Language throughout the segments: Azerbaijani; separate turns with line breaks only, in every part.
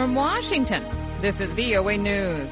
From Washington, this is VOA News.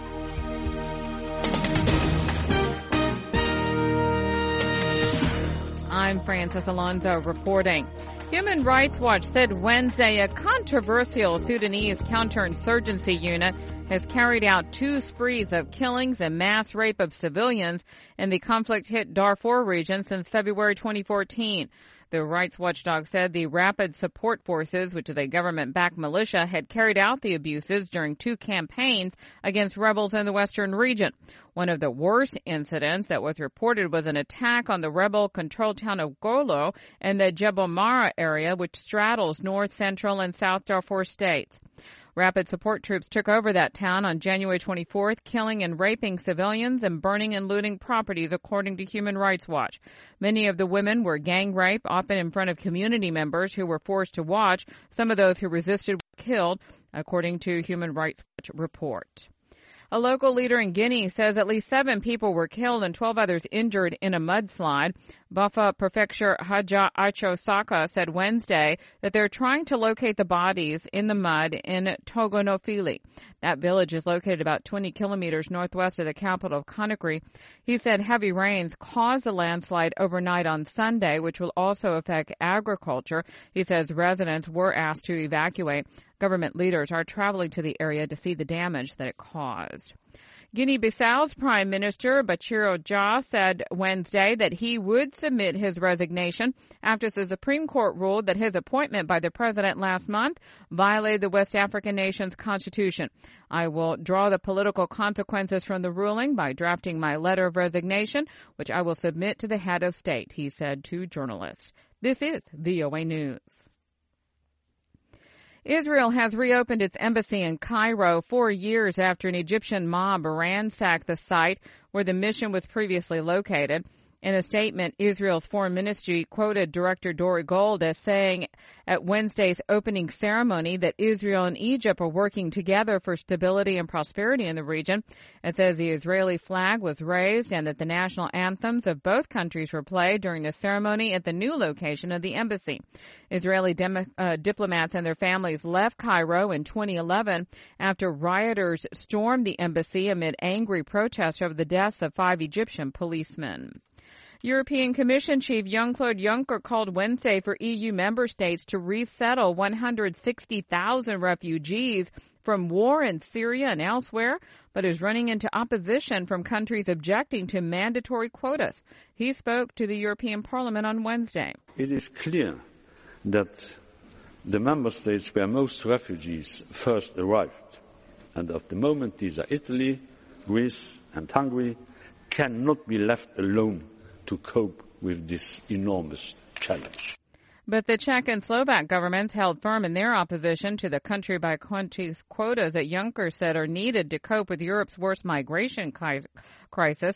I'm Frances Alonso reporting. Human Rights Watch said Wednesday a controversial Sudanese counterinsurgency unit has carried out 2 sprees of killings and mass rape of civilians in the conflict-hit Darfur region since February 2014. The rights watchdog said the Rapid Support Forces, which is a government-backed militia, had carried out the abuses during 2 campaigns against rebels in the western region. One of the worst incidents that was reported was an attack on the rebel-controlled town of Golo in the Jebel Mara area, which straddles north, central, and south Darfur states. Rapid support troops took over that town on January 24th, killing and raping civilians and burning and looting properties, according to Human Rights Watch. Many of the women were gang raped, often in front of community members who were forced to watch. Some of those who resisted were killed, according to Human Rights Watch report. A local leader in Guinea says at least 7 people were killed and 12 others injured in a mudslide. Bafa Prefecture Haja Acho Saka said Wednesday that they're trying to locate the bodies in the mud in Togonofili. That village is located about 20 kilometers northwest of the capital of Conakry. He said heavy rains caused the landslide overnight on Sunday, which will also affect agriculture. He says residents were asked to evacuate. Government leaders are traveling to the area to see the damage that it caused. Guinea-Bissau's Prime Minister Bassirou Dia said Wednesday that he would submit his resignation after the Supreme Court ruled that his appointment by the president last month violated the West African nation's constitution. I will draw the political consequences from the ruling by drafting my letter of resignation, which I will submit to the head of state, he said to journalists. This is VOA News. Israel has reopened its embassy in Cairo 4 years after an Egyptian mob ransacked the site where the mission was previously located. In a statement, Israel's foreign ministry quoted Director Dori Gold as saying at Wednesday's opening ceremony that Israel and Egypt are working together for stability and prosperity in the region. It says the Israeli flag was raised and that the national anthems of both countries were played during the ceremony at the new location of the embassy. Israeli diplomats and their families left Cairo in 2011 after rioters stormed the embassy amid angry protests over the deaths of 5 Egyptian policemen. European Commission Chief Jean-Claude Juncker called Wednesday for EU member states to resettle 160,000 refugees from war in Syria and elsewhere, but is running into opposition from countries objecting to mandatory quotas. He spoke to the European Parliament on Wednesday.
It is clear that the member states where most refugees first arrived, and at the moment these are Italy, Greece and Hungary, cannot be left alone to cope with this enormous challenge.
But the Czech and Slovak governments held firm in their opposition to the country-by-country quotas that Juncker said are needed to cope with Europe's worst migration crisis.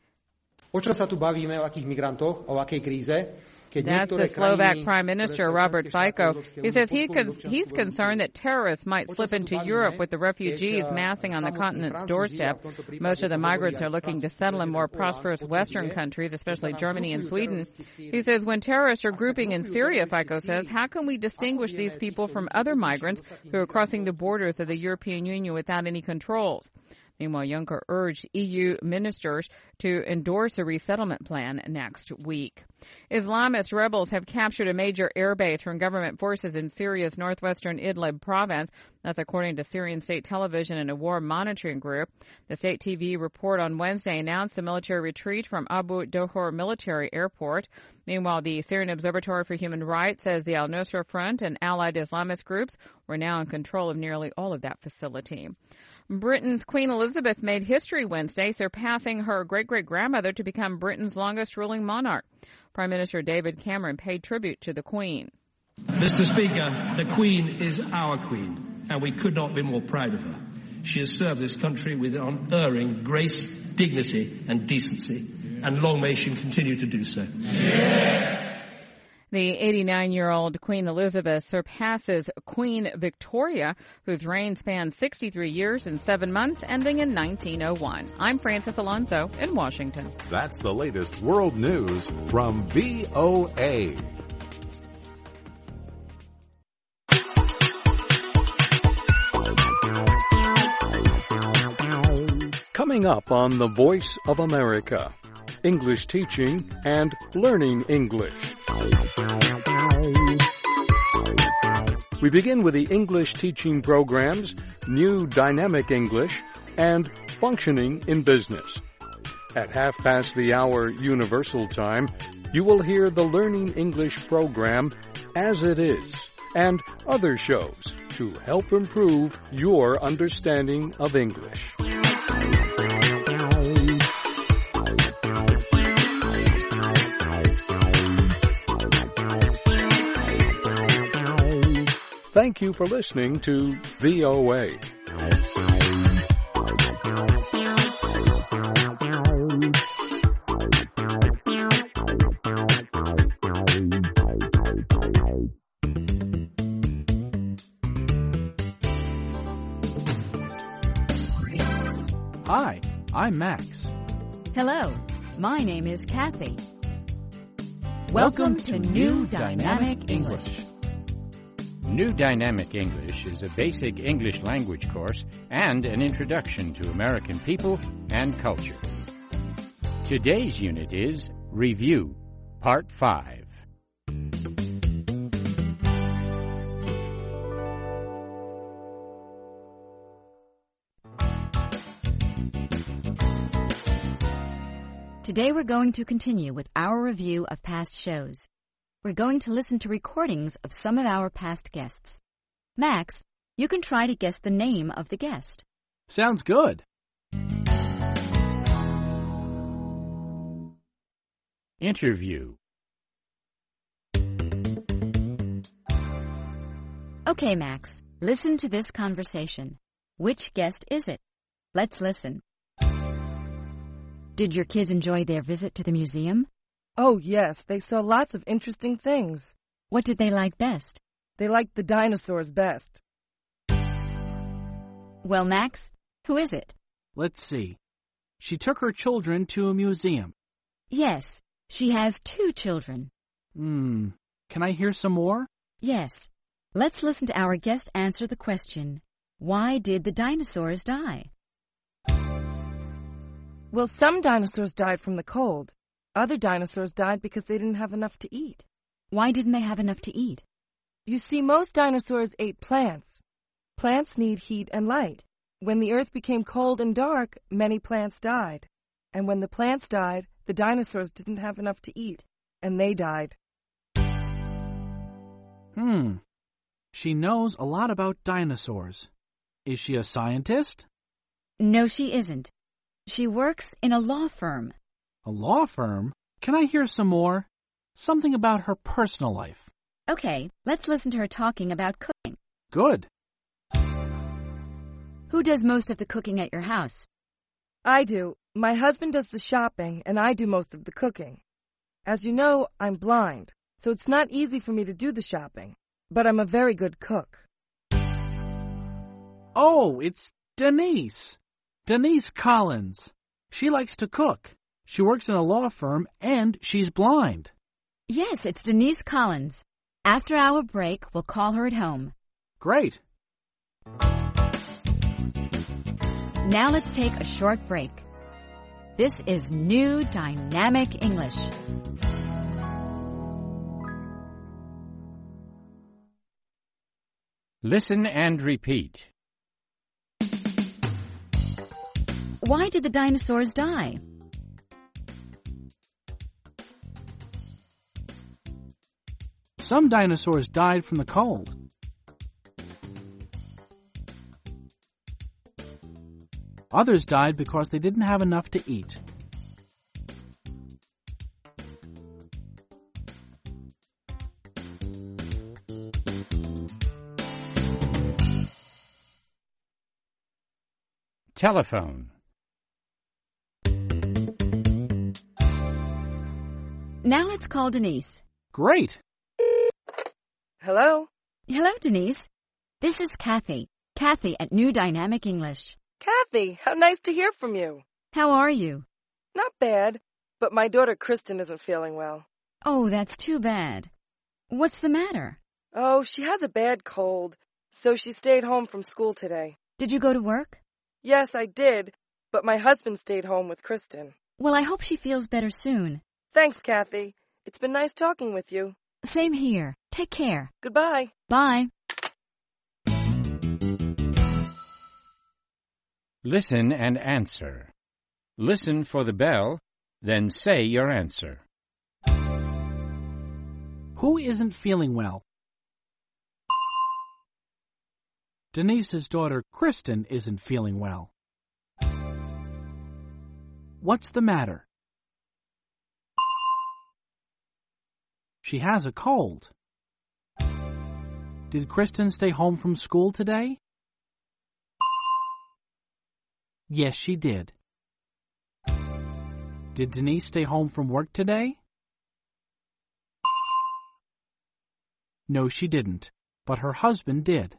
O čom sa tu bavíme, o akých migrantoch, o akej kríze?
That's the Slovak Prime Minister, Robert Fico. He says he's concerned that terrorists might slip into Europe with the refugees massing on the continent's doorstep. Most of the migrants are looking to settle in more prosperous Western countries, especially Germany and Sweden. He says when terrorists are grouping in Syria, Fico says, how can we distinguish these people from other migrants who are crossing the borders of the European Union without any controls? Meanwhile, Juncker urged EU ministers to endorse a resettlement plan next week. Islamist rebels have captured a major airbase from government forces in Syria's northwestern Idlib province. That's according to Syrian state television and a war monitoring group. The state TV report on Wednesday announced the military retreat from Abu Dohor military airport. Meanwhile, the Syrian Observatory for Human Rights says the al-Nusra Front and allied Islamist groups were now in control of nearly all of that facility. Britain's Queen Elizabeth made history Wednesday, surpassing her great-great-grandmother to become Britain's longest-ruling monarch. Prime Minister David Cameron paid tribute to the Queen.
Mr. Speaker, the Queen is our Queen, and we could not be more proud of her. She has served this country with unerring grace, dignity, and decency, and long may she continue to do so. Yeah.
The 89-year-old Queen Elizabeth surpasses Queen Victoria, whose reign spanned 63 years and 7 months, ending in 1901. I'm Frances Alonso in Washington.
That's the latest world news from VOA.
Coming up on The Voice of America, English teaching and learning English. We begin with the English teaching programs, New Dynamic English, and Functioning in Business. At 1:30 Universal Time, you will hear the Learning English program As It Is and other shows to help improve your understanding of English. Thank you for listening to VOA.
Hi, I'm Max.
Hello, my name is Kathy.
Welcome to New Dynamic English.
New Dynamic English is a basic English language course and an introduction to American people and culture. Today's unit is Review, Part 5.
Today we're going to continue with our review of past shows. We're going to listen to recordings of some of our past guests. Max, you can try to guess the name of the guest.
Sounds good.
Interview.
Okay, Max, listen to this conversation. Which guest is it? Let's listen. Did your kids enjoy their visit to the museum?
Oh, yes, they saw lots of interesting things.
What did they like best?
They liked the dinosaurs best.
Well, Max, who is it?
Let's see. She took her children to a museum.
Yes, she has 2 children.
Can I hear some more?
Yes. Let's listen to our guest answer the question, why did the dinosaurs die?
Well, some dinosaurs died from the cold. Other dinosaurs died because they didn't have enough to eat.
Why didn't they have enough to eat?
You see, most dinosaurs ate plants. Plants need heat and light. When the earth became cold and dark, many plants died. And when the plants died, the dinosaurs didn't have enough to eat, and they died.
She knows a lot about dinosaurs. Is she a scientist?
No, she isn't. She works in a law firm.
A law firm? Can I hear some more? Something about her personal life.
Okay, let's listen to her talking about cooking.
Good.
Who does most of the cooking at your house?
I do. My husband does the shopping, and I do most of the cooking. As you know, I'm blind, so it's not easy for me to do the shopping. But I'm a very good cook.
Oh, it's Denise. Denise Collins. She likes to cook. She works in a law firm, and she's blind.
Yes, it's Denise Collins. After our break, we'll call her at home.
Great.
Now let's take a short break. This is New Dynamic English.
Listen and repeat.
Why did the dinosaurs die?
Some dinosaurs died from the cold. Others died because they didn't have enough to eat.
Telephone.
Now let's call Denise.
Great.
Hello?
Hello, Denise. This is Kathy. Kathy at New Dynamic English.
Kathy, how nice to hear from you.
How are you?
Not bad, but my daughter Kristen isn't feeling well.
Oh, that's too bad. What's the matter?
Oh, she has a bad cold, so she stayed home from school today.
Did you go to work?
Yes, I did, but my husband stayed home with Kristen.
Well, I hope she feels better soon.
Thanks, Kathy. It's been nice talking with you.
Same here. Take care.
Goodbye.
Bye.
Listen and answer. Listen for the bell, then say your answer.
Who isn't feeling well? Denise's daughter Kristen isn't feeling well. What's the matter? She has a cold. Did Kristen stay home from school today? Yes, she did. Did Denise stay home from work today? No, she didn't, but her husband did.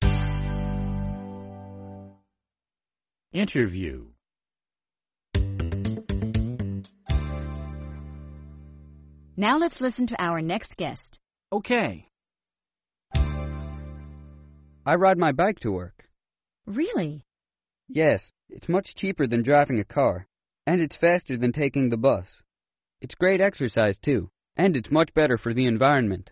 Interview.
Now let's listen to our next guest.
Okay.
I ride my bike to work.
Really?
Yes, it's much cheaper than driving a car, and it's faster than taking the bus. It's great exercise, too, and it's much better for the environment.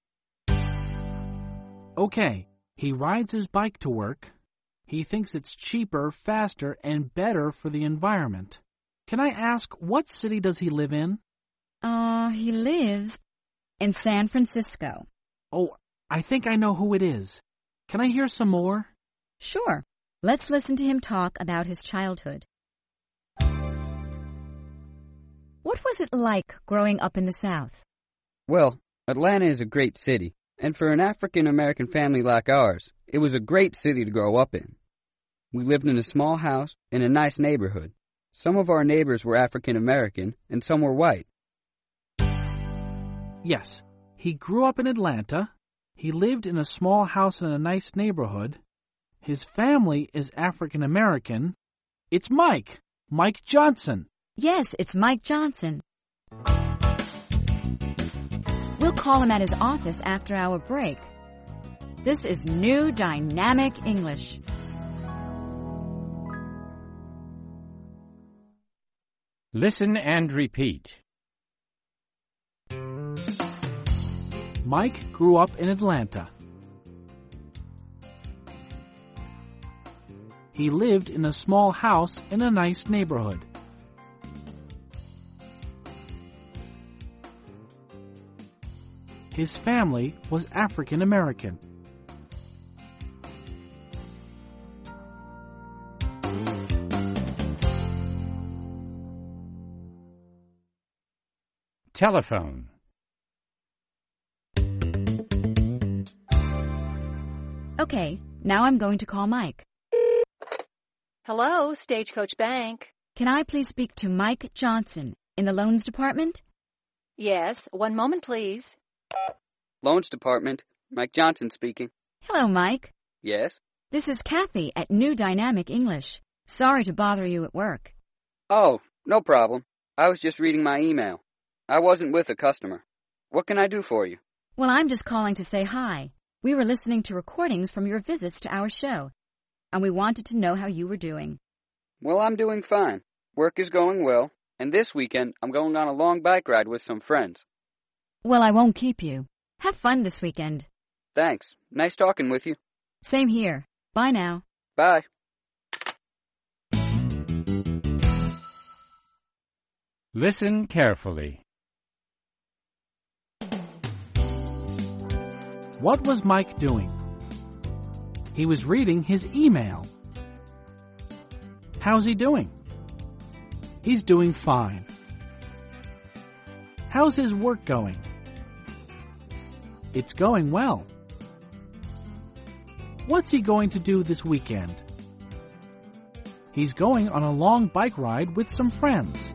Okay, he rides his bike to work. He thinks it's cheaper, faster, and better for the environment. Can I ask, what city does he live in?
He lives in San Francisco.
Oh, I think I know who it is. Can I hear some more?
Sure. Let's listen to him talk about his childhood. What was it like growing up in the South?
Well, Atlanta is a great city, and for an African-American family like ours, it was a great city to grow up in. We lived in a small house in a nice neighborhood. Some of our neighbors were African-American, and some were white.
Yes, he grew up in Atlanta. He lived in a small house in a nice neighborhood. His family is African American. It's Mike Johnson.
Yes, it's Mike Johnson. We'll call him at his office after our break. This is New Dynamic English.
Listen and repeat.
Mike grew up in Atlanta. He lived in a small house in a nice neighborhood. His family was African American.
Telephone.
Okay, now I'm going to call Mike.
Hello, Stagecoach Bank.
Can I please speak to Mike Johnson in the loans department?
Yes, one moment, please.
Loans department, Mike Johnson speaking.
Hello, Mike.
Yes?
This is Kathy at New Dynamic English. Sorry to bother you at work.
Oh, no problem. I was just reading my email. I wasn't with a customer. What can I do for you?
Well, I'm just calling to say hi. We were listening to recordings from your visits to our show, and we wanted to know how you were doing.
Well, I'm doing fine. Work is going well, and this weekend I'm going on a long bike ride with some friends.
Well, I won't keep you. Have fun this weekend.
Thanks. Nice talking with you.
Same here. Bye now.
Bye.
Listen carefully.
What was Mike doing? He was reading his email. How's he doing? He's doing fine. How's his work going? It's going well. What's he going to do this weekend? He's going on a long bike ride with some friends.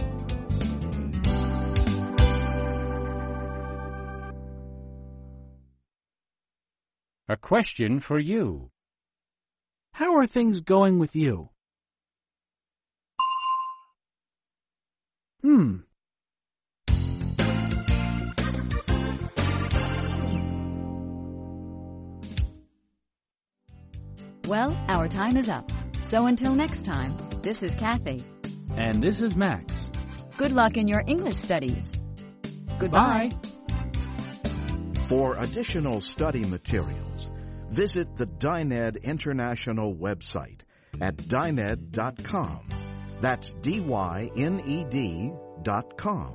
A question for you.
How are things going with you?
Well, our time is up. So until next time, this is Kathy.
And this is Max.
Good luck in your English studies. Goodbye.
For additional study materials, visit the Dined International website at dined.com. That's DYNED.com.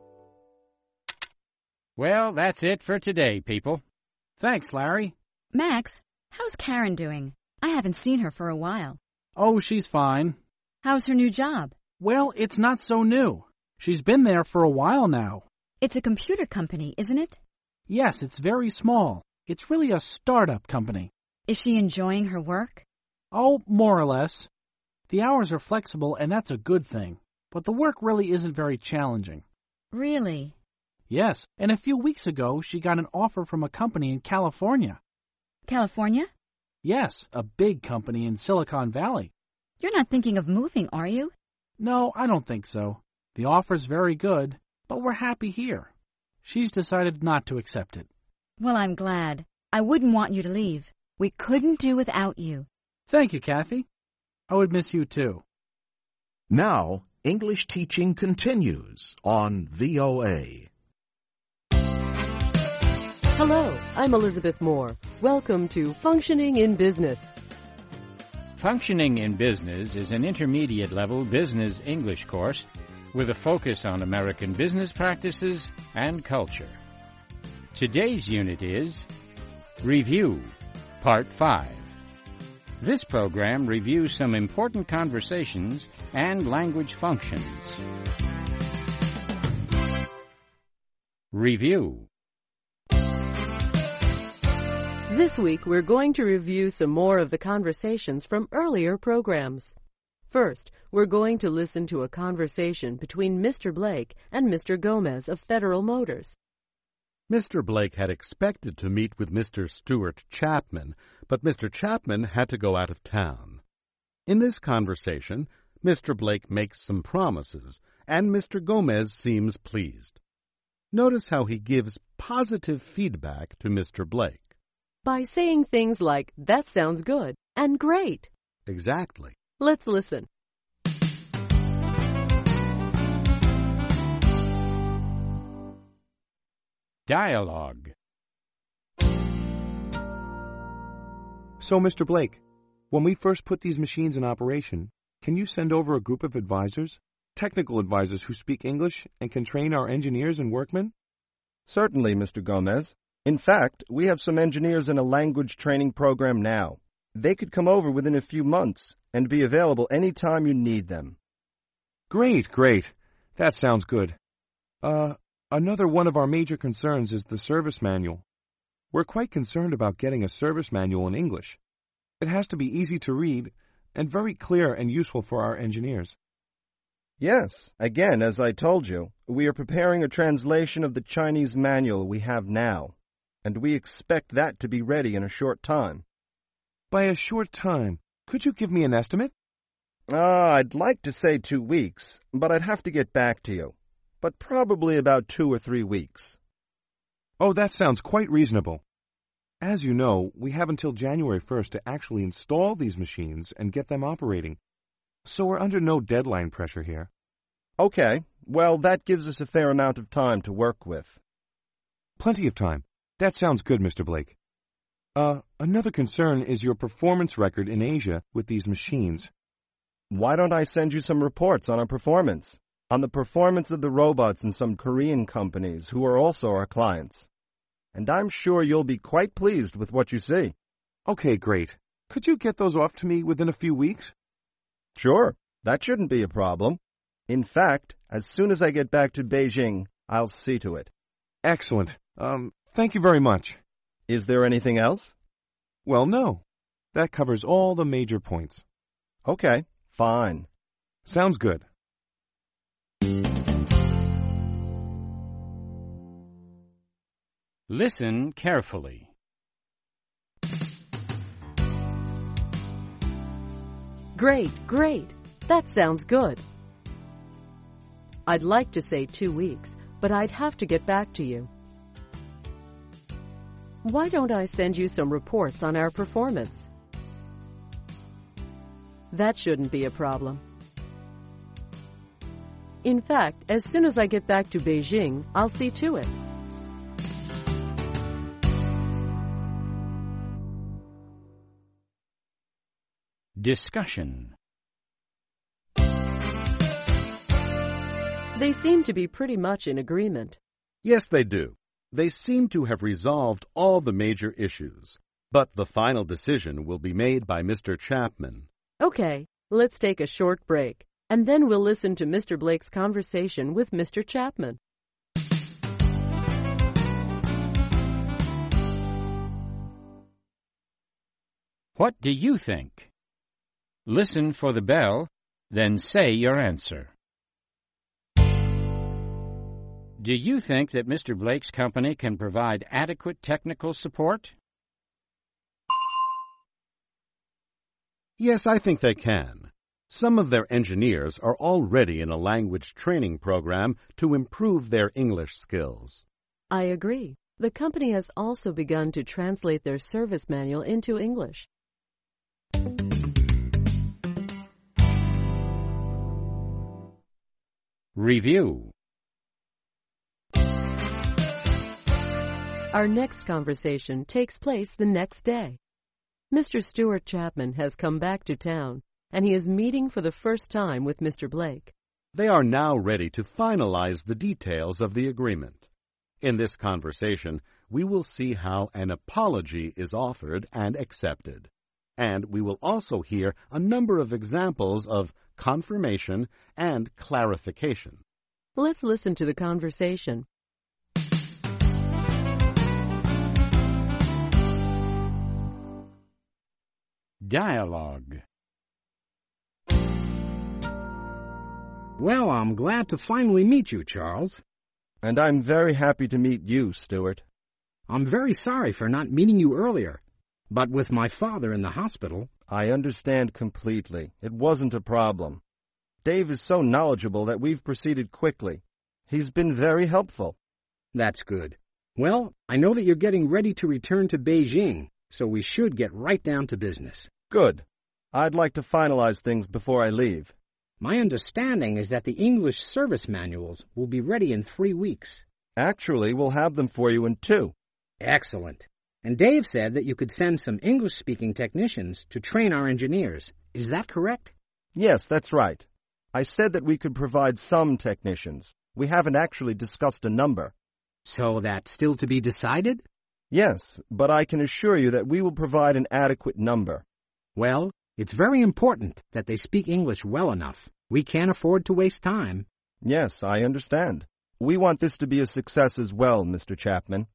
Well, that's it for today, people.
Thanks, Larry.
Max, how's Karen doing? I haven't seen her for a while.
Oh, she's fine.
How's her new job?
Well, it's not so new. She's been there for a while now.
It's a computer company, isn't it?
Yes, it's very small. It's really a startup company.
Is she enjoying her work?
Oh, more or less. The hours are flexible, and that's a good thing. But the work really isn't very challenging.
Really?
Yes, and a few weeks ago, she got an offer from a company in California.
California?
Yes, a big company in Silicon Valley.
You're not thinking of moving, are you?
No, I don't think so. The offer's very good, but we're happy here. She's decided not to accept it.
Well, I'm glad. I wouldn't want you to leave. We couldn't do without you.
Thank you, Kathy. I would miss you too.
Now, English teaching continues on VOA.
Hello, I'm Elizabeth Moore. Welcome to Functioning in Business.
Functioning in Business is an intermediate-level business English course with a focus on American business practices and culture. Today's unit is Review, Part 5. This program reviews some important conversations and language functions. Review.
This week, we're going to review some more of the conversations from earlier programs. First, we're going to listen to a conversation between Mr. Blake and Mr. Gomez of Federal Motors.
Mr. Blake had expected to meet with Mr. Stuart Chapman, but Mr. Chapman had to go out of town. In this conversation, Mr. Blake makes some promises, and Mr. Gomez seems pleased. Notice how he gives positive feedback to Mr. Blake.
By saying things like, "That sounds good," and "Great."
Exactly.
Let's listen.
Dialogue.
So, Mr. Blake, when we first put these machines in operation, can you send over a group of advisors, technical advisors who speak English and can train our engineers and workmen?
Certainly, Mr. Gomez. In fact, we have some engineers in a language training program now. They could come over within a few months and be available any time you need them.
Great, great. That sounds good. Another one of our major concerns is the service manual. We're quite concerned about getting a service manual in English. It has to be easy to read and very clear and useful for our engineers.
Yes, again, as I told you, we are preparing a translation of the Chinese manual we have now, and we expect that to be ready in a short time.
By a short time, could you give me an estimate?
I'd like to say 2 weeks, but I'd have to get back to you. But probably about 2 or 3 weeks.
Oh, that sounds quite reasonable. As you know, we have until January 1st to actually install these machines and get them operating. So we're under no deadline pressure here.
Okay, well, that gives us a fair amount of time to work with.
Plenty of time. That sounds good, Mr. Blake. Another concern is your performance record in Asia with these machines.
Why don't I send you some reports on our performance? On the performance of the robots in some Korean companies who are also our clients. And I'm sure you'll be quite pleased with what you see.
Okay, great. Could you get those off to me within a few weeks?
Sure, that shouldn't be a problem. In fact, as soon as I get back to Beijing, I'll see to it.
Excellent. Thank you very much.
Is there anything else?
Well, no. That covers all the major points.
Okay, fine.
Sounds good.
Listen carefully.
Great, great. That sounds good. I'd like to say 2 weeks, but I'd have to get back to you. Why don't I send you some reports on our performance? That shouldn't be a problem. In fact, as soon as I get back to Beijing, I'll see to it.
Discussion.
They seem to be pretty much in agreement.
Yes, they do. They seem to have resolved all the major issues. But the final decision will be made by Mr. Chapman.
Okay, let's take a short break, and then we'll listen to Mr. Blake's conversation with Mr. Chapman.
What do you think? Listen for the bell, then say your answer. Do you think that Mr. Blake's company can provide adequate technical support?
Yes, I think they can. Some of their engineers are already in a language training program to improve their English skills.
I agree. The company has also begun to translate their service manual into English.
Review.
Our next conversation takes place the next day. Mr. Stuart Chapman has come back to town, and he is meeting for the first time with Mr. Blake.
They are now ready to finalize the details of the agreement. In this conversation, we will see how an apology is offered and accepted. And we will also hear a number of examples of confirmation and clarification.
Let's listen to the conversation.
Dialogue.
Well, I'm glad to finally meet you, Charles.
And I'm very happy to meet you, Stuart.
I'm very sorry for not meeting you earlier, but with my father in the hospital...
I understand completely. It wasn't a problem. Dave is so knowledgeable that we've proceeded quickly. He's been very helpful.
That's good. Well, I know that you're getting ready to return to Beijing, so we should get right down to business.
Good. I'd like to finalize things before I leave.
My understanding is that the English service manuals will be ready in 3 weeks.
Actually, we'll have them for you in 2.
Excellent. And Dave said that you could send some English-speaking technicians to train our engineers. Is that correct?
Yes, that's right. I said that we could provide some technicians. We haven't actually discussed a number.
So that's still to be decided?
Yes, but I can assure you that we will provide an adequate number.
Well, it's very important that they speak English well enough. We can't afford to waste time.
Yes, I understand. We want this to be a success as well, Mr. Chapman.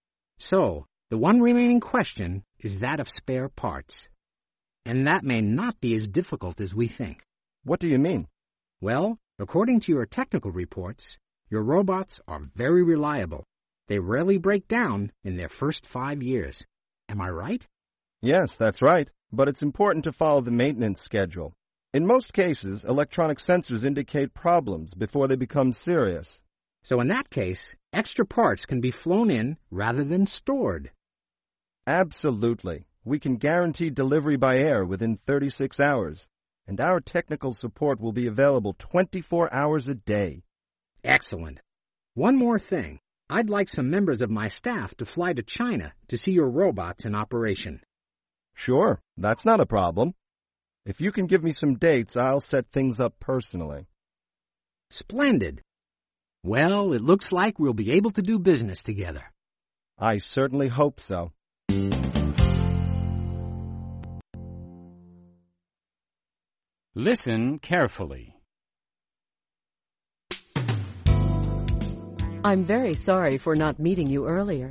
So, the one remaining question is that of spare parts. And that may not be as difficult as we think.
What do you mean?
Well, according to your technical reports, your robots are very reliable. They rarely break down in their first 5 years. Am I right?
Yes, that's right. But it's important to follow the maintenance schedule. In most cases, electronic sensors indicate problems before they become serious.
So in that case, extra parts can be flown in rather than stored.
Absolutely. We can guarantee delivery by air within 36 hours, and our technical support will be available 24 hours a day.
Excellent. One more thing. I'd like some members of my staff to fly to China to see your robots in operation.
Sure, that's not a problem. If you can give me some dates, I'll set things up personally.
Splendid. Well, it looks like we'll be able to do business together.
I certainly hope so.
Listen carefully.
I'm very sorry for not meeting you earlier.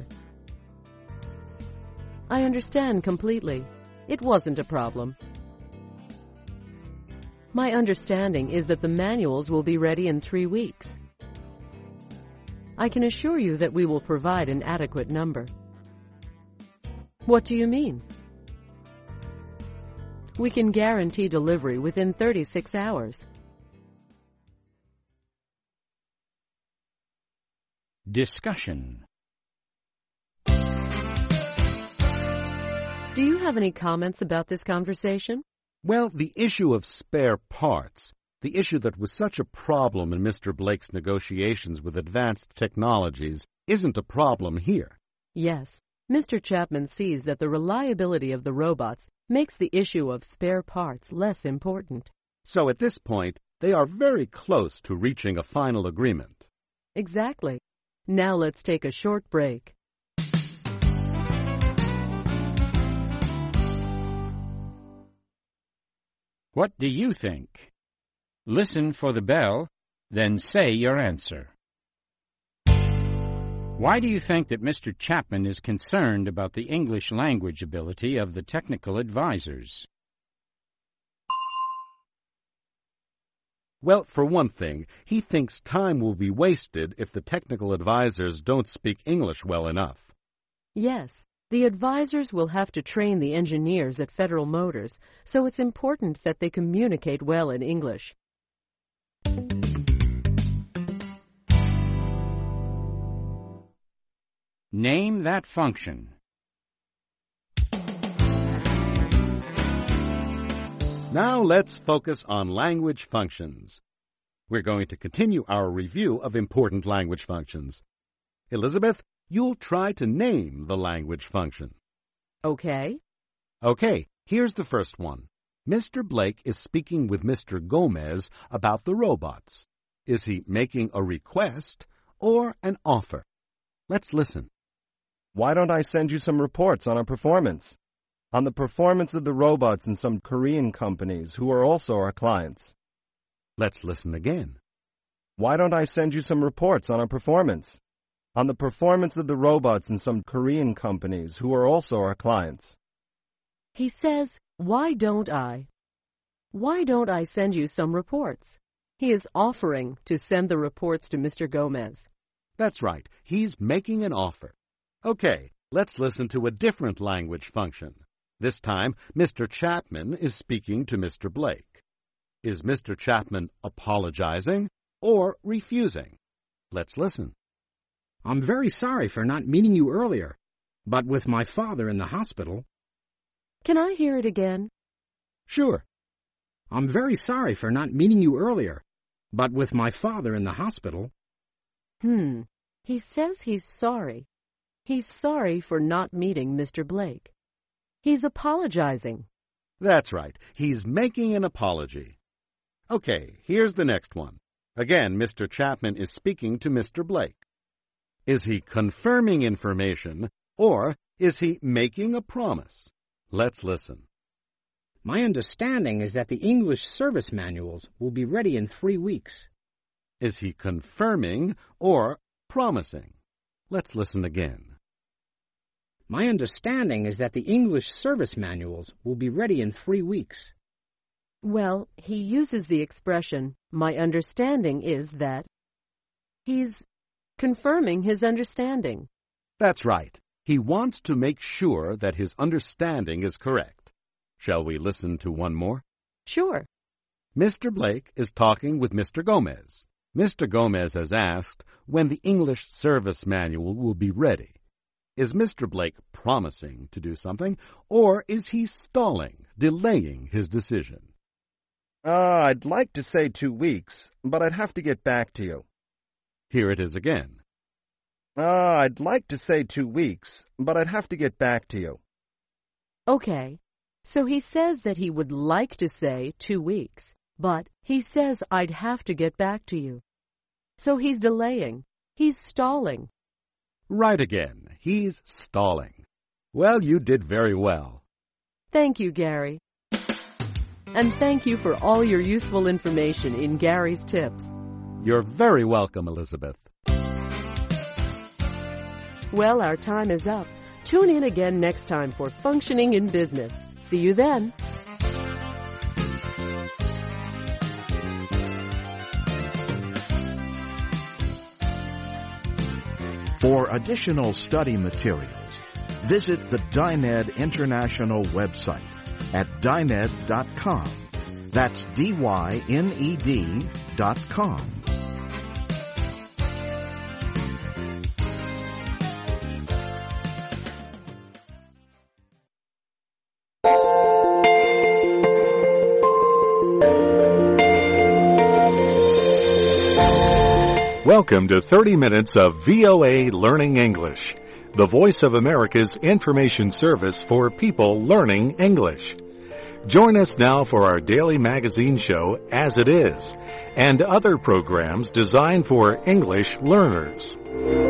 I understand completely. It wasn't a problem. My understanding is that the manuals will be ready in 3 weeks. I can assure you that we will provide an adequate number. What do you mean? We can guarantee delivery within 36 hours.
Discussion.
Do you have any comments about this conversation?
Well, the issue of spare parts, the issue that was such a problem in Mr. Blake's negotiations with advanced technologies, isn't a problem here.
Yes, Mr. Chapman sees that the reliability of the robots makes the issue of spare parts less important.
So at this point, they are very close to reaching a final agreement.
Exactly. Now let's take a short break.
What do you think? Listen for the bell, then say your answer. Why do you think that Mr. Chapman is concerned about the English language ability of the technical advisors?
Well, for one thing, he thinks time will be wasted if the technical advisors don't speak English well enough.
Yes, the advisors will have to train the engineers at Federal Motors, so it's important that they communicate well in English.
Name that function.
Now let's focus on language functions. We're going to continue our review of important language functions. Elizabeth, you'll try to name the language function.
Okay.
Okay, here's the first one. Mr. Blake is speaking with Mr. Gomez about the robots. Is he making a request or an offer? Let's listen.
Why don't I send you some reports on our performance? On the performance of the robots in some Korean companies who are also our clients.
Let's listen again.
Why don't I send you some reports on our performance? On the performance of the robots in some Korean companies who are also our clients.
He says, why don't I? Why don't I send you some reports? He is offering to send the reports to Mr. Gomez.
That's right. He's making an offer. Okay, let's listen to a different language function. This time, Mr. Chapman is speaking to Mr. Blake. Is Mr. Chapman apologizing or refusing? Let's listen.
I'm very sorry for not meeting you earlier, but with my father in the hospital.
Can I hear it again?
Sure.
I'm very sorry for not meeting you earlier, but with my father in the hospital.
He says he's sorry. He's sorry for not meeting Mr. Blake. He's apologizing.
That's right. He's making an apology. Okay, here's the next one. Again, Mr. Chapman is speaking to Mr. Blake. Is he confirming information, or is he making a promise? Let's listen.
My understanding is that the English service manuals will be ready in 3 weeks.
Is he confirming or promising? Let's listen again.
My understanding is that the English service manuals will be ready in 3 weeks.
Well, he uses the expression, my understanding is that. He's confirming his understanding.
That's right. He wants to make sure that his understanding is correct. Shall we listen to one more?
Sure.
Mr. Blake is talking with Mr. Gomez. Mr. Gomez has asked when the English service manual will be ready. Is Mr. Blake promising to do something, or is he stalling, delaying his decision?
I'd like to say 2 weeks, but I'd have to get back to you.
Here it is again.
I'd like to say 2 weeks, but I'd have to get back to you.
Okay, so he says that he would like to say 2 weeks, but he says I'd have to get back to you. So he's delaying. He's stalling.
Right again. He's stalling. Well, you did very well.
Thank you, Gary. And thank you for all your useful information in Gary's tips.
You're very welcome, Elizabeth.
Well, our time is up. Tune in again next time for Functioning in Business. See you then.
For additional study materials, visit the Dyneed International website at Dyneed.com. That's DYNED.com.
Welcome to 30 minutes of VOA Learning English, the Voice of America's information service for people learning English. Join us now for our daily magazine show, As It Is, and other programs designed for English learners.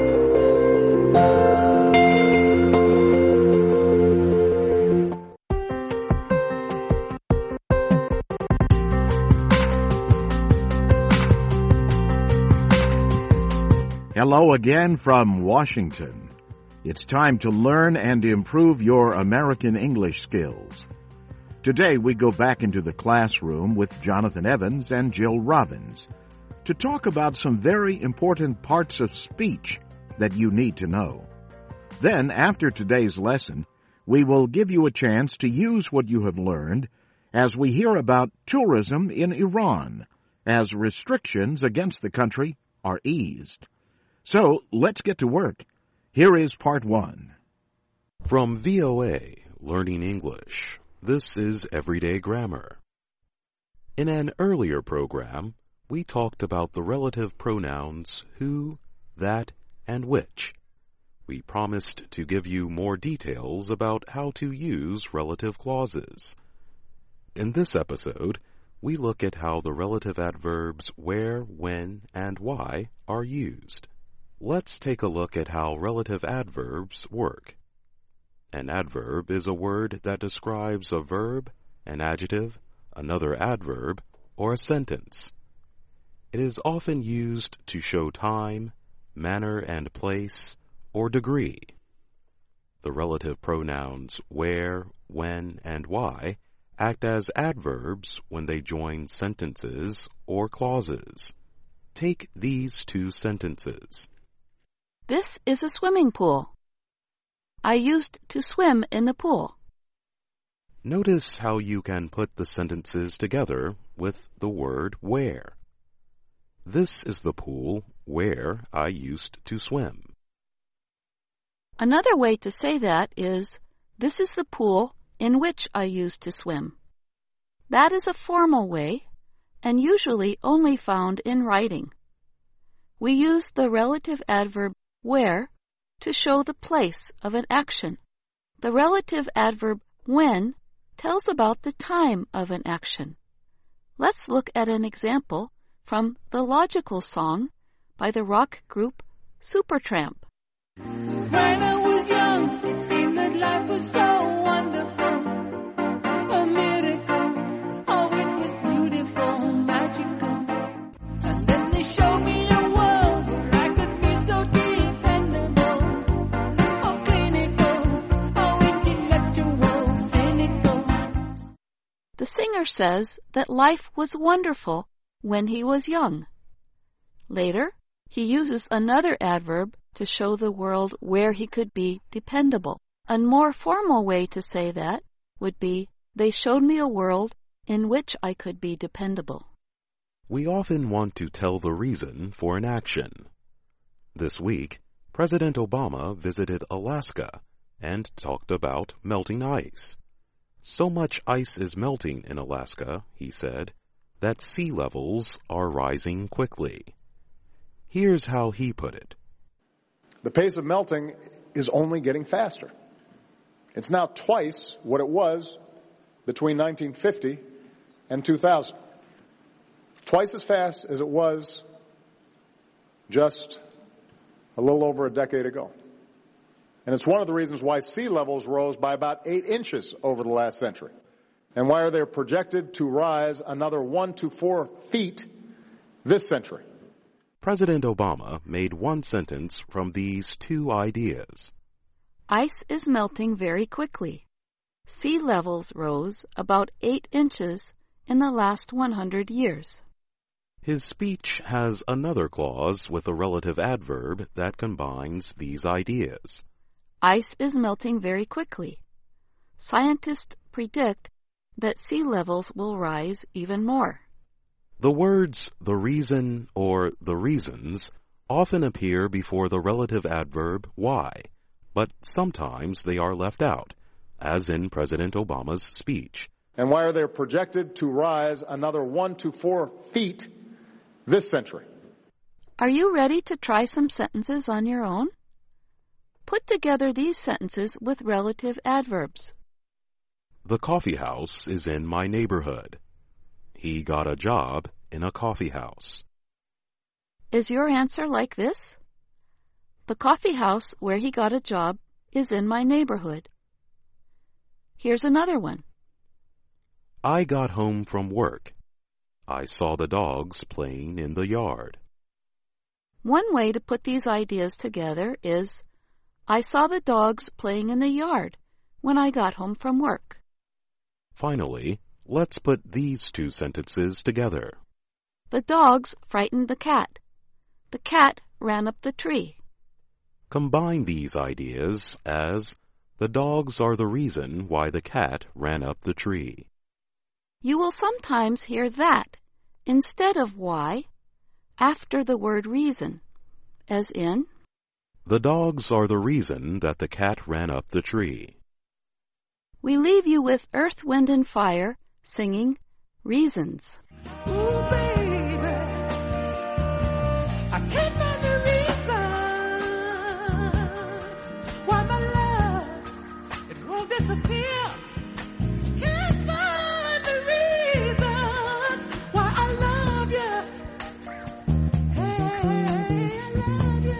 Hello again from Washington. It's time to learn and improve your American English skills. Today we go back into the classroom with Jonathan Evans and Jill Robbins to talk about some very important parts of speech that you need to know. Then, after today's lesson, we will give you a chance to use what you have learned as we hear about tourism in Iran as restrictions against the country are eased. So, let's get to work. Here is part 1.
From VOA, Learning English, this is Everyday Grammar. In an earlier program, we talked about the relative pronouns who, that, and which. We promised to give you more details about how to use relative clauses. In this episode, we look at how the relative adverbs where, when, and why are used. Let's take a look at how relative adverbs work. An adverb is a word that describes a verb, an adjective, another adverb, or a sentence. It is often used to show time, manner and place, or degree. The relative pronouns where, when, and why act as adverbs when they join sentences or clauses. Take these two sentences.
This is a swimming pool. I used to swim in the pool.
Notice how you can put the sentences together with the word where. This is the pool where I used to swim.
Another way to say that is, this is the pool in which I used to swim. That is a formal way, and usually only found in writing. We use the relative adverb where to show the place of an action. The relative adverb when tells about the time of an action. Let's look at an example from the Logical Song by the rock group Supertramp.
When I was young, it seemed that life was so wonderful. A miracle, oh it was beautiful, magical. And then they showed me a world where I could be so dependable. Oh clinical, oh intellectual, cynical.
The singer says that life was wonderful when he was young. Later, he uses another adverb to show the world where he could be dependable. A more formal way to say that would be, they showed me a world in which I could be dependable.
We often want to tell the reason for an action. This week, President Obama visited Alaska and talked about melting ice. So much ice is melting in Alaska, he said, that sea levels are rising quickly. Here's how he put it.
The pace of melting is only getting faster. It's now twice what it was between 1950 and 2000. Twice as fast as it was just a little over a decade ago. And it's one of the reasons why sea levels rose by about 8 inches over the last century. And why are they projected to rise another 1 to 4 feet this century?
President Obama made one sentence from these two ideas.
Ice is melting very quickly. Sea levels rose about 8 inches in the last 100 years.
His speech has another clause with a relative adverb that combines these ideas.
Ice is melting very quickly. Scientists predict that sea levels will rise even more.
The words the reason or the reasons often appear before the relative adverb why, but sometimes they are left out, as in President Obama's speech.
And why are they projected to rise another 1 to 4 feet this century?
Are you ready to try some sentences on your own? Put together these sentences with relative adverbs.
The coffee house is in my neighborhood. He got a job in a coffee house.
Is your answer like this? The coffee house where he got a job is in my neighborhood. Here's another one.
I got home from work. I saw the dogs playing in the yard.
One way to put these ideas together is, I saw the dogs playing in the yard when I got home from work.
Finally, let's put these two sentences together.
The dogs frightened the cat. The cat ran up the tree.
Combine these ideas as, the dogs are the reason why the cat ran up the tree.
You will sometimes hear that instead of why after the word reason, as in,
the dogs are the reason that the cat ran up the tree.
We leave you with Earth, Wind, and Fire singing Reasons.
Ooh, baby, I can't find the reasons why my love, it won't disappear. Can't find the reasons why I love you. Hey, I love you.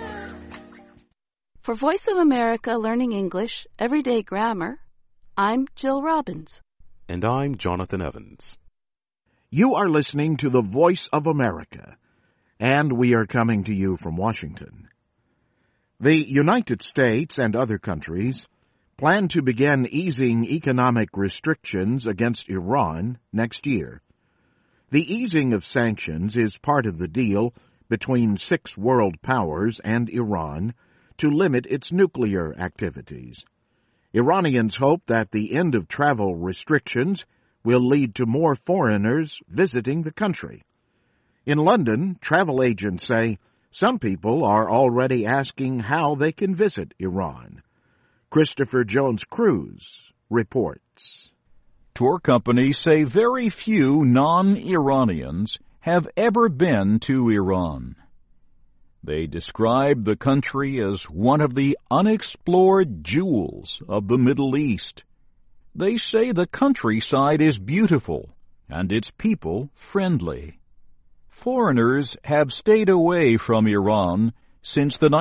For Voice of America Learning English, Everyday Grammar, I'm Jill Robbins.
And I'm Jonathan Evans.
You are listening to the Voice of America, and we are coming to you from Washington. The United States and other countries plan to begin easing economic restrictions against Iran next year. The easing of sanctions is part of the deal between 6 world powers and Iran to limit its nuclear activities. Iranians hope that the end of travel restrictions will lead to more foreigners visiting the country. In London, travel agents say some people are already asking how they can visit Iran. Christopher Jones-Cruz reports.
Tour companies say very few non-Iranians have ever been to Iran. They describe the country as one of the unexplored jewels of the Middle East. They say the countryside is beautiful and its people friendly. Foreigners have stayed away from Iran since the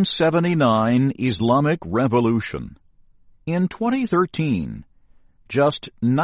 1979 Islamic Revolution. In 2013, just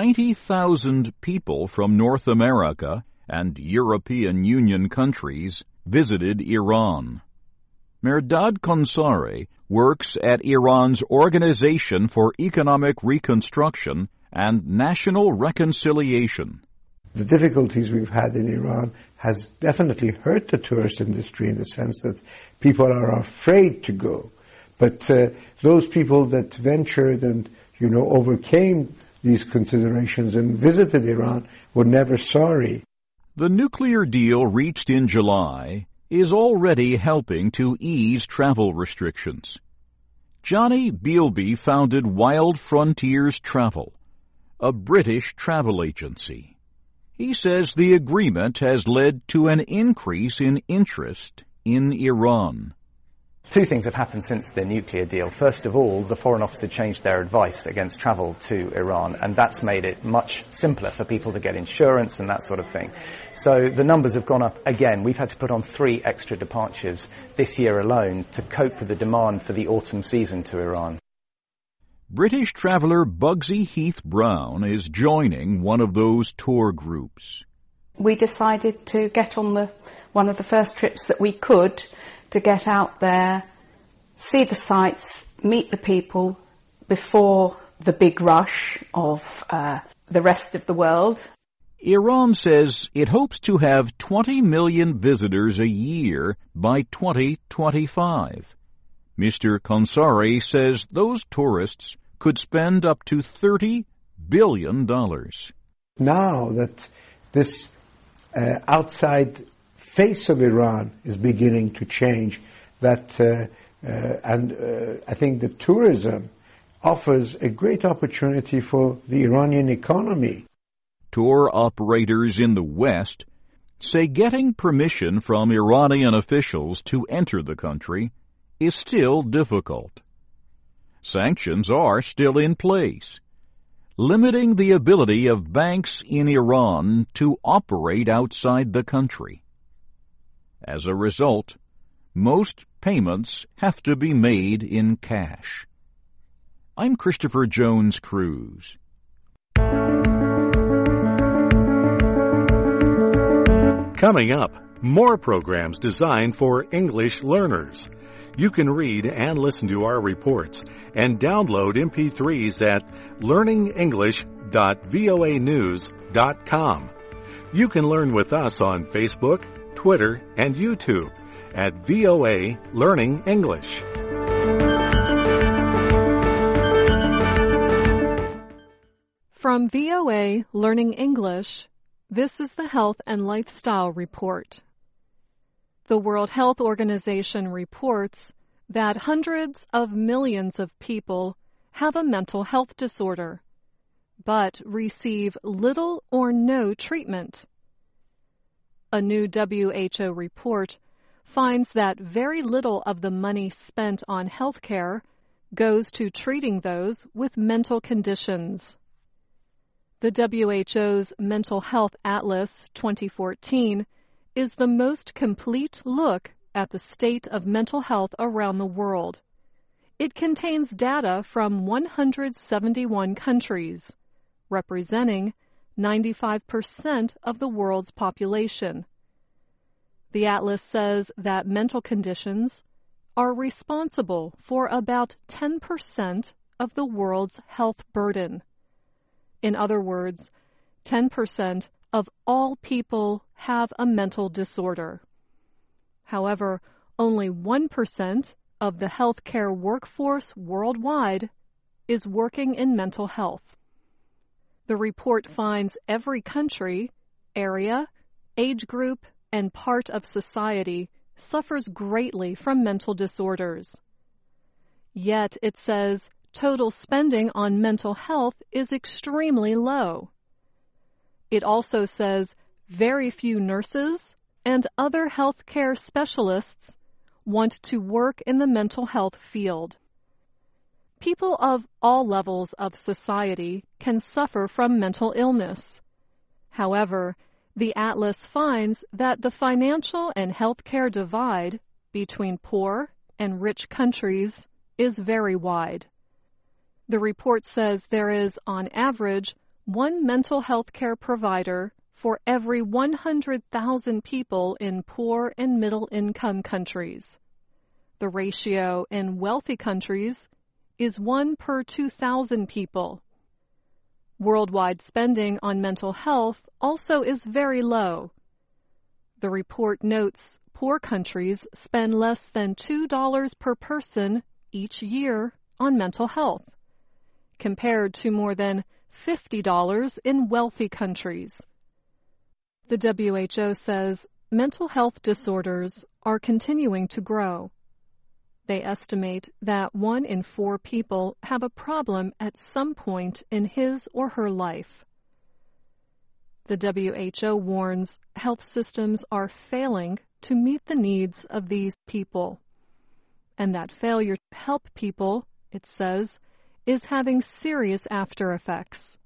90,000 people from North America and European Union countries visited Iran. Mehrdad Konsari works at Iran's Organization for Economic Reconstruction and National Reconciliation.
The difficulties we've had in Iran has definitely hurt the tourist industry in the sense that people are afraid to go. But those people that ventured and, overcame these considerations and visited Iran were never sorry.
The nuclear deal reached in July is already helping to ease travel restrictions. Johnny Bealby founded Wild Frontiers Travel, a British travel agency. He says the agreement has led to an increase in interest in Iran.
Two things have happened since the nuclear deal. First of all, the Foreign Office had changed their advice against travel to Iran, and that's made it much simpler for people to get insurance and that sort of thing. So the numbers have gone up again. We've had to put on 3 extra departures this year alone to cope with the demand for the autumn season to Iran.
British traveller Bugsy Heath Brown is joining one of those tour groups.
We decided to get on one of the first trips that we could to get out there, see the sights, meet the people before the big rush of the rest of the world.
Iran says it hopes to have 20 million visitors a year by 2025. Mr. Konsari says those tourists could spend up to $30 billion.
Now that this outside face of Iran is beginning to change, I think that tourism offers a great opportunity for the Iranian economy.
Tour operators in the West say getting permission from Iranian officials to enter the country is still difficult. Sanctions are still in place, limiting the ability of banks in Iran to operate outside the country. As a result, most payments have to be made in cash. I'm Christopher Jones Cruz.
Coming up, more programs designed for English learners. You can read and listen to our reports and download MP3s at learningenglish.voanews.com. You can learn with us on Facebook, Twitter, and YouTube at VOA Learning English.
From VOA Learning English, this is the Health and Lifestyle Report. The World Health Organization reports that hundreds of millions of people have a mental health disorder, but receive little or no treatment. A new WHO report finds that very little of the money spent on health care goes to treating those with mental conditions. The WHO's Mental Health Atlas 2014 is the most complete look at the state of mental health around the world. It contains data from 171 countries, representing 95% of the world's population. The atlas says that mental conditions are responsible for about 10% of the world's health burden. In other words, 10% of all people have a mental disorder. However, only 1% of the healthcare workforce worldwide is working in mental health. The report finds every country, area, age group, and part of society suffers greatly from mental disorders. Yet it says total spending on mental health is extremely low. It also says very few nurses and other healthcare specialists want to work in the mental health field. People of all levels of society can suffer from mental illness. However, the atlas finds that the financial and healthcare divide between poor and rich countries is very wide. The report says there is, on average, one mental health care provider for every 100,000 people in poor and middle-income countries. The ratio in wealthy countries is 1 per 2,000 people. Worldwide spending on mental health also is very low. The report notes poor countries spend less than $2 per person each year on mental health, compared to more than $50 in wealthy countries. The WHO says mental health disorders are continuing to grow. They estimate that 1 in 4 people have a problem at some point in his or her life. The WHO warns health systems are failing to meet the needs of these people, and that failure to help people, it says, is having serious after effects.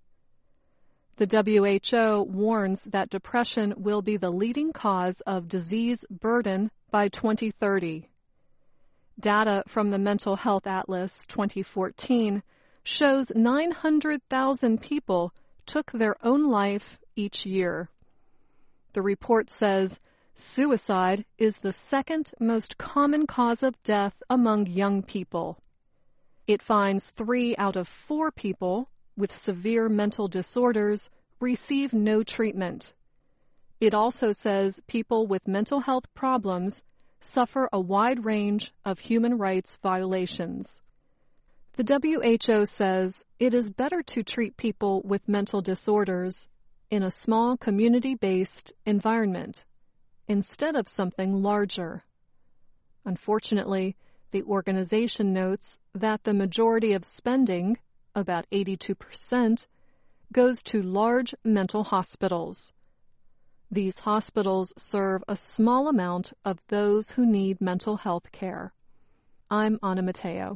The WHO warns that depression will be the leading cause of disease burden by 2030. Data from the Mental Health Atlas 2014 shows 900,000 people took their own life each year. The report says suicide is the second most common cause of death among young people. It finds 3 out of 4 people with severe mental disorders receive no treatment. It also says people with mental health problems suffer a wide range of human rights violations. The WHO says it is better to treat people with mental disorders in a small community-based environment instead of something larger. Unfortunately, the organization notes that the majority of spending, about 82%, goes to large mental hospitals. These hospitals serve a small amount of those who need mental health care. I'm Anna Mateo.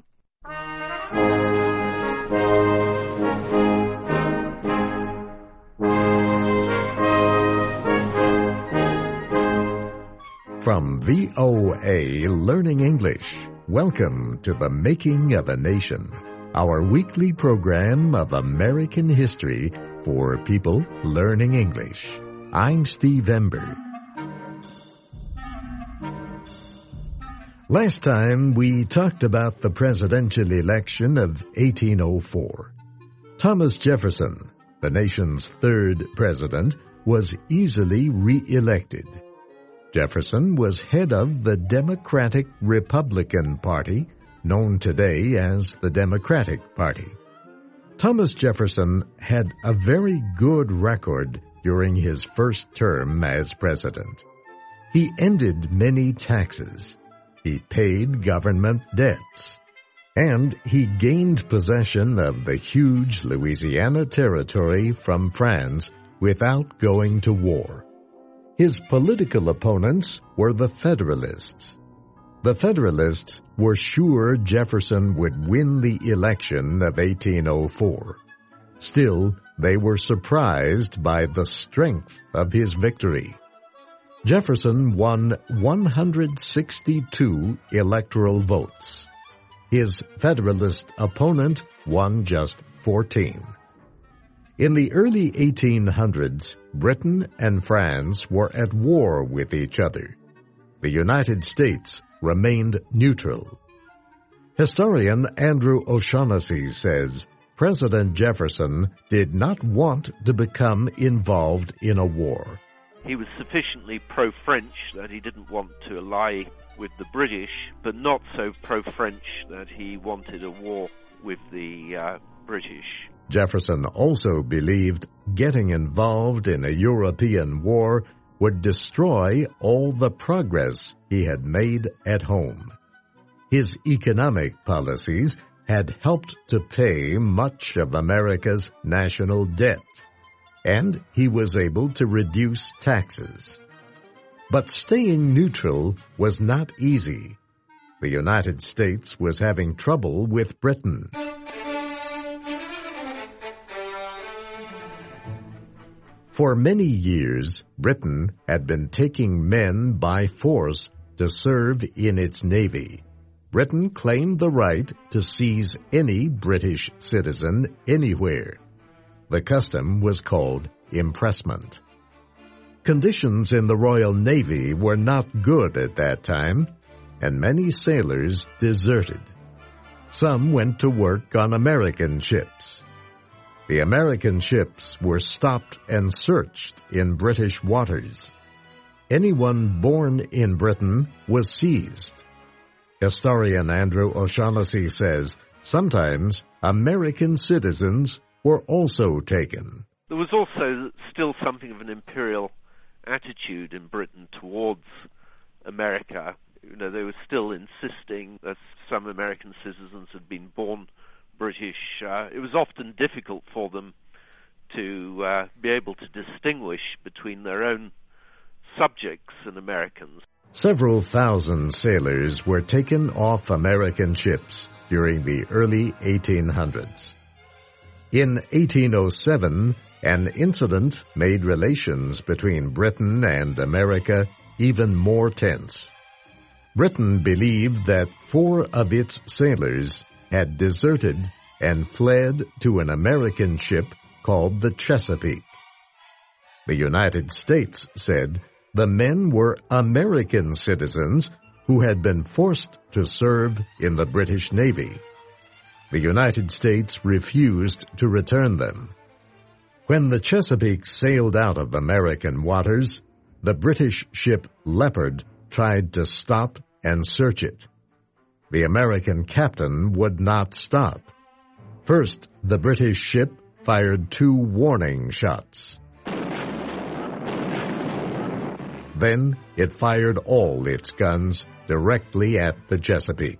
From VOA Learning English, welcome to The Making of a Nation, our weekly program of American history for people learning English. I'm Steve Ember. Last time we talked about the presidential election of 1804. Thomas Jefferson, the nation's third president, was easily re-elected. Jefferson was head of the Democratic-Republican Party, known today as the Democratic Party. Thomas Jefferson had a very good record during his first term as president. He ended many taxes. He paid government debts. And he gained possession of the huge Louisiana territory from France without going to war. His political opponents were the Federalists. The Federalists were sure Jefferson would win the election of 1804. Still, they were surprised by the strength of his victory. Jefferson won 162 electoral votes. His Federalist opponent won just 14. In the early 1800s, Britain and France were at war with each other. The United States remained neutral. Historian Andrew O'Shaughnessy says President Jefferson did not want to become involved in a war.
He was sufficiently pro-French that he didn't want to ally with the British, but not so pro-French that he wanted a war with the British.
Jefferson also believed getting involved in a European war would destroy all the progress he had made at home. His economic policies had helped to pay much of America's national debt, and he was able to reduce taxes. But staying neutral was not easy. The United States was having trouble with Britain. For many years, Britain had been taking men by force to serve in its navy. Britain claimed the right to seize any British citizen anywhere. The custom was called impressment. Conditions in the Royal Navy were not good at that time, and many sailors deserted. Some went to work on American ships. The American ships were stopped and searched in British waters. Anyone born in Britain was seized. Historian Andrew O'Shaughnessy says sometimes American citizens were also taken.
There was also still something of an imperial attitude in Britain towards America. They were still insisting that some American citizens had been born British. It was often difficult for them to be able to distinguish between their own subjects and Americans.
Several thousand sailors were taken off American ships during the early 1800s. In 1807, an incident made relations between Britain and America even more tense. Britain believed that 4 of its sailors had deserted and fled to an American ship called the Chesapeake. The United States said the men were American citizens who had been forced to serve in the British Navy. The United States refused to return them. When the Chesapeake sailed out of American waters, the British ship Leopard tried to stop and search it. The American captain would not stop. First, the British ship fired 2 warning shots. Then it fired all its guns directly at the Chesapeake.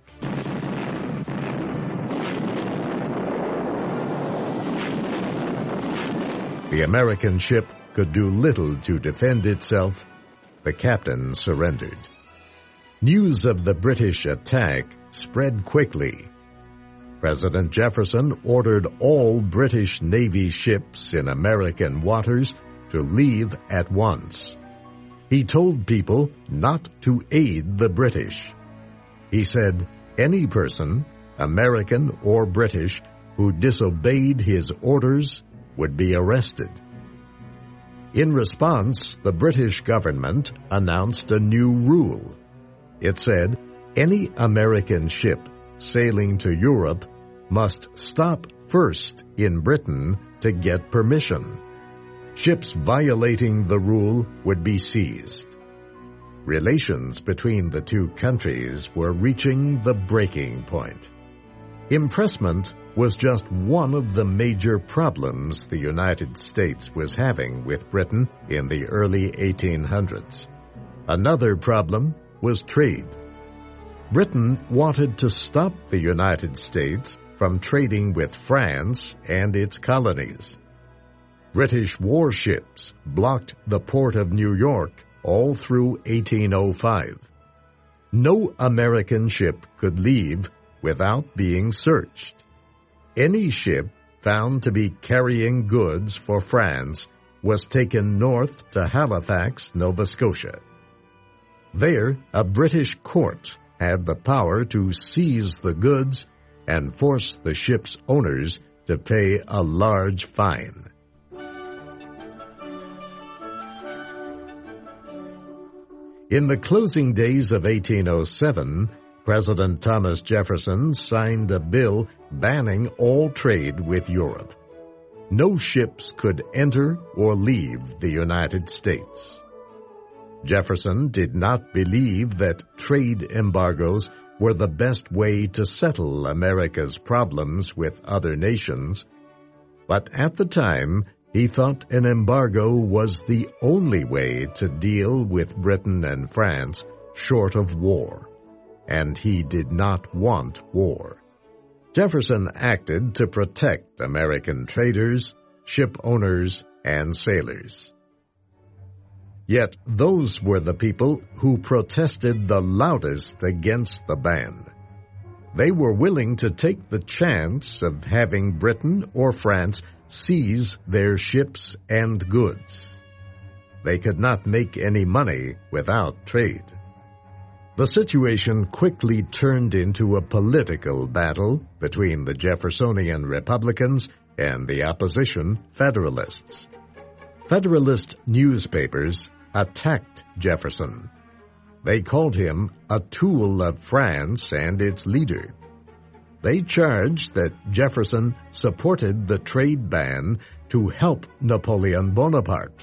The American ship could do little to defend itself. The captain surrendered. News of the British attack spread quickly. President Jefferson ordered all British Navy ships in American waters to leave at once. He told people not to aid the British. He said any person, American or British, who disobeyed his orders would be arrested. In response, the British government announced a new rule. It said any American ship sailing to Europe must stop first in Britain to get permission. Ships violating the rule would be seized. Relations between the two countries were reaching the breaking point. Impressment was just one of the major problems the United States was having with Britain in the early 1800s. Another problem was trade. Britain wanted to stop the United States from trading with France and its colonies. British warships blocked the port of New York all through 1805. No American ship could leave without being searched. Any ship found to be carrying goods for France was taken north to Halifax, Nova Scotia. There, a British court had the power to seize the goods and force the ship's owners to pay a large fine. In the closing days of 1807, President Thomas Jefferson signed a bill banning all trade with Europe. No ships could enter or leave the United States. Jefferson did not believe that trade embargoes were the best way to settle America's problems with other nations, but at the time he thought an embargo was the only way to deal with Britain and France short of war, and he did not want war. Jefferson acted to protect American traders, ship owners, and sailors. Yet those were the people who protested the loudest against the ban. They were willing to take the chance of having Britain or France seize their ships and goods. They could not make any money without trade. The situation quickly turned into a political battle between the Jeffersonian Republicans and the opposition Federalists. Federalist newspapers attacked Jefferson. They called him a tool of France and its leader. They charged that Jefferson supported the trade ban to help Napoleon Bonaparte.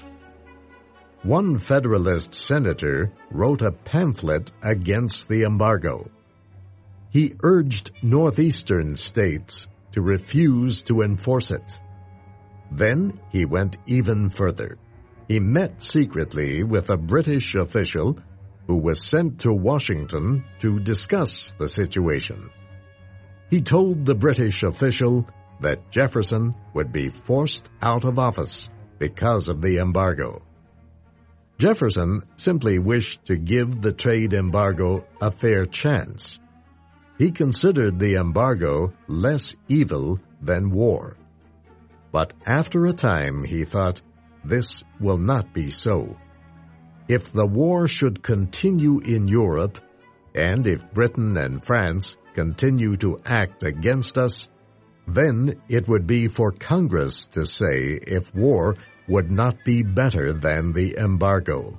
One Federalist senator wrote a pamphlet against the embargo. He urged northeastern states to refuse to enforce it. Then he went even further. He met secretly with a British official who was sent to Washington to discuss the situation. He told the British official that Jefferson would be forced out of office because of the embargo. Jefferson simply wished to give the trade embargo a fair chance. He considered the embargo less evil than war. But after a time he thought, this will not be so. If the war should continue in Europe, and if Britain and France continue to act against us, then it would be for Congress to say if war would not be better than the embargo.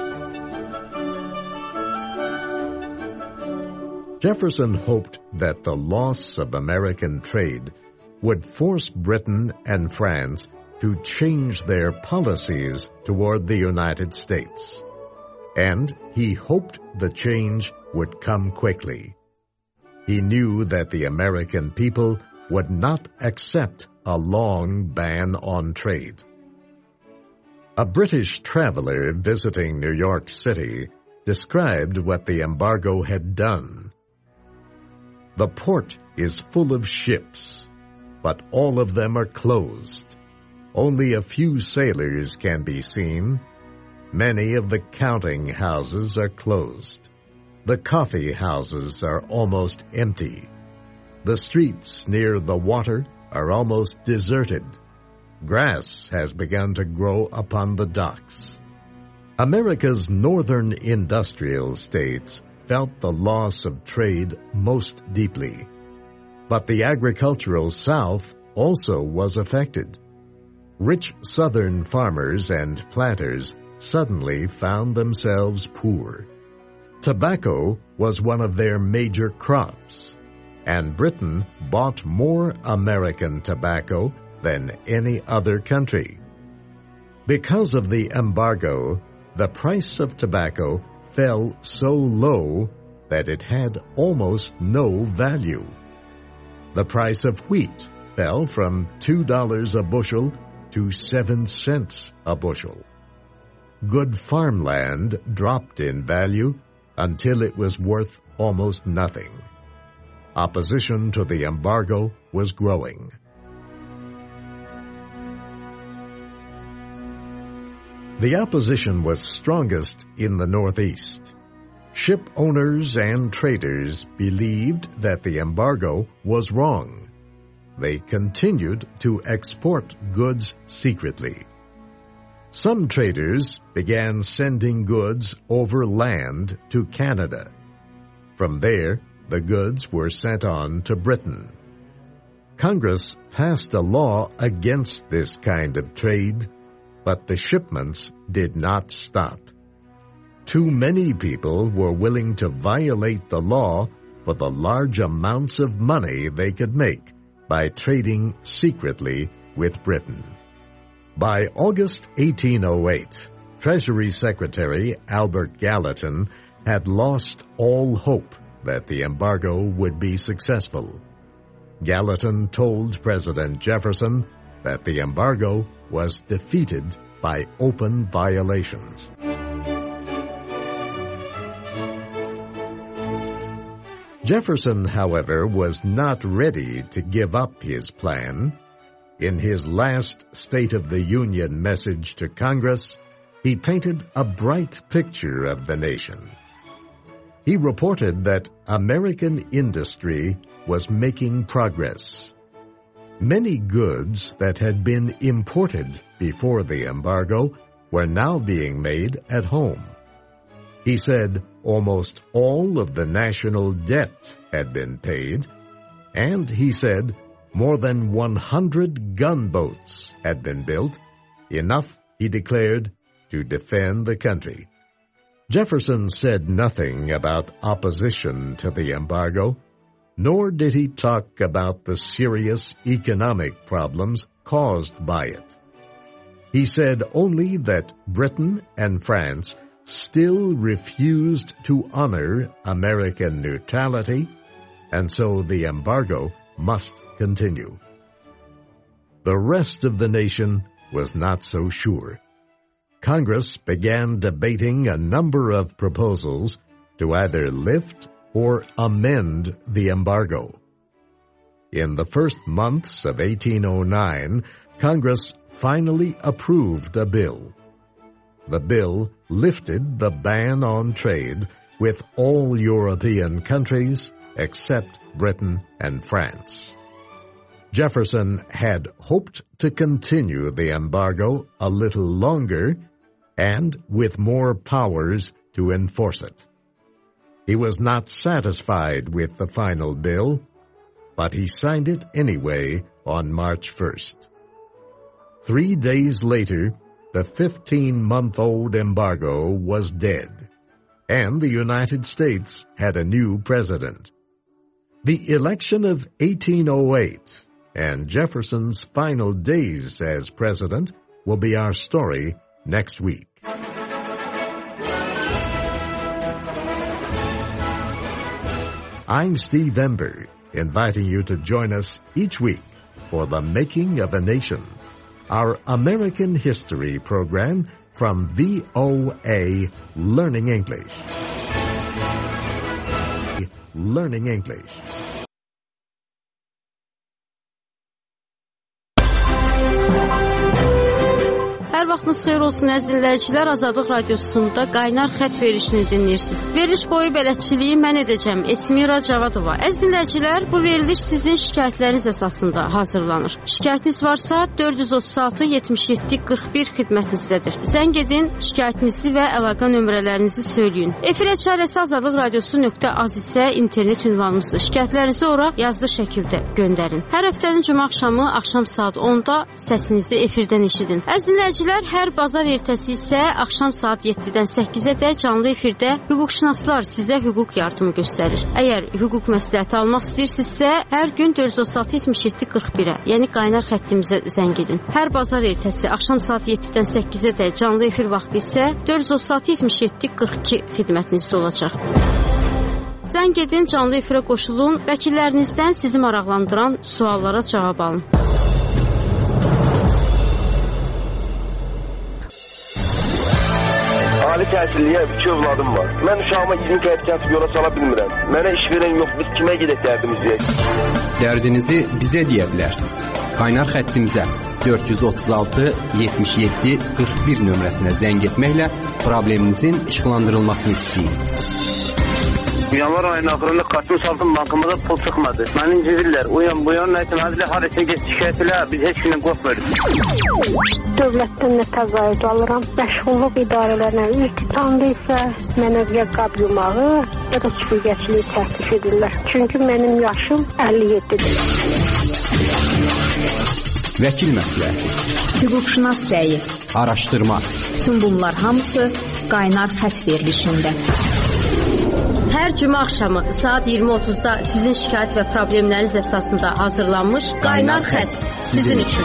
Jefferson hoped that the loss of American trade would force Britain and France to change their policies toward the United States. And he hoped the change would come quickly. He knew that the American people would not accept a long ban on trade. A British traveler visiting New York City described what the embargo had done. The port is full of ships, but all of them are closed. Only a few sailors can be seen. Many of the counting houses are closed. The coffee houses are almost empty. The streets near the water are almost deserted. Grass has begun to grow upon the docks. America's northern industrial states felt the loss of trade most deeply. But the agricultural South also was affected. Rich southern farmers and planters suddenly found themselves poor. Tobacco was one of their major crops, and Britain bought more American tobacco than any other country. Because of the embargo, the price of tobacco fell so low that it had almost no value. The price of wheat fell from $2 a bushel to 7 cents a bushel. Good farmland dropped in value until it was worth almost nothing. Opposition to the embargo was growing. The opposition was strongest in the Northeast. Ship owners and traders believed that the embargo was wrong. They continued to export goods secretly. Some traders began sending goods over land to Canada. From there, the goods were sent on to Britain. Congress passed a law against this kind of trade, but the shipments did not stop. Too many people were willing to violate the law for the large amounts of money they could make by trading secretly with Britain. By August 1808, Treasury Secretary Albert Gallatin had lost all hope that the embargo would be successful. Gallatin told President Jefferson that the embargo was defeated by open violations. Jefferson, however, was not ready to give up his plan. In his last State of the Union message to Congress, he painted a bright picture of the nation. He reported that American industry was making progress. Many goods that had been imported before the embargo were now being made at home. He said almost all of the national debt had been paid, and he said more than 100 gunboats had been built, enough, he declared, to defend the country. Jefferson said nothing about opposition to the embargo, nor did he talk about the serious economic problems caused by it. He said only that Britain and France still refused to honor American neutrality, and so the embargo must continue. The rest of the nation was not so sure. Congress began debating a number of proposals to either lift or amend the embargo. In the first months of 1809, Congress finally approved a bill. The bill lifted the ban on trade with all European countries except Britain and France. Jefferson had hoped to continue the embargo a little longer and with more powers to enforce it. He was not satisfied with the final bill, but he signed it anyway on March 1st. 3 days later, the 15-month-old embargo was dead, and the United States had a new president. The election of 1808 and Jefferson's final days as president will be our story next week. I'm Steve Ember, inviting you to join us each week for The Making of a Nation, our American history program from VOA Learning English. Learning English.
Hər vaxtınız xeyir olsun əziz dinləyicilər. Azadlıq Radiosunda qaynar xətt verilişini dinləyirsiniz. Veriliş boyu bələdçiliyi mən edəcəm. Esmira Cavadova. Əziz dinləyicilər, bu veriliş sizin şikayətləriniz əsasında hazırlanır. Şikayətiniz varsa 436 77 41 xidmətinizdədir. Zəng edin, şikayətinizi və əlaqə nömrələrinizi söyləyin. Efirə çarəsi azadlıqradiosu.az isə internet ünvanımızdır. Şikayətlərinizi ora yazılı şəkildə göndərin. Hər həftənin cümə axşamı axşam saat 10-da səsinizi efirdən eşidin. Əziz dinləyicilər, hər bazar ertəsi isə axşam saat 7-dən 8-ə canlı efirdə hüquqşünaslar sizə hüquq yardımı göstərir. Əgər hüquq məsləhəti almaq istəyirsinizsə, hər gün 436-77-41-ə, yəni qaynar xəttimizə zəng edin. Hər bazar ertəsi axşam saat 7-dən 8-ə canlı efir vaxtı isə 436-77-42 xidmətinizdə olacaq. Zəng edin, canlı efirə qoşulun, vəkillərinizdən sizi maraqlandıran suallara cavab alın.
Ali təhsilliyə 2 övladım var. Mən uşağıma 20 qəd kəsib yola sala bilmirəm. Mənə iş verən yox, biz kimə gedək dərdimiz deyək?
Dərdinizi bizə deyə bilərsiniz. Qaynar xəttimizə 436 77 41 nömrəsinə zəng etməklə probleminizin işıqlandırılmasını istəyin.
Yanvar ayının axırında kartımı saldım, bankamada pul çıxmadı. Məni incidirlər. Bu yan nəysə, həzlə harasa geç şikayət elə, biz heç gündən qorxmuyoruz.
Dövlətdən nə təzayüd alıram. Məşğulluq idarələrinə iltitamda isə mənə ya qab yumağı, ya da süpürgəçiliyi təklif edirlər. Çünki mənim yaşım 57-dir.
Vəkil məsləhəti,
hüquqşünas rəyi,
araşdırma.
Bütün bunlar hamısı qaynar xətt verilişində.
Hər cümə axşamı saat 20:30-da sizin şikayət və problemləriniz əsasında hazırlanmış qaynar xətt sizin üçün.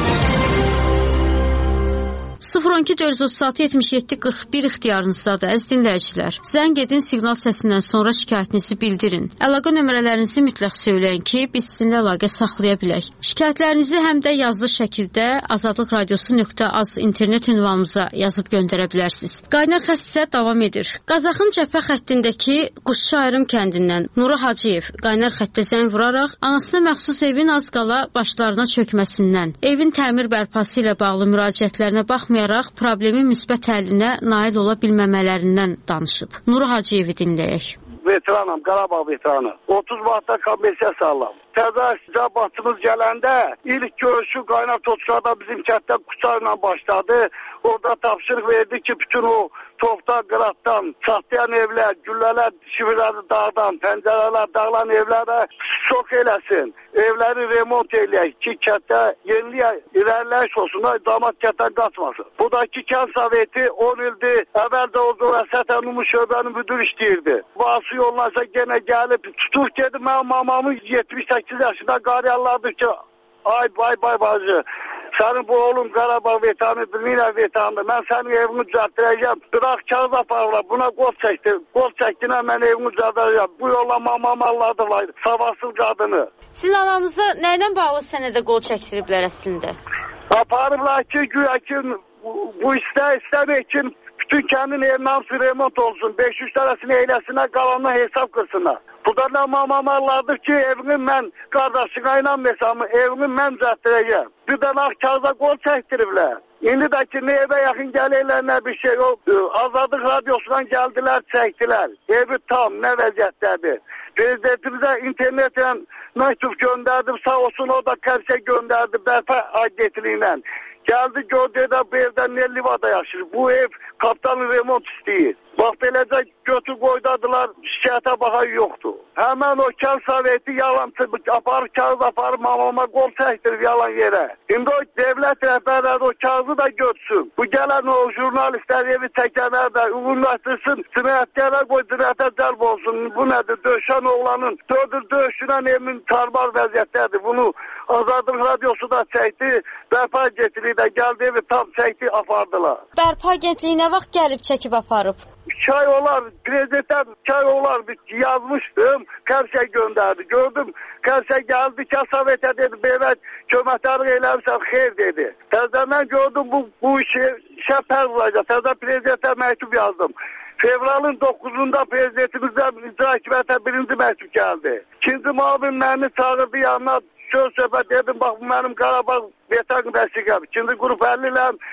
012-436-77-41 ixtiyarınızdadır, əziz dinləyicilər. Zəng edin, siqnal səsindən sonra şikayətinizi bildirin. Əlaqə nömrələrinizi mütləq söyləyin ki, biz sizinlə əlaqə saxlaya bilək. Şikayətlərinizi həm də yazılı şəkildə azadlıqradiosu.az internet ünvanımıza yazıb göndərə bilərsiniz. Qaynar xətt isə davam edir. Qazaxın cəbhə xəttindəki Quşçu Ayrım kəndindən Nuru Hacıyev qaynar xəttə zəng vuraraq anasına məxsus evin az qala başlarına çökməsindən, evin təmir bərpası ilə bağlı müraciətlərinə baxmayaraq problemin müsbət həllinə nail ola bilməmələrindən danışıb. Nuru Hacıyevi dinləyək.
Veteranım, Qarabağ veteranı. 30 Mart'da komisiya sağlam. Təzə isticabatçımız gələndə ilk görüşü qaynar toçlarda bizim kətdə Quşçuyla başladı. Orada tapşırıq verdi ki, bütün o tofta, qıratdan, çatlayan evlər, güllələr, şifrləri dağdan, pəncərələr, dağılan evlərə şok eləsin. Evləri remont eləyək ki, kətdə yenilik irəliləyiş olsun, damat kətdən qaçmasın. Budakı kənd soveti 10 ildir, əvvəldə oldu və sətən Numu şöbənin müdür işləyirdi. Bası yolunasa gene gəlib, tutuq dedi, mənim mamamın 78 yaşında qaryalladı ki, ay bacı. Sənin bu oğlum Qarabağ veteranıdır, Mina veteranıdır. Mən sənin evini düzəltdirəcəm. Bırax kağız aparlar, buna qol çəkdi. Qol çəkdinə mən evimi düzəltdirəcəm. Bu yolla mamam alladılar, savasız qadını.
Sizin ananıza nə ilə bağlı sənədə qol çəkdiriblər əslində?
Aparıblar ki, güya ki, bu istəmək ki, bütün kəndin evinin hamısı remont olsun. 500 tərəsini eyləsinə, qalanına hesab qırsınlar. Burada mamam alladır ki, evini mən qardaşına inanmırsam, evini mən düzəltdirəcəm. Bir dənə kağıza qol çəkdiriblər. İndi də ki, nə evə yaxın gəlirlər, nə bir şey yok. Azadlıq Radiosu'dan gəldilər, çəkdilər. Evi tam, nə vəziyyətdədir. Prezidentimizə internetlə məktub göndərdim, sağ olsun o da kəbsə göndərdi, bərpa agentliğiyle. Geldi gördü də bu evdən ne livada yaşayır. Bu ev kaptanın remont istəyir. Bax beləcə götü qoydadılar, şikayətə baxan yoxdur. Həmən o kənd soveti yalançı aparır, kağız aparır, mamama qol çəkdirir yalan yerə. İndi o devlet rəhbərləri o kağızı da götsün. Bu gələn o jurnalistlər evi çəkənlər də ünvanlaşdırsın, cinayətkara qoy, cinayətə cəlb olsun. Bu nədir? Döşən oğlanın döyüşünən evimin tarbar vəziyyətdədir. Bunu Azadlıq Radiosu da çəkdi, bərpa agentliyi də gəldi evi tam çəkdi, apardılar.
Bərpa agentliyi nə vaxt gəlib çəkib aparıb?
2 ay olar, prezidentler 2 ay olar yazmıştım, Kərsək gönderdi. Gördüm, Kərsək geldi, Kəsavətə dedi, belə köməkləri eləmişsən, xeyr dedi. Təzədən gördüm, bu işə pər vuracaq. Təzə prezidentə məktub yazdım. Fevralın 9'unda prezidentimizden icra hakimiyyətə 1-ci məktub geldi. 2-ci muavin məni çağırdı yanına, söz söhbət dedim, bax bu mənim Qarabağ veteran vəsiqəm. 2-ci qrup 50'ləm,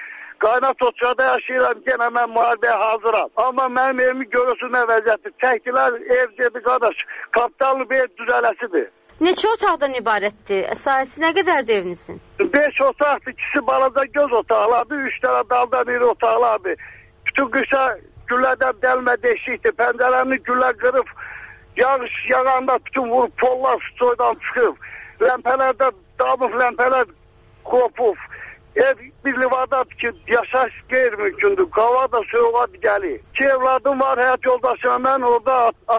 Qaynar Toçkada yaşayıram, yenə mən müharibəyə hazıram. Amma mənim evimi görürsün nə vəziyyətdir. Çəkdilər, ev dedi qardaş, kapitallı bir ev düzələsidir.
Neçə otaqdan ibarətdir? Sahəsi nə qədərdir evinizin? 5
otaqdır, ikisi balaca göz otaqlardır, 3 dənə daldan iri otaqlardır. Bütün qışa güllərdən dəlmə deşikdir, pəncərəni güllər qırıb, yağış yağanda bütün vurub, pollar soydan çıxıb, ləmpələrdə damıb, ləmpələr qopub. Ev bir livadadır ki, yaşayış qeyri-mümkündür. Qava da soğuğa gəlir. 2 evladım var, həyat yoldaşım. Mən orada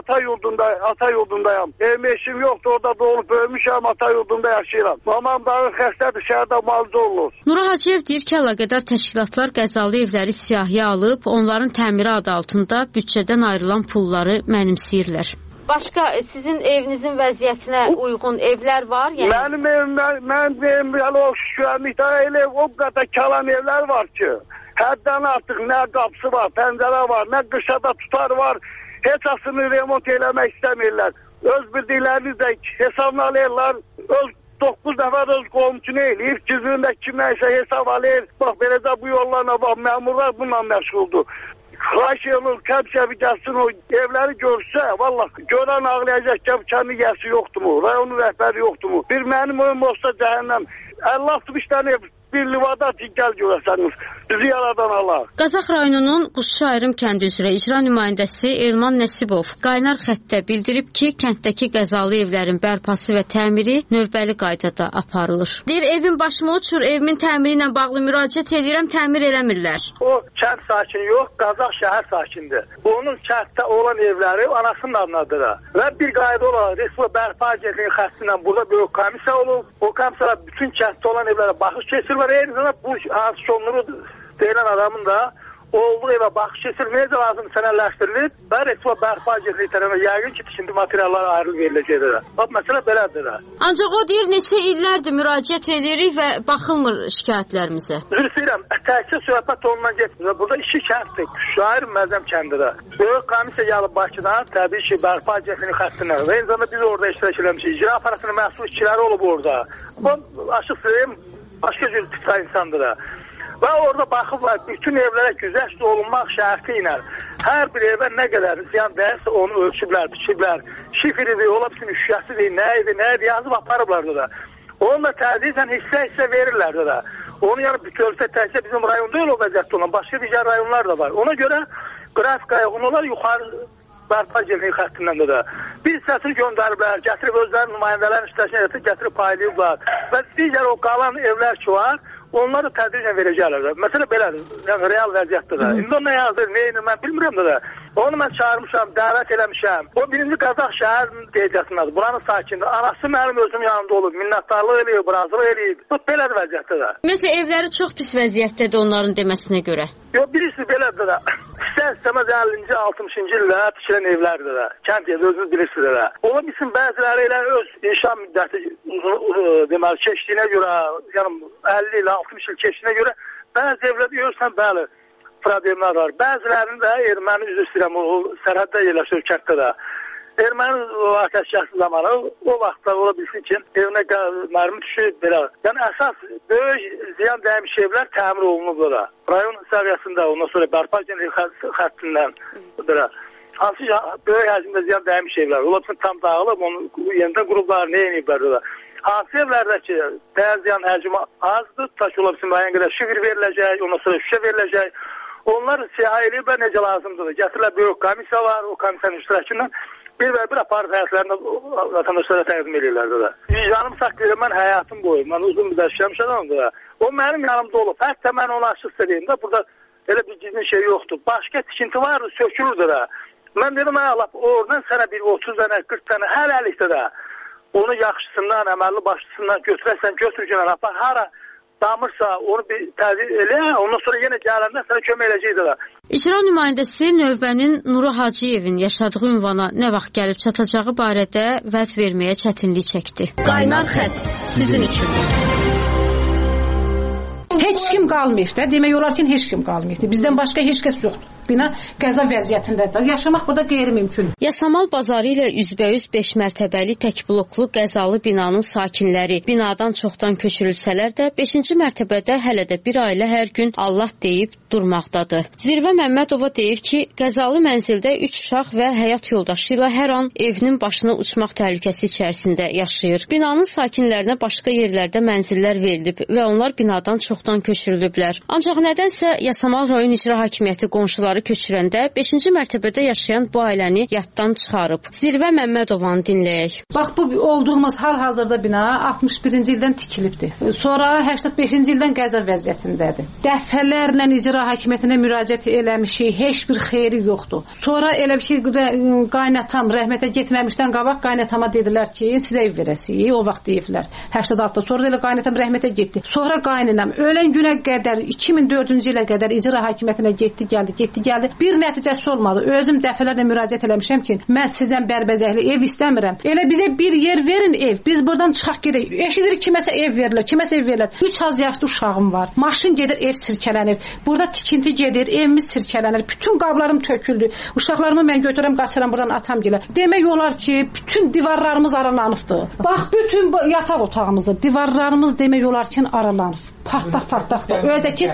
ata yurdundayam. Evim eşim yoxdur, orada doğulub böyümüşəm, ata yurdunda yaşayıram. Mamam dağı xəstədir, şəhərdə müalicə olunur.
Nura Hacıyev deyir ki, əlaqədar təşkilatlar qəzalı evləri siyahıya alıb, onların təmiri adı altında bütçədən ayrılan pulları mənimsəyirlər. Başqa sizin evinizin vəziyyətinə uyğun evlər var? Yəni...
Mənim evim hələ o şükürlükdə elə o qədər kalan evlər var ki, həddən artıq nə qapısı var, pəncərə var, nə qışada tutar var, heç asını remont eləmək istəmirlər. Öz bildiklərini də hesablayırlar, öz 9 nəfər öz qomçunu eləyib, cüzündə kimə isə hesab alır, bax beləcə bu yollarına bax, məmurlar bununla məşğuldur. Xahiş edilir, kəmşəvi gəlsin o evləri görsə, vallahi görən ağlayacaq ki, kəndi yəsi yoxdur mu, rayonun rəhbəri yoxdur mu? Bir mənim oyum olsa cəhənnəm, 50-60 dənə ev bir livada gəl görəsəniz, bizi yaradan Allah.
Qazax rayonunun Quşçu Ayrım kəndi üzrə icra nümayəndəsi Elman Nəsibov qaynar xəttdə bildirib ki, kənddəki qəzalı evlərin bərpası və təmiri növbəli qaydada aparılır. Deyir, evin başıma uçur, evimin təmiri ilə bağlı müraciət edirəm, təmir eləmirlər.
O kənd sakini yox, Qazax şəhər sakindir. Onun kənddə olan evləri anasının adınadır. Və bir qayda olaraq Respublika Bərpa Agentliyi xəstindən burada böyük komissiya olub. O komissiyada bütün kənddə olan evlərə baxış keçirir. Eyni zamanda bu hansı sonları deyilən adamın da olduğu evə baxış keçirilməyəcə lazım sənədləşdirilir və Respublika Bərpa Agentliyi tərəfindən yəqin ki, tikinti materialları ayrılıb veriləcəkdir. Bax, məsələ belədir.
Ancaq o deyir, neçə illərdir müraciət edirik və baxılmır şikayətlərimizə.
Üzr istəyirəm, təkcə söhbət ondan getmir. Burada 2 kənddir, Şair Məzəm kəndidir. Böyük komissiya gəlib Bakıdan, təbii ki, Bərpa Agentliyi xəttindən. Və eyni zamanda biz orada iştirak eləmişik. İcra aparatının məsul işçiləri olub orada. Bu, açıq söyləyim, başqa cür tipsal insandır. Və orada baxıblar, bütün evlərə güzəşt olunmaq şərti ilə hər bir evə nə qədər ziyan dəyərsə onu ölçüblər, biçiblər. Şifridir, ola bilsin, üşüyəsidir, nə idi, yazıb aparıblar da. Onunla tədricən hissə verirlər da. Onu yəni bütövlükdə təkcə bizim rayonda elə o vəziyyətdə olan, başqa digər rayonlar da var. Ona görə qrafikaya onlar yuxarı Bərpa Agentliyi xəttindən də. Bir hissəsini göndəriblər, gətirib özlərinin nümayəndələrin işləşini gətirib paylayıblar. Və digər o qalan evlər ki var, onları tədricən verəcəklər. Məsələ belədir, yəni real vəziyyətdir də. İndi o nə yazır, neyini mən bilmirəm də. Onu mən çağırmışam, dəvət eləmişəm. O birinci Qazax şəhərinin qeydiyyatındadır. Buranın sakindir. Anası mənim özüm yanımda olub, minnətdarlıq eləyib, razılıq eləyib. Bu belədir vəziyyətdir də.
Ümumiyyətlə evləri çox pis vəziyyətdədir onların deməsinə görə.
Yox, birisi belədir də. İstər-istəməz 50-ci, 60-cı ildə tikilən evlərdir də. Kənd yeri özünüz bilirsiniz də. Ola bilsin bəziləri elə öz inşa müddəti deməli keçdiyinə görə, yəni 50 ilə 60 il keçdiyinə görə bəzi evlərdə görürsən, bəli, problemlər var. Bəzilərinin də erməni üzr istəyirəm, o sərhəddə yerləşir kənddə də. Erməni ateşkəsi zamanı o vaxtda ola bilsin ki, evinə mərmi düşüb belə. Yəni əsas böyük ziyan dəymiş evlər təmir olunub da. Rayon səviyyəsində, ondan sonra Bərpa Agentliyi xəttindən belə. Hansı böyük həcmdə ziyan dəymiş evlər. Ola bilsin tam dağılıb, onu yenidən qurublar, nə yeniblər da. Hansı evlərdəki dəyər ziyan həcmi azdır, taşı ola bilsin müəyyən qədər şifr veriləcək, ondan sonra şüşə veriləcək. Onlar siyah eləyiblər necə lazımdır. Gətirirlər böyük komissiya var, o komissiyanın iştirakından bir və bir aparıb həyatlarında vətəndaşlara təqdim edirlər də. Vicdanım saxlayır, mən həyatım boyu, mən uzun müddət işləmiş adamım da. O mənim yanımda olub. Hətta mən onu açıq söyləyim də, burada elə bir gizli şey yoxdur. Başqa tikinti var, sökülürdür də. Mən dedim, oradan sənə bir 30 dənə, 40 dənə, hələlikdə də onu yaxşısından, əməlli başçısından götürəsən, götürgünən apar, hara damırsa onu bir təzir elə, ondan sonra yenə gələndə sənə kömək eləyəcəkdir də.
İcra nümayəndəsi növbənin Nuru Hacıyevin yaşadığı ünvana nə vaxt gəlib çatacağı barədə vəd verməyə çətinlik çəkdi.
Qaynar xətt sizin üçün. Heç kim
qalmayıb da. Demək olar ki, heç kim qalmayıb. Bizdən başqa heç kəs yoxdur. Bina qəza vəziyyətindədir. Yaşamaq burada qeyri-mümkün.
Yasamal bazarı ilə üzbəyüz 5 mərtəbəli tək bloklu qəzalı binanın sakinləri binadan çoxdan köçürülsələr də 5-ci mərtəbədə hələ də bir ailə hər gün Allah deyib durmaqdadır. Zirvə Məmmədova deyir ki, qəzalı mənzildə 3 uşaq və həyat yoldaşı ilə hər an evinin başına uçmaq təhlükəsi içərisində yaşayır. Binanın sakinlərinə başqa yerlərdə mənzillər verilib və onlar binadan çoxdan köçürülüblər. Ancaq nədənsə Yasamal rayon icra hakimiyyəti qonşuları köçürəndə 5-ci mərtəbədə yaşayan bu ailəni yaddan çıxarıb. Zirvə Məmmədovanı dinləyək.
Bax, bu olduğumuz hal-hazırda bina 61-ci ildən tikilibdir. Sonra 85-ci ildən qəza vəziyyətindədir. Dəfələrlə icra hakimiyyətinə müraciət eləmişik, heç bir xeyri yoxdur. Sonra elə bir ki, qaynatam rəhmətə getməmişdən qabaq qaynatama dedilər ki, sizə ev verəsik, o vaxt deyiblər. 86-da sonra elə qaynatam rəhmətə getdi. Sonra qaynanam ölən günə qədər 2004-cü ilə qədər icra hakimiyyətinə getdi, gəldi. Bir nəticəsi olmadı. Özüm dəfələrlə müraciət eləmişəm ki, mən sizdən bərbəzəkli ev istəmirəm. Elə bizə bir yer verin ev. Biz buradan çıxaq gedək. Eşidirik kiməsə ev verirlər. 3 az yaşlı uşağım var. Maşın gedir, ev sirkələnir. Burada tikinti gedir, evimiz sirkələnir. Bütün qablarım töküldü. Uşaqlarımı mən götürəm, qaçıram buradan atam gilə. Demək olar ki, bütün divarlarımız aralanıbdı. Bax, bütün yataq otağımızda divarlarımız demək olar ki, aralanıb. Partlaq. Özə ki,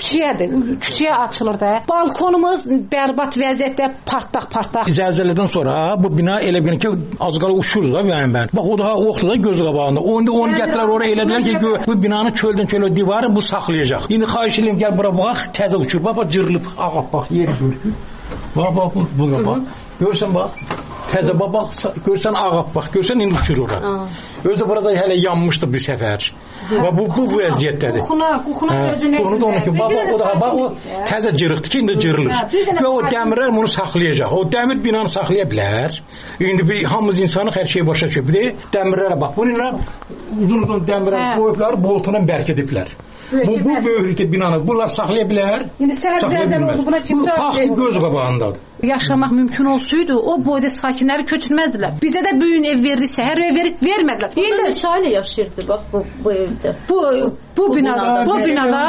küçüyə açılır da. Balkonumuz bərbad vəziyyətdə partlaq.
Zəlzələdən sonra bu bina elə bir ki, az qala uçurdu da mən. Bax, o da oxtu da göz qabağında. Onu gətirlər oraya elədilər ki, bu binanı çöldən çölə divarı bu saxlayacaq. İndi xahiş edirəm, gəl bura bax, təzə uçur. Bax, cırılıb, bax, yeri görür. Bax, buna bax. Görsən bax. Təzə bax, görsən bax, görsən indi uçur ora. Özü burada hələ yanmışdı bir səfər. Və bu vəziyyətdədir.
Qoxuna özünə.
Onu da onu ki, bax, o təzə cırıqdır ki, indi cırılır. Və o dəmirlər bunu saxlayacaq. O dəmir binanı saxlaya bilər. İndi hamımız insanı hər şey başa düşür. Bir də dəmirlərə bax. Bununla uzun dəmirlər qoyublar, boltuna bərkidiblər. Bu böyüklükdə binanı bunlar saxlaya bilər.
İndi səhər zəlzələ oldu, buna kim cavab verir?
Göz qabağındadır.
Yaşamaq mümkün olsaydı, o boyda sakinləri köçürməzdilər. Bizdə də böyün ev verirsə, hər ev vermədilər.
Burada neçə ailə yaşayırdı bax bu evdə?
Bu binada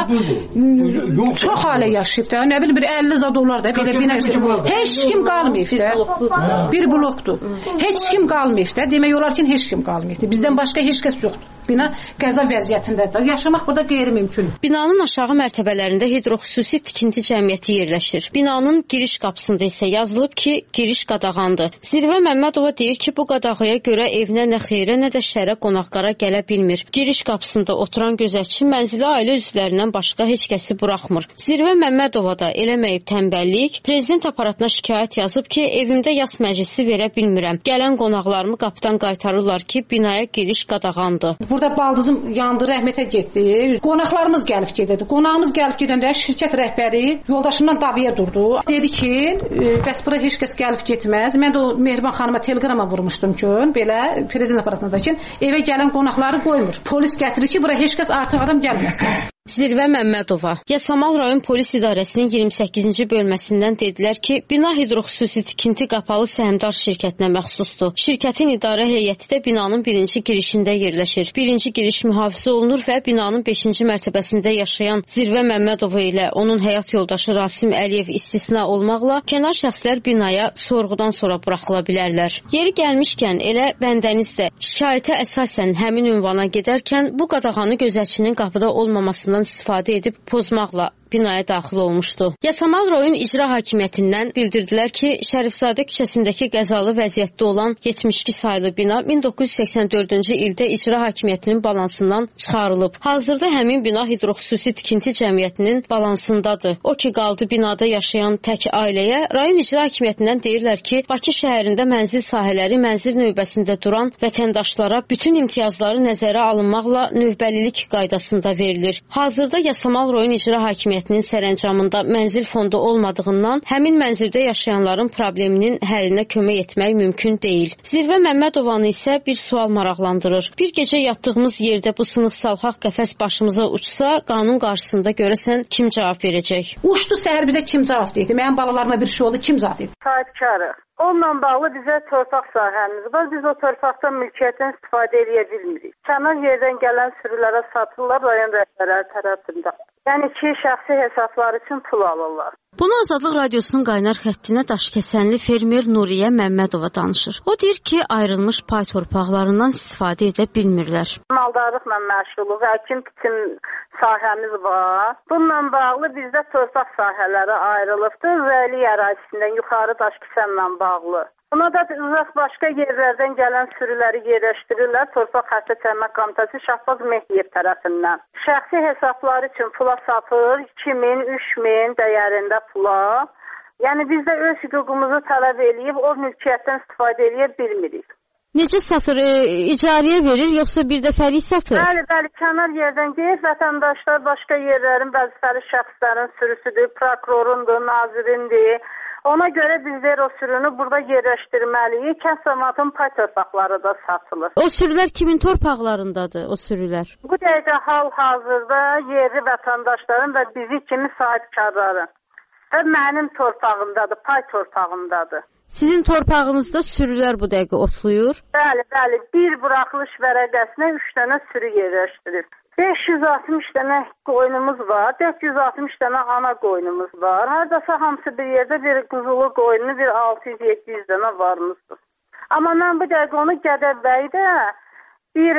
çox ailə yaşayıb da. Nə bilim bir 50 zad olar da belə bina. Heç kim qalmayıb da. Bir blokdur. Heç kim qalmayıb da. Demək olar ki, heç kim qalmayıb. Bizdən başqa heç kəs yoxdur. Bina qəza vəziyyətindədir. Yaşamaq burada qeyri-mümkün.
Binanın aşağı mərtəbələrində hidroxüsusi tikinti cəmiyyəti yerləşir. Binanın giriş qapısında isə yazılıb ki, giriş qadağandır. Zirvə Məmmədova deyir ki, bu qadağaya görə evinə nə xeyrə, nə də şərə qonaqlara gələ bilmir. Giriş qapısında oturan gözətçi mənzili ailə üzvlərindən başqa heç kəsi buraxmır. Zirvə Məmmədova da eləməyib tənbəllik, prezident aparatına şikayət yazıb ki, evimdə yas məclisi verə bilmirəm. Gələn qonaqlarımı qapıdan qaytarırlar ki, binaya giriş qadağandır.
Burada baldızım yandı, rəhmətə getdi. Qonaqlarımız gəlib gedirdi. Qonağımız gəlib gedəndə şirkət rəhbəri yoldaşımdan davaya durdu. Dedi ki, bəs bura heç kəs gəlib getməz. Mən də o Mehriban xanıma teleqrama vurmuşdum ki, belə prezident aparatında ki, evə gələn qonaqları qoymur. Polis gətirir ki, bura heç kəs artıq adam gəlməsin.
Zirvə Məmmədova Yasamal rayon polis idarəsinin 28-ci bölməsindən dedilər ki, bina hidroxüsusi tikinti qapalı səhmdar şirkətinə məxsusdur. Şirkətin idarə heyəti də binanın birinci girişində yerləşir. Birinci giriş mühafizə olunur və binanın 5-ci mərtəbəsində yaşayan Zirvə Məmmədova ilə onun həyat yoldaşı Rasim Əliyev istisna olmaqla kənar şəxslər binaya sorğudan sonra buraxıla bilərlər. Yeri gəlmişkən elə bəndəniz də şikayətə əsasən həmin ünvana gedərkən bu qadağanı gözətçinin qapıda olmamasını istifadə edib pozmaqla binaya daxil olmuşdu. Yasamal rayon icra hakimiyyətindən bildirdilər ki, Şərifzadə küçəsindəki qəzalı vəziyyətdə olan 72 saylı bina 1984-cü ildə icra hakimiyyətinin balansından çıxarılıb. Hazırda həmin bina hidroxüsusi tikinti cəmiyyətinin balansındadır. O ki, qaldı binada yaşayan tək ailəyə, rayon icra hakimiyyətindən deyirlər ki, Bakı şəhərində mənzil sahələri mənzil növbəsində duran vətəndaşlara bütün imtiyazları nəzərə alınmaqla növbəlilik qaydasında verilir. Hazırda Yasamal rayon icra hakimiyyətinin sərəncamında mənzil fondu olmadığından həmin mənzildə yaşayanların probleminin həllinə kömək etmək mümkün deyil. Zirvə Məmmədovanı isə bir sual maraqlandırır. Bir gecə yatdığımız yerdə bu sınıq-salxaq qəfəs başımıza uçsa, qanun qarşısında görəsən kim cavab verəcək?
Uçdu səhər bizə kim cavab deyildi? Mənim balalarıma bir şey oldu, kim cavab deyildi?
Sahibkarıq. Onunla bağlı bizə torpaq sahəmiz var. Biz o torpaqdan mülkiyyətdən istifadə edə bilmirik. Kənar yerdən gələn sürülərə satırlar rayon rəhbərləri tərəfində. Yəni ki, şəxsi hesabları üçün pul alırlar.
Bunu Azadlıq Radiosunun qaynar xəttinə Daşkəsənli fermer Nuriyə Məmmədova danışır. O deyir ki, ayrılmış pay torpaqlarından istifadə edə bilmirlər.
Maldarlıqla məşğuluq, əkin-biçin sahəmiz var. Bununla bağlı bizdə torpaq sahələri ayrılıbdır. Vəli ərazisindən yuxarı Daşkəsənlə bağlı. Buna da uzaq başqa yerlərdən gələn sürüləri yerləşdirirlər Torpaq Xətti Təmin Komitəsi Şahbaz Mehdiyev tərəfindən. Şəxsi hesabları üçün pula satır, 2000, 3000 dəyərində pula. Yəni biz də öz hüququmuzu tələb edib o mülkiyyətdən istifadə edə bilmirik.
Necə satır? İcarəyə verir, yoxsa bir dəfəlik satır?
Bəli, kənar yerdən deyir, vətəndaşlar başqa yerlərin vəzifəli şəxslərin sürüsüdür, prokurorundur, nazirindir. Ona görə bizlər o sürünü burada yerləşdirməliyik. Kənd cəmiyyətinin pay torpaqları da satılır.
O sürülər kimin torpaqlarındadır, o sürülər?
Bu dəqiqə hal-hazırda yerli vətəndaşların və bizi kimi sahibkarların və mənim torpağımdadır, pay torpağımdadır.
Sizin torpağınızda sürülər bu dəqiqə otlayır?
Bəli. Bir buraxılış vərəqəsinə 3 dənə sürü yerləşdirir. 560 dənə qoyunumuz var, 460 dənə ana qoyunumuz var. Hardasa hamısı bir yerdə bir quzulu qoyunu, bir 600-700 dənə varımızdır. Amma mən bu dəqiqə onu Gədəbəydə bir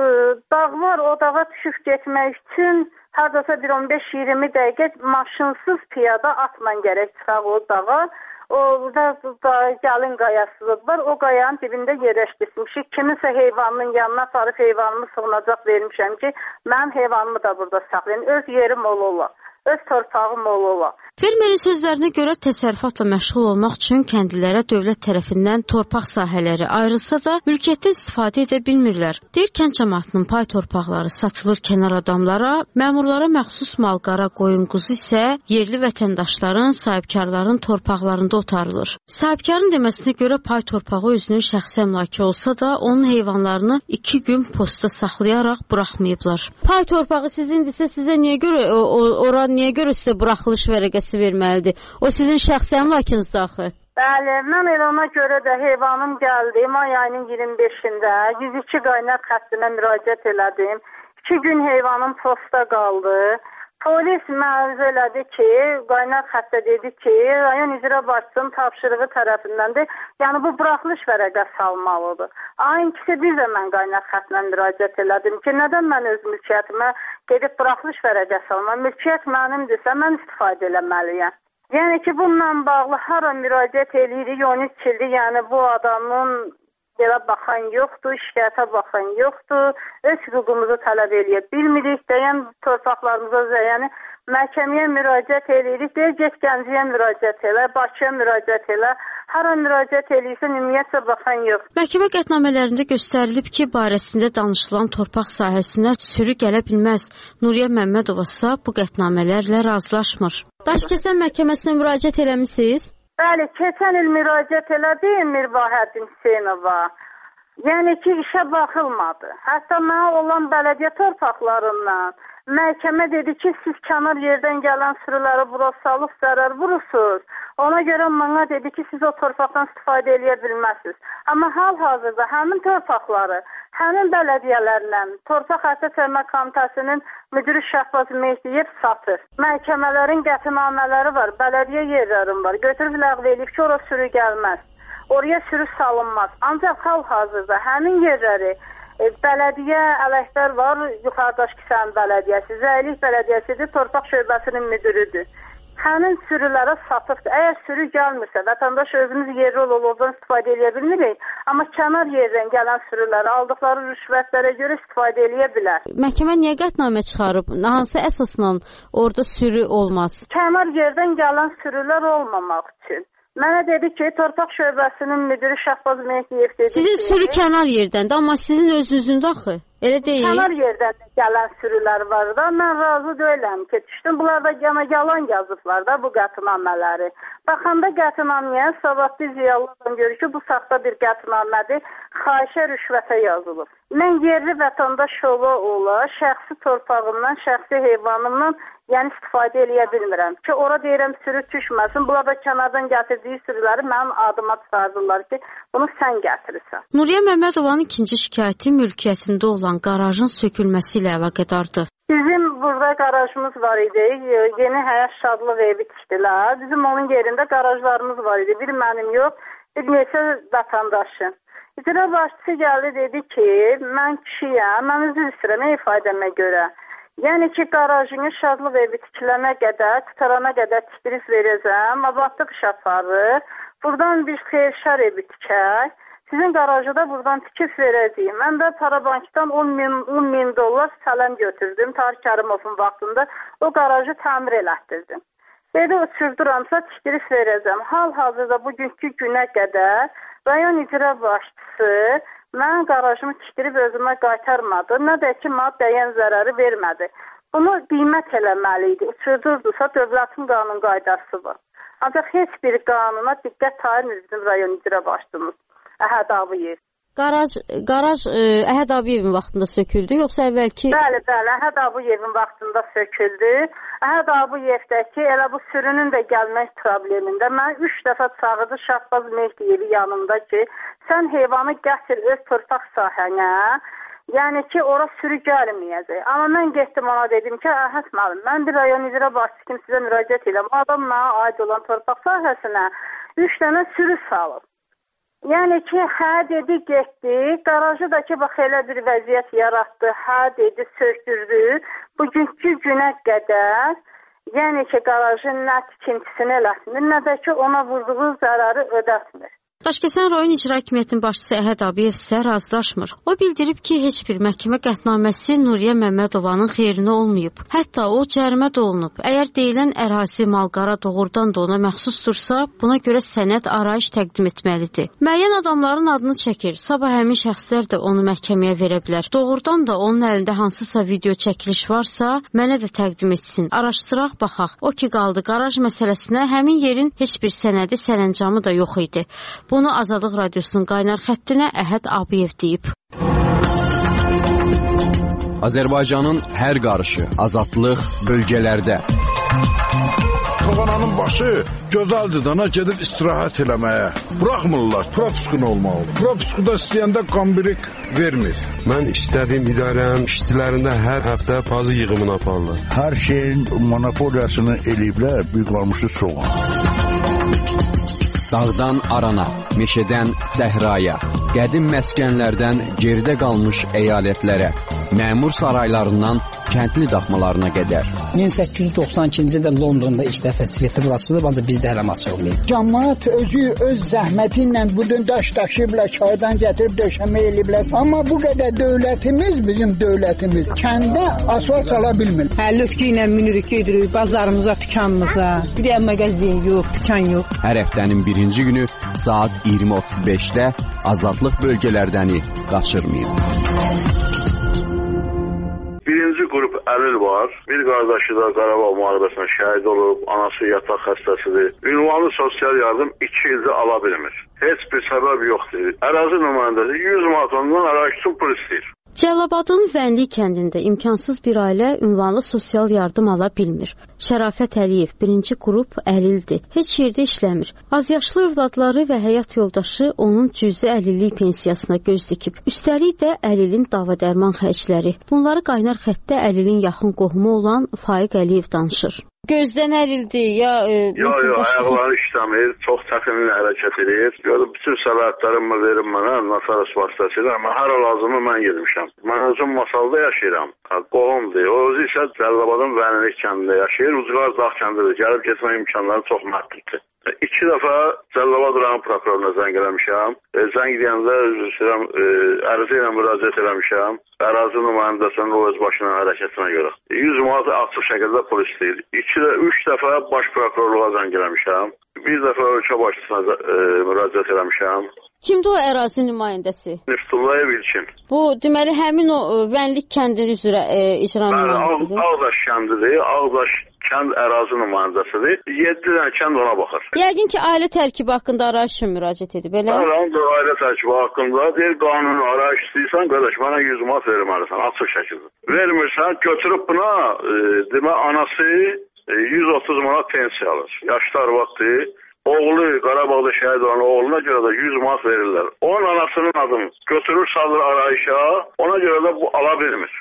dağ var, o dağa düşüb getmək üçün hardasa bir 15-20 dəqiqə maşınsız piyada atman gərək çıxaq o dağa. Orada gəlin qayası var. O qayanın dibində yerləşdirmişik. Kiminsə heyvanının yanına aparıb heyvanımı sığınacaq vermişəm ki, mən heyvanımı da burada saxlayın. Öz yerim ola, öz torpağım ola.
Fermerin sözlərinə görə təsərrüfatla məşğul olmaq üçün kəndlilərə dövlət tərəfindən torpaq sahələri ayrılsa da, mülkiyyətdən istifadə edə bilmirlər. Deyir, kənd cəmiyyətinin pay torpaqları satılır kənar adamlara, məmurlara məxsus mal-qara, qoyun, quzu isə yerli vətəndaşların, sahibkarların torpaqlarında otarılır. Sahibkarın deməsinə görə pay torpağı özünün şəxsi əmlakı olsa da, onun heyvanlarını 2 gün postda saxlayaraq buraxmayıblar. Pay torpağı sizindirsə, sizə niyə görə, ora niyə görə sizə buraxılış vərəqəsi verməlidir? O sizin şəxsi əmlakınızda axı.
Bəli, mən elə ona görə də heyvanım gəldi. May ayının 25-də 102 qaynar xəttinə müraciət elədim. 2 gün heyvanım postda qaldı. Polis məruzə elədi ki, qaynar xəttə dedi ki, rayon icra başçısının tapşırığı tərəfindəndir. Yəni bu buraxılış vərəqəsi almalıdır. Ayın ikisi biz də mən qaynar xəttinə müraciət elədim ki, nədən mən öz mülkiyyətimə gedib buraxılış vərəqəsi almam? Mülkiyyət mənimdirsə, mən istifadə eləməliyəm. Yəni ki, bununla bağlı hara müraciət eləyirik, 13 ildir, yəni bu adamın yerə baxan yoxdur, şikayətə baxan yoxdur, öz hüququmuzu tələb eləyə bilmirik, deyən torpaqlarımıza yəni məhkəməyə müraciət eləyirik, deyir, get Gəncəyə müraciət elə, Bakıya müraciət elə, hara müraciət eləyirsə, ümumiyyətlə baxan yox.
Məhkəmə qətnamələrində göstərilib ki, barəsində danışılan torpaq sahəsinə sürü gələ bilməz. Nuriyə Məmmədova isə bu qətnamələrlə razılaşmır. Daşkəsən məhkəməsinə müraciət eləmisiniz?
Bəli, keçən il müraciət elədim Mirvahəddin Hüseynova. Yəni ki, işə baxılmadı. Hətta mənə olan bələdiyyə torpaqlarından məhkəmə dedi ki, siz kənar yerdən gələn sürüləri bura salıb zərər vurursunuz. Ona görə mənə dedi ki, siz o torpaqdan istifadə edə bilməzsiniz. Amma hal-hazırda həmin torpaqları, həmin bələdiyyələrlə Torpaq Xətti Təmin Komitəsinin müdiri Şahbaz Mehdiyev satır. Məhkəmələrin qətnamələri var, bələdiyyə yerlərim var. Götürüb ləğv edib ki, ora sürü gəlməz. Oraya sürü salınmaz. Ancaq hal-hazırda həmin yerləri bələdiyyə ələklər var, Yuxarıdaşkəsən bələdiyyəsi, Zəylik bələdiyyəsidir, Torpaq şöbəsinin müdürüdür. Həmin sürülərə satıbdır. Əgər sürü gəlmirsə, vətəndaş özümüz yerli oradan istifadə edə bilmirik, amma kənar yerdən gələn sürüləri aldıqları rüşvətlərə görə istifadə edə bilər.
Məhkəmə niyə qətnamə çıxarıb? Hansı əsasla orada sürü olmaz?
Kənar yerdən gələn sürülər olmamaq üçün. Mənə dedi ki, Torpaq şöbəsinin müdürü Şahbaz Mehdiyev dedi ki...
Sizin sürü kənar yerdəndir, amma sizin özünüzdə axı. Elə deyil.
Kənar yerdən gələn sürülər var da, mən razı deyiləm ki, düşdüm. Bunlar da yalan yazıblar da bu qətnamələri. Baxanda qətnaməyə savadlı ziyalılardan görür ki, bu saxta bir qətnamədir, xahişə rüşvətə yazılıb. Mən yerli vətəndaş ola, şəxsi torpağımdan, şəxsi heyvanımdan yəni istifadə eləyə bilmirəm ki, ora deyirəm sürü düşməsin. Bunlar da kənardan gətirdiyi sürüləri mənim adıma çıxardırlar ki, bunu sən gətirirsən.
Nuriyə Məmmədovanın ikinci şikayəti mülkiyyətində olan qarajın sökülməsi ilə əlaqədardır.
Bizim bu burada qarajımız var idi. Yeni həyat şadlıq evi tikdilər. Bizim onun yerində qarajlarımız var idi. Bir mənim yox, bir neçə vətəndaşın. İcra başçısı gəldi, dedi ki, mən kişiyəm, mən üzr istəyirəm ifadəmə görə. Yəni ki, qarajını şadlıq evi tikiləmə qədər, qutarana qədər tikdirib verəcəm, abadlıq iş aparır. Buradan bir xeyirşər evi tikək. Sizin qarajı da buradan tikib verəcəyim. Mən də Parabankdan 10 min dollar sələm götürdüm. Tarık Kərimovun vaxtında o qarajı təmir elətdirdim. Dedi, uçurduramsa tikdirib verəcəm. Hal-hazırda bugünkü günə qədər rayon icra başçısı mən qarajımı tikdirib özümə qaytarmadı. Nə də ki, dəyən zərəri vermədi. Bunu qiymət eləməli idi. Uçurdurdusa dövlətin qanun qaydası var. Ancaq heç bir qanuna diqqət tayin bizim rayon icra başçımız. Əhəd Abiyev.
Qaraj Əhəd Abiyevin vaxtında söküldü, yoxsa əvvəlki? Bəli,
Əhəd Abiyevin vaxtında söküldü. Əhəd Abiyevdəki elə bu sürünün də gəlmək problemində mən 3 dəfə çağırdı Şahbaz Mehdiyevi yanımda ki, sən heyvanı gətir öz torpaq sahənə, yəni ki, ora sürü gəlməyəcək. Amma mən getdim ona dedim ki, Əhəd müəllim, mən bir rayon icra başçısı kimi sizə müraciət edirəm. O adam mənə aid olan torpaq sahəsinə 3 dənə sürü salıb. Yəni ki, hə dedi, getdi, qarajı da ki, bax, elə bir vəziyyət yaratdı, hə dedi, söktürdü. Bugünkü günə qədər, yəni ki, qarajın nə tikintisini eləsindir, nə də ki, ona vurduğu zərəri ödətmir.
Daşkəsən rayon icra hakimiyyətinin başçısı Əhəd Abiyev isə razılaşmır. O bildirib ki, heç bir məhkəmə qətnaməsi Nuriyə Məmmədovanın xeyrinə olmayıb. Hətta o cərimə də olunub. Əgər deyilən ərazi malqara doğrudan da ona məxsusdursa, buna görə sənəd arayış təqdim etməlidir. Müəyyən adamların adını çəkir. Sabah həmin şəxslər də onu məhkəməyə verə bilər. Doğrudan da onun əlində hansısa video çəkiliş varsa, mənə də təqdim etsin. Araşdıraq, baxaq. O ki qaldı qaraj məsələsinə, həmin yerin heç bir sənədi, sərəncamı da yox idi. Bunu Azadlıq Radiosunun qaynar xəttinə Əhəd Abiyev deyib.
Azərbaycanın hər qarışı, azadlıq bölgələrdə.
Toğananın başı gözəldir dana gedib istirahət eləməyə. Buraxmırlar, propiskun olmalı. Propiskuda istəyəndə qambirik vermir.
Mən istədiyim idarənin işçilərində hər həftə pazı yığımını aparırlar.
Hər şeyin monopoliyasını eləyiblər, büyük qalmışı soğan.
Dağdan arana, meşədən səhraya, qədim məskənlərdən geridə qalmış əyalətlərə, məmur saraylarından kəndli daxmalarına qədər.
1892-ci ildə Londonda ilk dəfə svetofor açılıb, ancaq bizdə hələm açılmayıb.
Cəmaət özü öz zəhməti ilə budun daş daşıyıblar, çaydan gətirib döşəmə eləyiblər. Amma bu qədər dövlətimiz, bizim dövlətimiz kəndə asfalt sala bilmir.
Həlütkü ilə minirik gedirik bazarımıza, dükanımıza. Bir də mağazin yox, dükan yox.
Hər həftənin birinci günü saat 20:35-də azadlıq bölgələrdəni qaçırmayın.
Birinci qrup əlil var. Bir qardaşı da Qarabağ müharibəsində şəhid olub, anası yataq xəstəsidir. Ünvanlı sosial yardım 2 ildir ala bilmir. Heç bir səbəb yoxdur. Ərazi nümayəndəsi 100 manat ondan ərazi üçün pul istəyir.
Cəlilabadın Vənli kəndində imkansız bir ailə ünvanlı sosial yardım ala bilmir. Şərafət Əliyev birinci qrup əlildir. Heç yerdə işləmir. Azyaşlı övladları və həyat yoldaşı onun cüzi əlillik pensiyasına göz dikib. Üstəlik də əlilin dava-dərman xərcləri. Bunları qaynar xəttdə əlilin yaxın qohumu olan Faiq Əliyev danışır. Gözdən əlildir, ya...
Yox, ayaqları işləmir, çox çətinliklə hərəkət edir. Görüb, bütün səlahiyyətlərimi verim mənə, Nasaras vasitəsilə, amma hər lazımı mən yedirmişəm. Mən özüm Masalda yaşayıram, qohumdur. O özü isə Cəlilabadın Vənilik kəndində yaşayır, Ucqar Dağ kəndidir, gəlib getmək imkanları çox məhduddur. 2 dəfə Cəlilabad rayon prokuroruna zəng eləmişəm. Zəng deyəndə ərizə ilə müraciət eləmişəm. Ərazi nümayəndəsinin o öz başının hərəkətinə görə. 100 manat açıq şəkildə pul istəyir. 3 dəfə baş prokurorluğa zəng eləmişəm. Bir dəfə ölkə başçısına müraciət eləmişəm.
Kimdir o ərazi nümayəndəsi?
Niftullayev İlkin.
Bu, deməli, həmin o Vənlik kəndi üzrə icra nümayəndəsidir.
Ağdaş kəndidir, Ağdaş kənd ərazi nümayəndəsidir. 7 dənə kənd ona baxır.
Yəqin ki, ailə tərkibi haqqında arayış üçün müraciət edib, elə?
Ailə tərkibi haqqında deyir, qanun arayış istəyirsən, qardaş, mənə 100 manat verməlisən, açıq şəkildə. Vermirsən, götürüb buna, demə, anası 130 manat pensiya alır. Yaşlı arvaddır. oğlu Qarabağda şəhid olan oğluna görə də 100 manat verirlər. Onun anasının adını götürür, salır arayışa, ona görə də bu ala bilmir.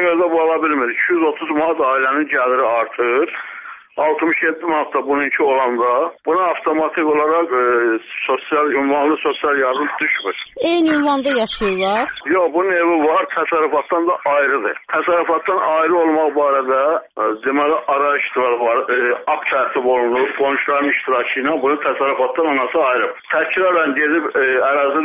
230 manat ailənin gəliri artır. 67 manat da bununki olanda buna avtomatik olaraq ünvanlı sosial yardım düşmür.
Eyni ünvanda yaşayırlar?
Yox, bunun evi var, təsərrüfatdan da ayrıdır. Təsərrüfatdan ayrı olmaq barədə deməli arayışlar var, akt tərtib olunur, qonşuların iştirakı ilə bunu təsərrüfatdan anası ayrı. Təkrar gedib ərazi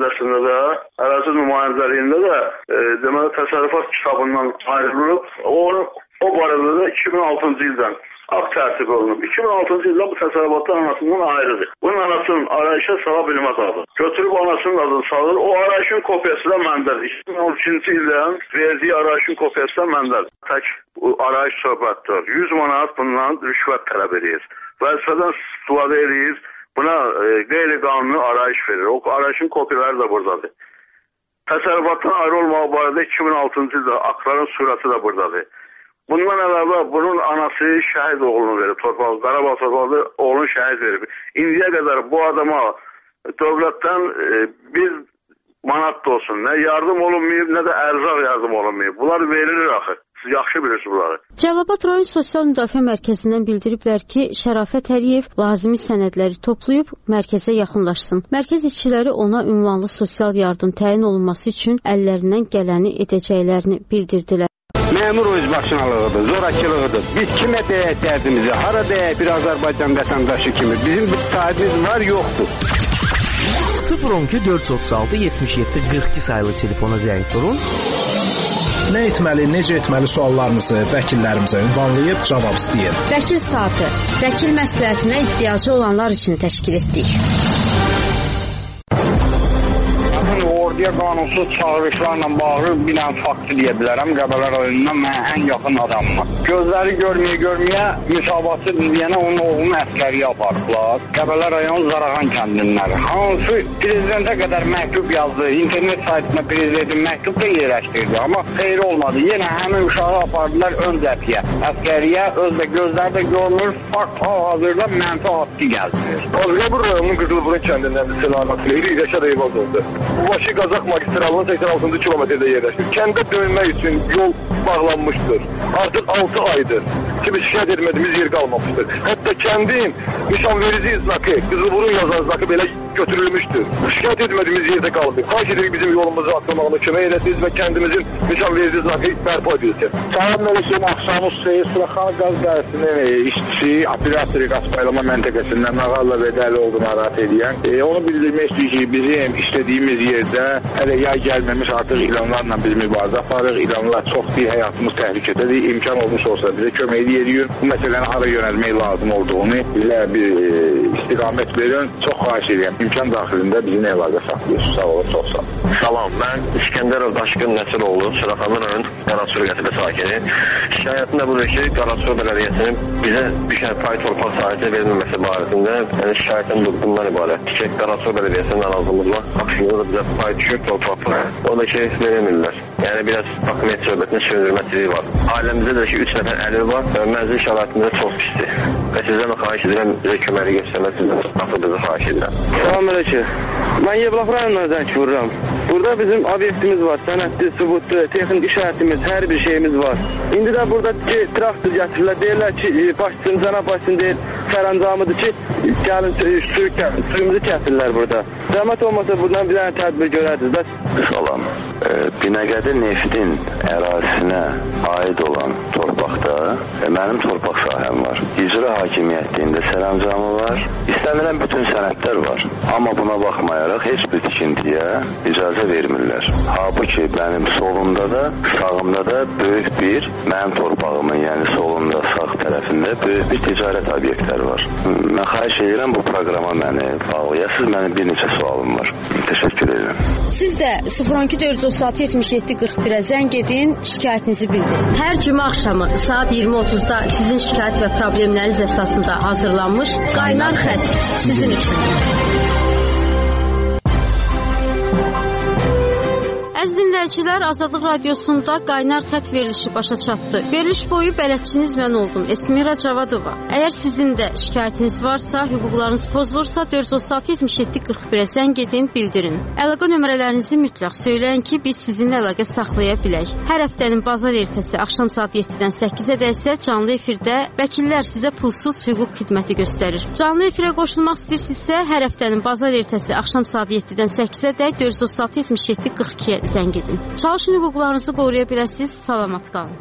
nümayəndəliyində də deməli təsərrüfat kitabından ayrılıb. O barədə də 2006-cı ildən akt tərtib olunub. 2006-cı ildə bu təsərrüfatdan anasından ayrıdır. Bunun anasının arayışa sala bilməz adı. Götürüb anasının adını salır. O arayışın kopyası da məndədir. 2013-cü ildən verdiyi arayışın kopyası da məndədir. Tək arayış söhbətdir. 100 manat bundan rüşvət tələb edir. Vəzifədən istifadə edir. Buna qeyri-qanuni arayış verir. O arayışın kopyaları da buradadır. Təsərrüfatdan ayrı olmağı barədə 2006-cı ildə aktların surəti də buradadır. Bundan əlavə bunun anası şəhid oğlunu verib torpağı, Qarabağ torpağında oğlunu şəhid verib. İndiyə qədər bu adama dövlətdən bir manat da olsun, nə yardım olunmayıb, nə də ərzaq yardım olunmayıb. Bunlar verilir axı. Siz yaxşı bilirsiniz bunları.
Cəlilabad rayon Sosial Müdafiə Mərkəzindən bildiriblər ki, Şərafət Əliyev lazımi sənədləri toplayıb mərkəzə yaxınlaşsın. Mərkəz işçiləri ona ünvanlı sosial yardım təyin olunması üçün əllərindən gələni edəcəklərini bildirdilər.
Məmur özbaşınalığıdır, zorakılığıdır. Biz kimə deyək dərdimizi, hara deyək bir Azərbaycan vətəndaşı kimi. Bizim bir sahibimiz var, yoxdur.
012 436 77 42 sayılı telefona zəng vurun.
Nə etməli, necə etməli suallarınızı vəkillərimizə ünvanlayıb cavab istəyin.
Vəkil saatı, vəkil məsləhətinə ehtiyacı olanlar üçün təşkil etdik.
Orduya qanunsuz çağırışlarla bağlı bir dənə faktı deyə bilərəm. Qəbələ rayonundan mənə ən yaxın adamım. Gözləri görməyə müsabatı deyənə onun oğlunu əskəriyə apardılar. Qəbələ rayon Zarağan kəndinləri. Hansı prezidentə qədər məktub yazdı. İnternet saytına prezidentin məktub da yerləşdirdi. Amma xeyri olmadı. Yenə həmin uşağı apardılar ön cəbhəyə. Əskəriyə özdə gözləri də görmür. Fakt hal-hazırda mənfi haqqı gəldirir.
Azqabur rayonunun Qızılburun kəndindən Selamat Leyli Rəşad Eyvaz oldu. Bu başı Qazaq magistralının 86-cı kilometrdə yerləşir. Kəndə dönmək üçün yol bağlanmışdır. Artıq 6 aydır ki, biz şikayət etmədiyimiz yer qalmamışdır. Hətta kəndin nişanverici znakı, Qızılburun yazan znakı belə götürülmüşdür. Şikayət etmədiyimiz yerdə qalıb. Xahiş edirik bizim yolumuzu atlamağına kömək edəsiniz və kəndimizin nişanverici znakı bərpa edilsin.
Sağ olun, axşam Hüseyin Suraxan qaz dərəsinin işçisi, operatori qazpaylama məntəqəsindən Nağalla Vədəli oldu narahat edən. Onu bildirmək istəyir ki, bizim işlədiyimiz yerdə hələ yay gəlməmiş artıq ilanlarla biz mübarizə aparırıq. İlanlar çox bir həyatımız təhlükədədir. İmkan olmuş olsa bizə kömək edirik. Bu məsələni hara yönəlmək lazım olduğunu bizə bir istiqamət verin. Çox xahiş edirəm. İmkan daxilində bizim əlaqə saxlayırsınız. Sağ olun, çox sağ olun.
Salam, mən İskəndərov Daşqın Nəsiroğlu, Suraxanlı rayon Qarasur qəsəbə sakini. Şikayətim də budur ki, Qarasur bələdiyyəsinin bizə düşən pay torpaq sahəsi verilməməsi barəsində şikayətim bundan ibarət. Tikək Qarasur bələdiyyəsinin narazılığıyla aksiyonu bizə pay düşür torpaqlar. O da ki, verilmirlər. Yəni, biraz hakimiyyət söhbətinin söndürməsiliyi var. Ailəmizdə də ki, 3 nəfər əlil var və mənzil şəraitində çox pisdir. Və sizdən də xahiş edirəm, bizə köməkli göstərmək, sizdən atılığınızı xahiş edirəm.
Salam əleykum. Mən Yevlax rayonuna zəng vururam. Burada bizim obyektimiz var, sənədli, sübutlu, texnik işarətimiz, hər bir şeyimiz var. İndi də burada ki, traktor gətirirlər, deyirlər ki, başçısın, cənab başçısın deyir, sərəncamıdır ki, gəlin suyumuzu kəsirlər burada. Zəhmət olmasa buradan bir dənə tədbir görərdiniz. Bəs...
Salam. Binəqədi Neftin ərazisinə aid olan torpaqda mənim torpaq sahəm var. İcra hakimiyyətliğində sərəncamı var. İstənilən bütün sənədlər var. Amma buna baxmayaraq heç bir tikintiyə icazə vermirlər. Halbuki mənim solumda da, sağımda da böyük bir mənim torpağımın, yəni solumda, sağ tərəfində böyük bir ticarət obyektləri var. Mən xahiş edirəm bu proqrama məni bağlayasınız. Mənim bir neçə sualım var. Təşəkkür edirəm.
Siz də 012-436-77-41-ə zəng edin, şikayətinizi bildirin. Hər cümə axşamı saat 20:30-da sizin şikayət və problemləriniz əsasında hazırlanmış Qaynar xətt sizin üçün. Əziz dinləyicilər, Azadlıq Radiosunda qaynar xətt verilişi başa çatdı. Veriliş boyu bələdçiniz mən oldum, Esmira Cavadova. Əgər sizin də şikayətiniz varsa, hüquqlarınız pozulursa 436-77-41-ə zəng edin, bildirin. Əlaqə nömrələrinizi mütləq söyləyin ki, biz sizinlə əlaqə saxlaya bilək. Hər həftənin bazar ertəsi axşam saat 7-dən 8-ə isə canlı efirdə vəkillər sizə pulsuz hüquq xidməti göstərir. Canlı efirə qoşulmaq istəyirsinizsə, hər həftənin bazar ertəsi axşam saat 7-dən 8-ə 436-77-42-ə zəng edin. Çalışın hüquqlarınızı qoruya biləsiniz. Salamat qalın.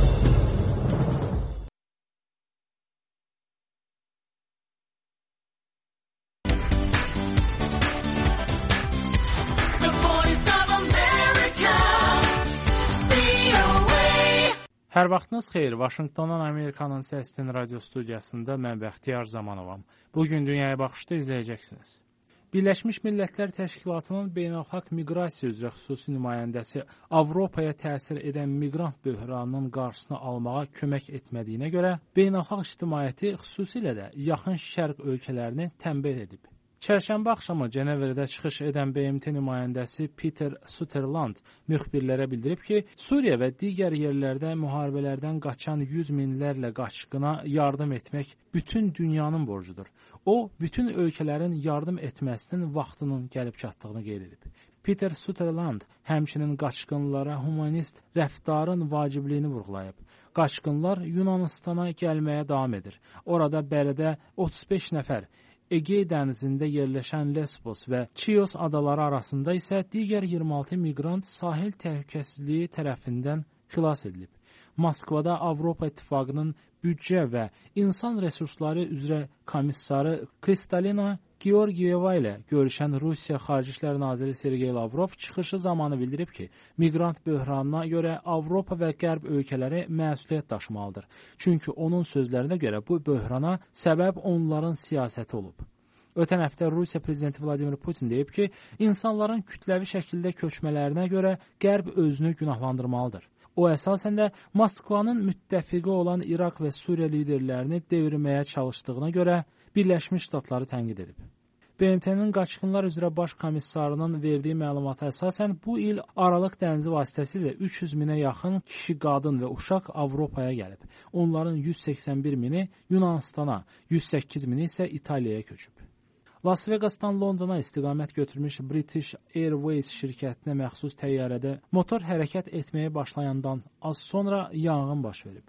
Hər vaxtınız xeyir. Vaşinqtondan Amerikanın Səstin radio studiyasında mən Bəxtiyar Zamanovam. Bugün Dünyaya Baxışda izləyəcəksiniz. Birləşmiş Millətlər Təşkilatının beynəlxalq miqrasiya üzrə xüsusi nümayəndəsi Avropaya təsir edən miqrant böhranının qarşısını almağa kömək etmədiyinə görə beynəlxalq ictimaiyyəti xüsusilə də yaxın şərq ölkələrini tənbih edib. Çərşənbə axşamı Cenevrədə çıxış edən BMT nümayəndəsi Peter Sutherland müxbirlərə bildirib ki, Suriya və digər yerlərdə müharibələrdən qaçan yüz minlərlə qaçqına yardım etmək bütün dünyanın borcudur. O, bütün ölkələrin yardım etməsinin vaxtının gəlib çatdığını qeyd edib. Peter Sutherland həmçinin qaçqınlara humanist rəftarın vacibliyini vurğulayıb. Qaçqınlar Yunanistana gəlməyə davam edir. Orada bələdə 35 nəfər, Egey dənizində yerləşən Lesbos və Chios adaları arasında isə digər 26 miqrant sahil təhlükəsizliyi tərəfindən xilas edilib. Moskvada Avropa İttifaqının büdcə və insan resursları üzrə komissarı Kristalina Georgiyeva ilə görüşən Rusiya Xarici İşlər Naziri Sergey Lavrov çıxışı zamanı bildirib ki, miqrant böhranına görə Avropa və Qərb ölkələri məsuliyyət daşımalıdır. Çünki onun sözlərinə görə bu böhrana səbəb onların siyasəti olub. Ötən həftə Rusiya prezidenti Vladimir Putin deyib ki, insanların kütləvi şəkildə köçmələrinə görə Qərb özünü günahlandırmalıdır. O əsasən də Moskvanın müttəfiqi olan İraq və Suriya liderlərini devirməyə çalışdığına görə Birləşmiş Ştatları tənqid edib. BMT-nin qaçqınlar üzrə baş komissarının verdiyi məlumata əsasən bu il Aralıq dənizi vasitəsilə 300 minə yaxın kişi, qadın və uşaq Avropaya gəlib. Onların 181 mini Yunanistana, 108 mini isə İtaliyaya köçüb. Las Vegasdan Londona istiqamət götürmüş British Airways şirkətinə məxsus təyyarədə motor hərəkət etməyə başlayandan az sonra yanğın baş verib.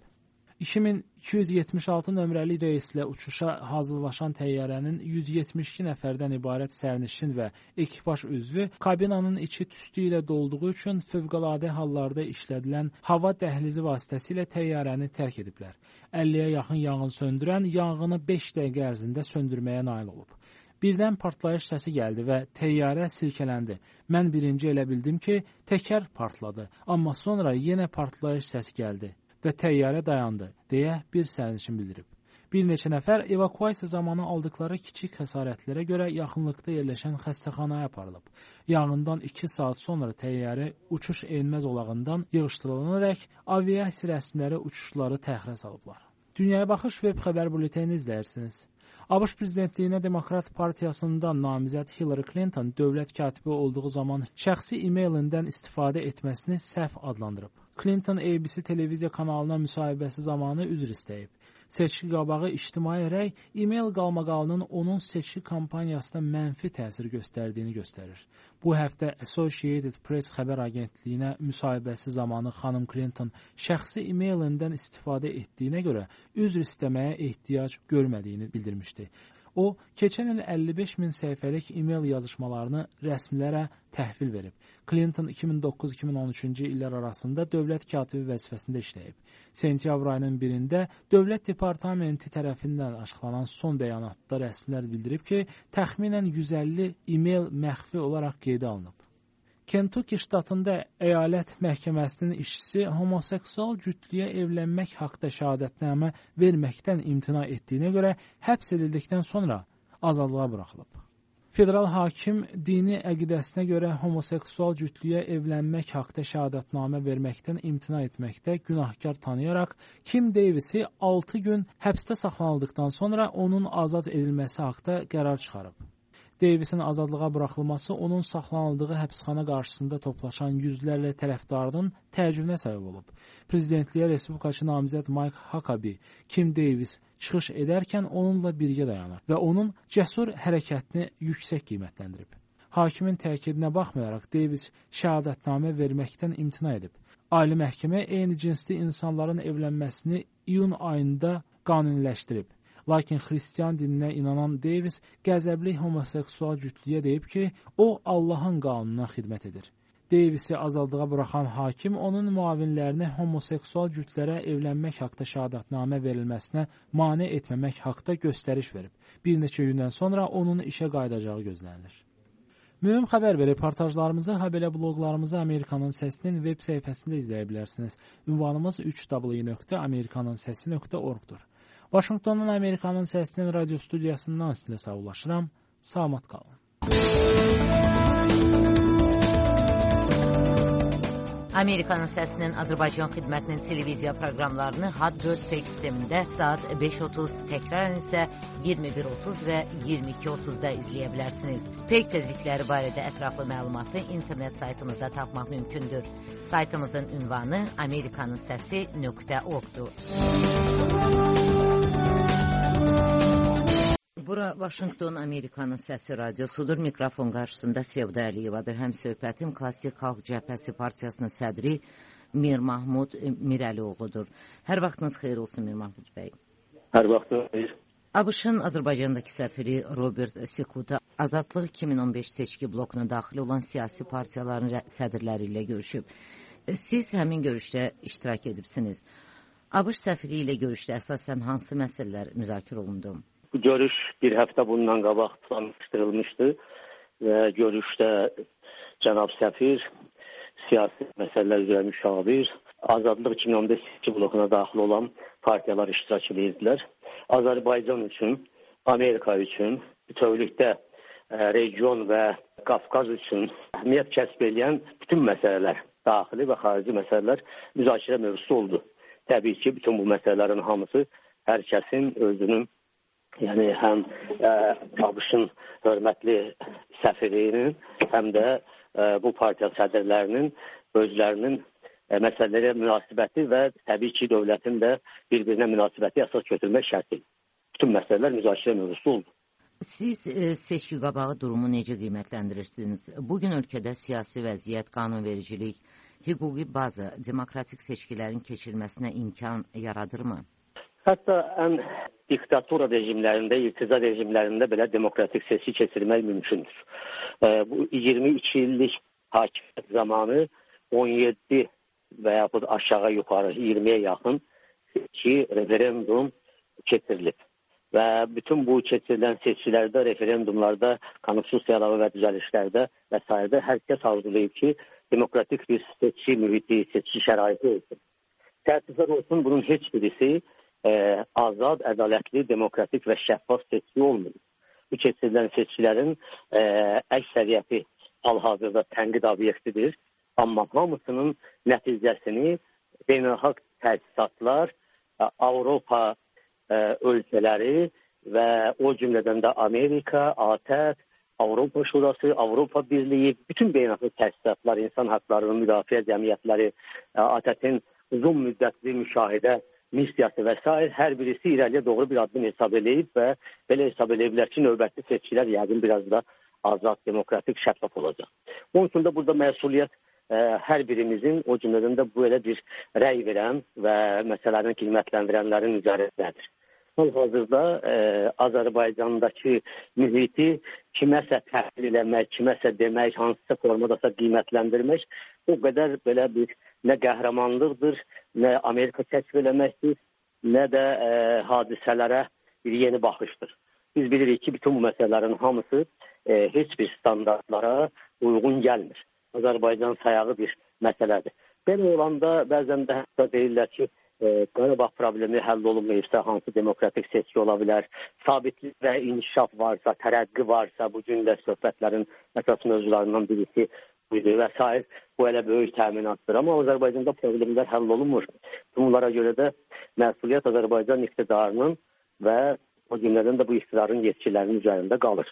2276 nömrəli reyslə uçuşa hazırlaşan təyyarənin 172 nəfərdən ibarət sərnişin və ekipaj üzvü kabinanın içi tüstü ilə dolduğu üçün fövqəladə hallarda işlədilən hava dəhlizi vasitəsilə təyyarəni tərk ediblər. 50-yə yaxın yanğın söndürən yanğını 5 dəqiqə ərzində söndürməyə nail olub. Birdən partlayış səsi gəldi və təyyarə silkələndi. Mən birinci elə bildim ki, təkər partladı, amma sonra yenə partlayış səsi gəldi və təyyarə dayandı, deyə bir sərnişin bildirib. Bir neçə nəfər evakuasiya zamanı aldıqları kiçik xəsarətlərə görə yaxınlıqda yerləşən xəstəxanaya aparılıb. Yanğından 2 saat sonra təyyarə uçuş enməz olağından yığışdırılanarək aviasiya rəsmiləri uçuşları təxirə salıblar. Dünyaya Baxış veb xəbər bültenini izləyirsiniz. ABŞ prezidentliyinə Demokrat Partiyasından namizəd Hillary Clinton dövlət katibi olduğu zaman şəxsi e-mailindən istifadə etməsini səhv adlandırıb. Clinton ABC televiziya kanalına müsahibəsi zamanı üzr istəyib. Seçki qabağı ictimai rəy e-mail qalmaqalının onun seçki kampaniyasına mənfi təsir göstərdiyini göstərir. Bu həftə Associated Press xəbər agentliyinə müsahibəsi zamanı xanım Clinton şəxsi e-mailindən istifadə etdiyinə görə üzr istəməyə ehtiyac görmədiyini bildirmişdi. O, keçən il 55 min səhifəlik e-mail yazışmalarını rəsmilərə təhvil verib. Clinton 2009-2013-cü illər arasında dövlət katibi vəzifəsində işləyib. Sentyabr ayının 1-də Dövlət Departamenti tərəfindən açıqlanan son bəyanatda rəsmilər bildirib ki, təxminən 150 e-mail məxfi olaraq qeydə alınıb. Kentucky ştatında əyalət məhkəməsinin işçisi homoseksual cütlüyə evlənmək haqda şəhadətnamə verməkdən imtina etdiyinə görə həbs edildikdən sonra azadlığa buraxılıb. Federal hakim dini əqidəsinə görə homoseksual cütlüyə evlənmək haqda şəhadətnamə verməkdən imtina etməkdə günahkar tanıyaraq Kim Davisi 6 gün həbsdə saxlanıldıqdan sonra onun azad edilməsi haqda qərar çıxarıb. Davisin azadlığa buraxılması onun saxlanıldığı həbsxana qarşısında toplaşan yüzlərlə tərəfdarın təəccübünə səbəb olub. Prezidentliyə respublikaçı namizəd Mike Huckabee, Kim Davis çıxış edərkən onunla birgə dayanır və onun cəsur hərəkətini yüksək qiymətləndirib. Hakimin təkidinə baxmayaraq Davis şəhadətnamə verməkdən imtina edib. Ali məhkəmə eyni cinsli insanların evlənməsini iyun ayında qanuniləşdirib. Lakin xristian dininə inanan Davis qəzəbli homoseksual cütlüyə deyib ki, o Allahın qanununa xidmət edir. Davisi azadlığa buraxan hakim onun müavinlərinə homoseksual cütlərə evlənmək haqda şəhadətnamə verilməsinə mane etməmək haqda göstəriş verib. Bir neçə gündən sonra onun işə qayıdacağı gözlənilir. Mühüm xəbər və reportajlarımızı, habelə bloqlarımızı Amerikanın Səsinin web səhifəsində izləyə bilərsiniz. Ünvanımız 3w.amerikanınsesi.org-dur. Vaşinqtondan Amerikanın Səsinin radio studiyasından sizlə sağollaşıram. Salamat qalın.
Amerikanın Səsinin Azərbaycan xidmətinin televiziya proqramlarını Hot 4 sistemində saat 5:30, təkrarən isə 21:30 və 22:30-da izləyə bilərsiniz. Peyk tezlikləri barədə ətraflı məlumatı internet saytımızda tapmaq mümkündür. Saytımızın ünvanı amerikanınsesi.org-dur. Bura Vaşinqton Amerikanın Səsi radiosudur. Mikrofon qarşısında Sevda Əliyevadır. Həm söhbətim Klassik Xalq Cəbhəsi Partiyasının sədri Mir Mahmud Mirəlioğludur. Hər vaxtınız xeyir olsun Mir Mahmud bəy.
Hər vaxtınız xeyir.
ABŞ-ın Azərbaycandakı səfiri Robert Sekuta Azadlıq 2015 seçki blokuna daxil olan siyasi partiyaların sədrləri ilə görüşüb. Siz həmin görüşdə iştirak edibsiniz. ABŞ səfiri ilə görüşdə əsasən hansı məsələlər müzakirə olundu?
Bu görüş bir həftə bundan qabaq planlaşdırılmışdı və görüşdə cənab səfir, siyasi məsələlər üzrə müşavir, Azadlıq 2015 seçki blokuna daxil olan partiyalar iştirak edirdilər. Azərbaycan üçün, Amerika üçün, bütövlükdə region və Qafqaz üçün əhəmiyyət kəsb edən bütün məsələlər, daxili və xarici məsələlər müzakirə mövzusu oldu. Təbii ki, bütün bu məsələlərin hamısı hər kəsin özünün, yəni həm ABŞ-ın hörmətli səfirinin, həm də bu partiya sədrlərinin özlərinin məsələlərə münasibəti və təbii ki, dövlətin də bir-birinə münasibəti əsas götürmək şərti. Bütün məsələlər müzakirə mövzusu oldu.
Siz seçki qabağı durumu necə qiymətləndirirsiniz? Bugün ölkədə siyasi vəziyyət, qanunvericilik, hüquqi baza, demokratik seçkilərin keçirilməsinə imkan yaradırmı?
Hətta ən diktatura rejimlərində, iltiza rejimlərində belə demokratik seçki keçirmək mümkündür. Bu 22 illik hakimiyyət zamanı 17 və yaxud aşağı yuxarı 20-yə yaxın seçki, referendum keçirilib. Və bütün bu keçirilən seçkilərdə, referendumlarda, konstitusiyaları və düzəlişlərdə və s. hər kəs arzulayıb ki, demokratik bir seçki mühiti, seçki şəraiti olsun. Təəssüflər olsun, bunun heç birisi azad, ədalətli, demokratik və şəffaf seçki olmuyor. Bu keçirilən seçkilərin əksəriyyəti hal-hazırda tənqid obyektidir. Amma hamısının nəticəsini beynəlxalq təsisatlar, Avropa ölkələri və o cümlədən də Amerika, ATƏT, Avropa Şurası, Avropa Birliyi, bütün beynəlxalq təsisatlar, insan haqlarının müdafiə cəmiyyətləri, ATƏT-in uzun müddətli müşahidə missiyası və s. hər birisi irəliyə doğru bir addım hesab edib və belə hesab ediblər ki, növbəti seçkilər yəqin biraz da azad, demokratik, şəffaf olacaq. Onun üçün də burada məsuliyyət hər birimizin, o cümlədən də belə bir rəy verən və məsələlərini qiymətləndirənlərin üzərindədir. Hal-hazırda Azərbaycandakı mühiti kiməsə təhlil eləmək, kiməsə demək, hansısa formadasa qiymətləndirmək o qədər belə bir nə qəhrəmanlıqdır, nə Amerika kəşf eləməkdir, nə də hadisələrə bir yeni baxışdır. Biz bilirik ki, bütün bu məsələlərin hamısı heç bir standartlara uyğun gəlmir. Azərbaycan sayağı bir məsələdir. Belə olanda bəzən də hətta deyirlər ki, Qarabağ problemi həll olunmayıbsa hansı demokratik seçki ola bilər, sabitlik və inkişaf varsa, tərəqqi varsa, bu gün də söhbətlərin əsas mövzularından birisi buydu və s. Bu elə böyük təminatdır. Amma Azərbaycanda problemlər həll olunmur. Bunlara görə də məsuliyyət Azərbaycan iqtidarının və o cümlədən də bu iqtidarın yetkilərinin üzərində qalır.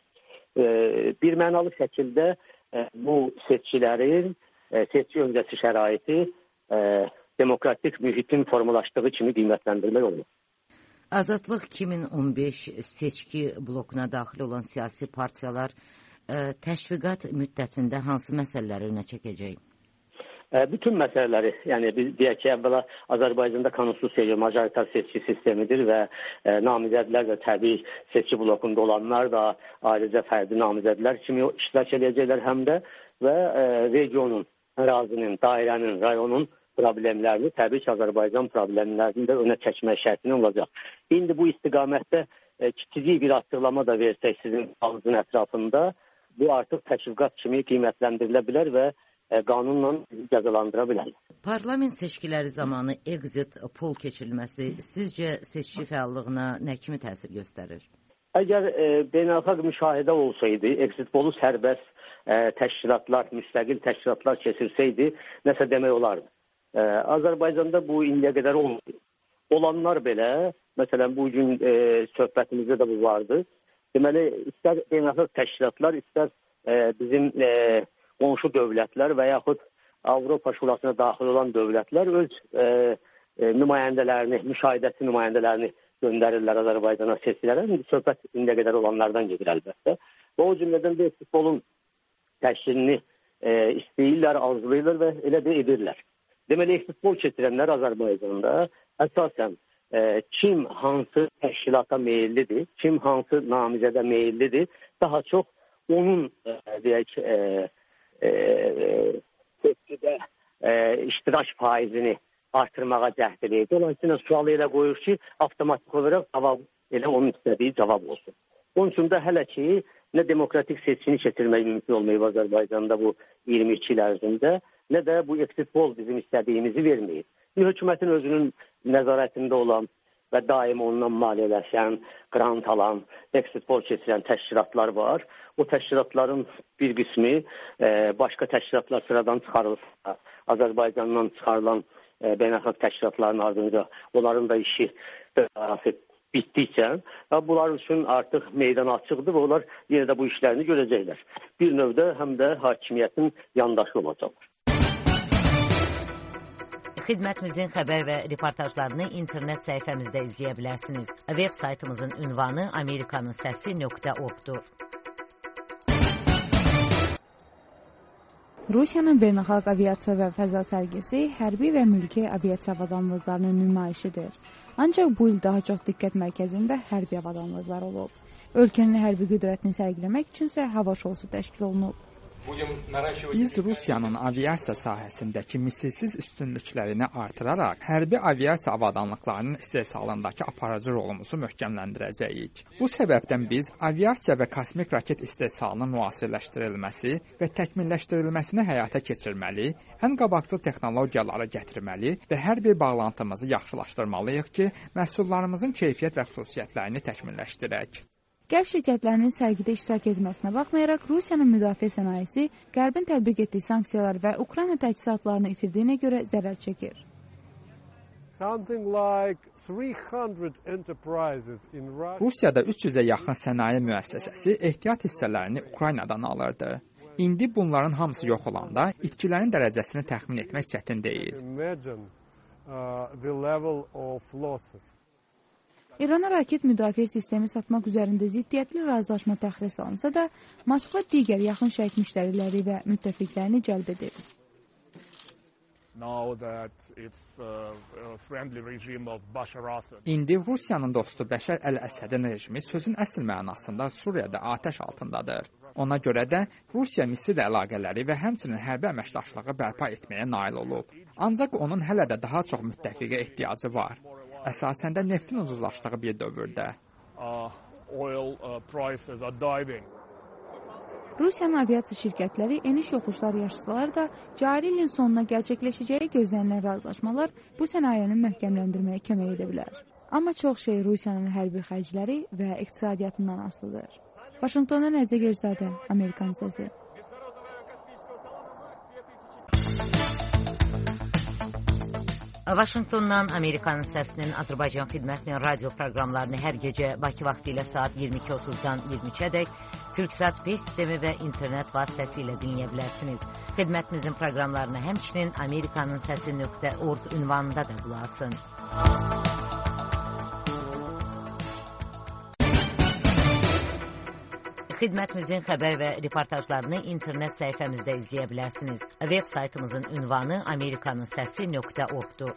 bir mənalı şəkildə bu seçkilərin seçki öncəsi şəraiti demokratik mühitin formalaşdığı kimi qiymətləndirmək olur.
Azadlıq 2015 seçki blokuna daxil olan siyasi partiyalar təşviqat müddətində hansı məsələləri önə çəkəcək?
Bütün məsələləri, yəni biz deyək ki, əvvəla Azərbaycanda konstitusiya majoritar seçki sistemidir və namizədlər də təbii seçki blokunda olanlar da ayrıca fərdi namizədlər kimi iştirak edəcəklər həm də və regionun, ərazinin, dairənin, rayonun problemlərini təbii ki, Azərbaycan problemlərini də önə çəkmək şərtini olacaq. İndi bu istiqamətdə kiçik bir açıqlama da versək sizin ağzın ətrafında, bu artıq təşviqat kimi qiymətləndirilə bilər və qanunla cəzalandıra bilər.
Parlament seçkiləri zamanı exit poll keçirilməsi sizcə seçki fəallığına nə kimi təsir göstərir?
Əgər beynəlxalq müşahidə olsaydı, exit pollu sərbəst təşkilatlar, müstəqil təşkilatlar keçirsəydi, nəsə demək olardı. Azərbaycanda bu indiyə qədər olmadı. Olanlar belə, məsələn bu gün söhbətimizdə də bu vardı. Deməli, istər beynəlxalq təşkilatlar, istər bizim qonşu dövlətlər və yaxud Avropa Şurasına daxil olan dövlətlər öz nümayəndələrini, müşahidəçi nümayəndələrini göndərirlər Azərbaycana seçkilərə. Söhbət indiyə qədər olanlardan gedir əlbəttə. Və o cümlədən də futbolun təşkilini istəyirlər, arzulayırlar və elə də edirlər. Deməli, futbol keçirənlər Azərbaycanda əsasən kim hansı təşkilata meyillidir, kim hansı namizədə meyillidir, daha çox onun deyək seçkidə iştirak faizini artırmağa cəhd edir. Dolayısıyla sualı elə qoyur ki, avtomatik olaraq cavab elə onun istədiyi cavab olsun. Onun üçün də hələ ki, nə demokratik seçkini keçirmək mümkün olmayıb Azərbaycanda bu 22 il ərzində, nə də bu exit poll bizim istədiyimizi verməyib. Hökumətin özünün nəzarətində olan və daim ondan maliyyələşən, grant alan, exit poll keçirən təşkilatlar var. O təşkilatların bir qismi başqa təşkilatlar sıradan çıxarılsa, Azərbaycandan çıxarılan beynəlxalq təşkilatların ardınca onların da işi bitdikcə, bunlar üçün artıq meydan açıqdır və onlar yenə də bu işlərini görəcəklər. Bir növdə həm də hakimiyyətin yandaşı olacaqlar.
Xidmətimizin xəbər və reportajlarını internet səhifəmizdə izləyə bilərsiniz. Web saytımızın ünvanı amerikanınsəsi.org-dur.
Rusiyanın beynəlxalq aviasiya və fəza sərgisi hərbi və mülki aviasiya avadanlıqlarının nümayişidir. Ancaq bu il daha çox diqqət mərkəzində hərbi avadanlıqlar olub. Ölkənin hərbi qüdrətini sərgiləmək üçünsə hava şousu təşkil olunub.
Biz Rusiyanın aviasiya sahəsindəki misilsiz üstünlüklərini artıraraq hərbi aviasiya avadanlıqlarının istehsalındakı aparıcı rolumuzu möhkəmləndirəcəyik. Bu səbəbdən biz aviasiya və kosmik raket istehsalının müasirləşdirilməsi və təkmilləşdirilməsini həyata keçirməli, ən qabaqcıl texnologiyaları gətirməli və hər bir bağlantımızı yaxşılaşdırmalıyıq ki, məhsullarımızın keyfiyyət və xüsusiyyətlərini təkmilləşdirək.
Qərb şirkətlərinin sərgidə iştirak etməsinə baxmayaraq, Rusiyanın müdafiə sənayesi Qərbin tətbiq etdiyi sanksiyalar və Ukrayna təchizatlarını itirdiyinə görə zərər çəkir.
Rusiyada 300-ə yaxın sənaye müəssisəsi ehtiyat hissələrini Ukraynadan alırdı. İndi bunların hamısı yox olanda itkilərin dərəcəsini təxmin etmək çətin deyil.
İrana raket müdafiə sistemi satmaq üzərində ziddiyyətli razılaşma təxirə salınsa da, Moskva digər yaxın şərq müştəriləri və müttəfiqlərini cəlb edir.
İndi Rusiyanın dostu Bəşər Əl-Əsədin rejimi sözün əsl mənasında Suriyada atəş altındadır. Ona görə də Rusiya Misirlə əlaqələri və həmçinin hərbi əməkdaşlığı bərpa etməyə nail olub. Ancaq onun hələ də daha çox müttəfiqə ehtiyacı var. Əsasən də neftin ucuzlaşdığı bir dövrdə.
Rusiyanın aviasiya şirkətləri eniş yoxuşlar yaşasalar da, cari ilin sonuna gerçəkləşəcəyi gözlənilən razılaşmalar bu sənayeni möhkəmləndirməyə kömək edə bilər. Amma çox şey Rusiyanın hərbi xərcləri və iqtisadiyyatından asılıdır. Vaşinqtondan Əzə Gerzadə, Amerikan səsi.
Vaşinqtondan Amerikanın Səsinin Azərbaycan xidmətinin radio proqramlarını hər gecə Bakı vaxtı ilə saat 22:30-dan 23-ədək Türksat Pay sistemi və internet vasitəsilə dinləyə bilərsiniz. Xidmətimizin proqramlarını həmçinin Amerikanın Səsi.org ünvanında da bulasın. Xidmətimizin xəbər və reportajlarını internet səhifəmizdə izləyə bilərsiniz. Web saytımızın ünvanı amerikanınsəsi.org-dur.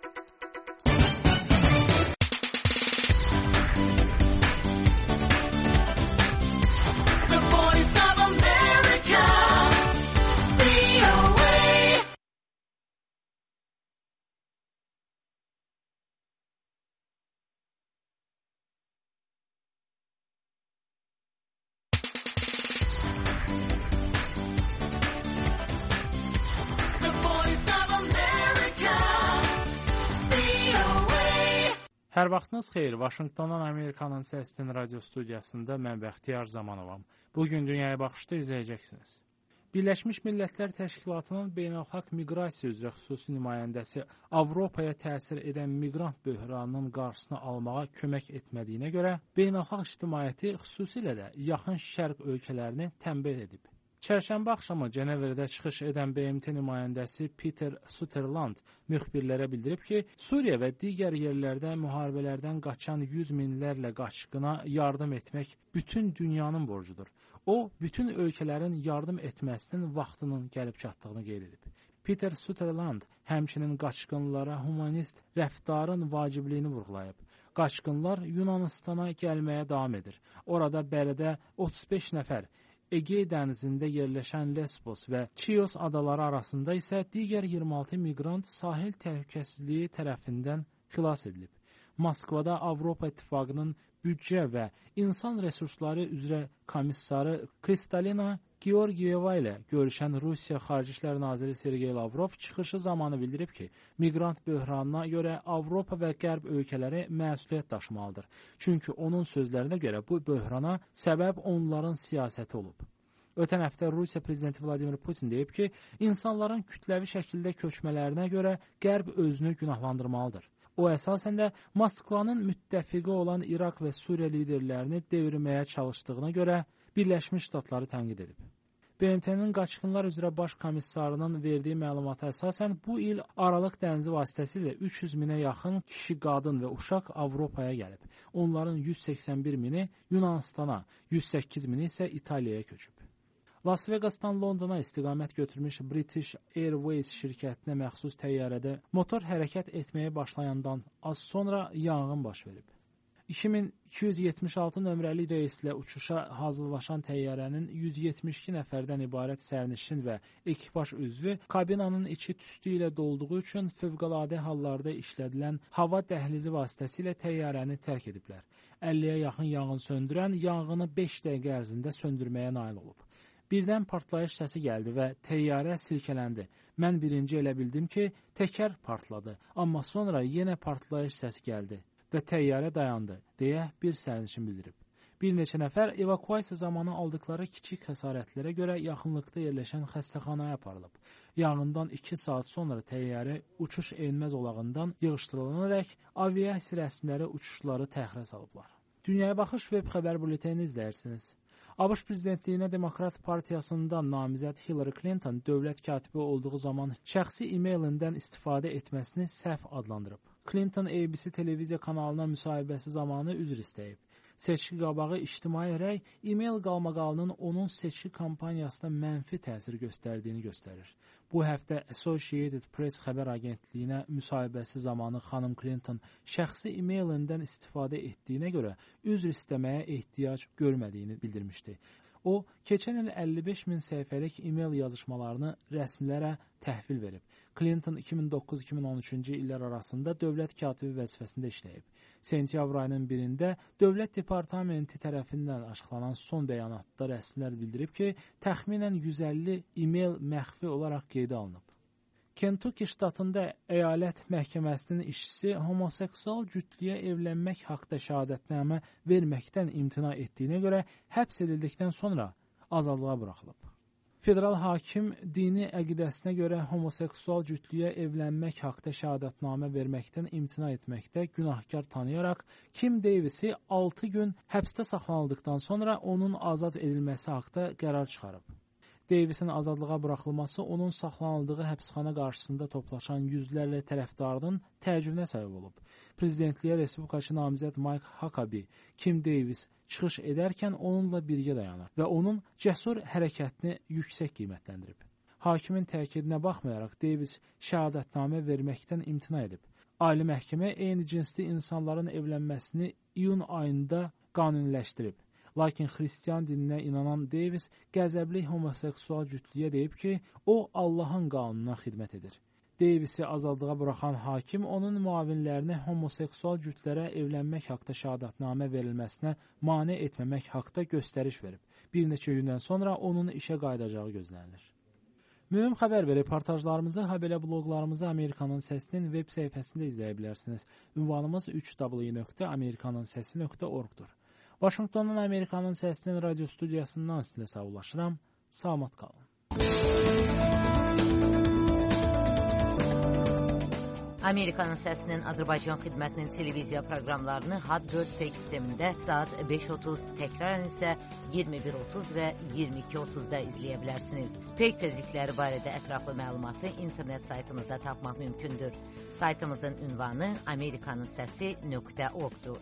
Hər vaxtınız xeyir. Vaşinqtondan Amerikanın Səsinin radio studiyasında mən Bəxtiyar Zamanovam. Bugün Dünyaya Baxışda izləyəcəksiniz. Birləşmiş Millətlər Təşkilatının Beynəlxalq Miqrasiya üzrə xüsusi nümayəndəsi Avropaya təsir edən miqrant böhranının qarşısını almağa kömək etmədiyinə görə beynəlxalq ictimaiyyəti xüsusilə də Yaxın Şərq ölkələrini tənbih edib. Çərşənbə axşamı Cenevrədə çıxış edən BMT nümayəndəsi Peter Sutherland müxbirlərə bildirib ki, Suriya və digər yerlərdə müharibələrdən qaçan yüz minlərlə qaçqına yardım etmək bütün dünyanın borcudur. O, bütün ölkələrin yardım etməsinin vaxtının gəlib çatdığını qeyd edib. Peter Sutherland həmçinin qaçqınlara humanist rəftarın vacibliyini vurğulayıb. Qaçqınlar Yunanistana gəlməyə davam edir. Orada bərədə 35 nəfər, Egey dənizində yerləşən Lesbos və Chios adaları arasında isə digər 26 miqrant sahil təhlükəsizliyi tərəfindən xilas edilib. Moskvada Avropa İttifaqının büdcə və insan resursları üzrə komissarı Kristalina Georgieva ilə görüşən Rusiya Xarici İşlər Naziri Sergey Lavrov çıxışı zamanı bildirib ki, miqrant böhranına görə Avropa və Qərb ölkələri məsuliyyət daşımalıdır. Çünki onun sözlərinə görə bu böhrana səbəb onların siyasəti olub. Ötən həftə Rusiya prezidenti Vladimir Putin deyib ki, insanların kütləvi şəkildə köçmələrinə görə Qərb özünü günahlandırmalıdır. O əsasən də Moskvanın müttəfiqi olan İraq və Suriya liderlərini devirməyə çalışdığına görə Birləşmiş Ştatları tənqid edib. BMT-nin qaçqınlar üzrə baş komissarının verdiyi məlumata əsasən bu il Aralıq dənizi vasitəsilə 300 minə yaxın kişi, qadın və uşaq Avropaya gəlib. Onların 181 mini Yunanistana, 108 mini isə İtaliyaya köçüb. Las Vegasdan Londona istiqamət götürmüş British Airways şirkətinə məxsus təyyarədə motor hərəkət etməyə başlayandan az sonra yanğın baş verib. 2276 nömrəli reyslə uçuşa hazırlaşan təyyarənin 172 nəfərdən ibarət sərnişin və ekipaj üzvü kabinanın içi tüstü ilə dolduğu üçün fövqəladə hallarda işlədilən hava dəhlizi vasitəsilə təyyarəni tərk ediblər. 50-yə yaxın yanğın söndürən yanğını 5 dəqiqə ərzində söndürməyə nail olub. Birdən partlayış səsi gəldi və təyyarə silkələndi. Mən birinci elə bildim ki, təkər partladı, amma sonra yenə partlayış səsi gəldi və təyyarə dayandı, deyə bir sərnişin bildirib. Bir neçə nəfər evakuasiya zamanı aldıqları kiçik xəsarətlərə görə yaxınlıqda yerləşən xəstəxanaya aparılıb. Yanğından 2 saat sonra təyyarə uçuş enməz olağından yığışdırılanarək aviasiya rəsmiləri uçuşları təxirə salıblar. Dünyaya Baxış web xəbər bültenini izləyirsiniz. ABŞ prezidentliyinə Demokrat Partiyasından namizəd Hillary Clinton dövlət katibi olduğu zaman şəxsi e-mailindən istifadə etməsini səhv adlandırıb. Clinton ABC televiziya kanalına müsahibəsi zamanı üzr istəyib. Seçki qabağı ictimai rəy e-mail qalmaqalının onun seçki kampaniyasına mənfi təsir göstərdiyini göstərir. Bu həftə Associated Press xəbər agentliyinə müsahibəsi zamanı xanım Clinton şəxsi e-mailindən istifadə etdiyinə görə üzr istəməyə ehtiyac görmədiyini bildirmişdi. O, keçən il 55 min səhifəlik e-mail yazışmalarını rəsmilərə təhvil verib. Clinton 2009-2013-cü illər arasında dövlət katibi vəzifəsində işləyib. Sentyabr ayının 1-də Dövlət Departamenti tərəfindən açıqlanan son bəyanatda rəsmilər bildirib ki, təxminən 150 e-mail məxfi olaraq qeydə alınıb. Kentucky ştatında əyalət məhkəməsinin işçisi homoseksual cütlüyə evlənmək haqda şəhadətnamə verməkdən imtina etdiyinə görə həbs edildikdən sonra azadlığa buraxılıb. Federal hakim dini əqidəsinə görə homoseksual cütlüyə evlənmək haqda şəhadətnamə verməkdən imtina etməkdə günahkar tanıyaraq Kim Davisi 6 gün həbsdə saxlanıldıqdan sonra onun azad edilməsi haqda qərar çıxarıb. Davisin azadlığa buraxılması onun saxlanıldığı həbsxana qarşısında toplaşan yüzlərlə tərəfdarın təəccübünə səbəb olub. Prezidentliyə respublikaçı namizəd Mike Huckabee Kim Davis çıxış edərkən onunla birgə dayanır və onun cəsur hərəkətini yüksək qiymətləndirib. Hakimin təkidinə baxmayaraq Davis şəhadətnamə verməkdən imtina edib. Ali məhkəmə eyni cinsli insanların evlənməsini iyun ayında qanuniləşdirib. Lakin xristian dininə inanan Davis qəzəbli homoseksual cütlüyə deyib ki, o Allahın qanununa xidmət edir. Davisi azadlığa buraxan hakim onun müavinlərini homoseksual cütlərə evlənmək haqda şəhadətnamə verilməsinə mane etməmək haqda göstəriş verib. Bir neçə gündən sonra onun işə qayıdacağı gözlənilir. Mühüm xəbər və reportajlarımızı, habelə bloqlarımızı Amerikanın Səsinin web səhifəsində izləyə bilərsiniz. Ünvanımız 3w.amerikanınsesi.org-dur. Vaşinqtondan Amerikanın Səsinin radio studiyasından sizlə sağollaşıram. Salamat qalın.
Amerikanın Səsinin Azərbaycan xidmətinin televiziya proqramlarını Hot 4 fake sistemində saat 5:30, təkrarən isə 21:30 və 22:30-da izləyə bilərsiniz. Fake tezlikləri barədə ətraflı məlumatı internet saytımızda tapmaq mümkündür. Saytımızın ünvanı amerikanınsesi.org-dur.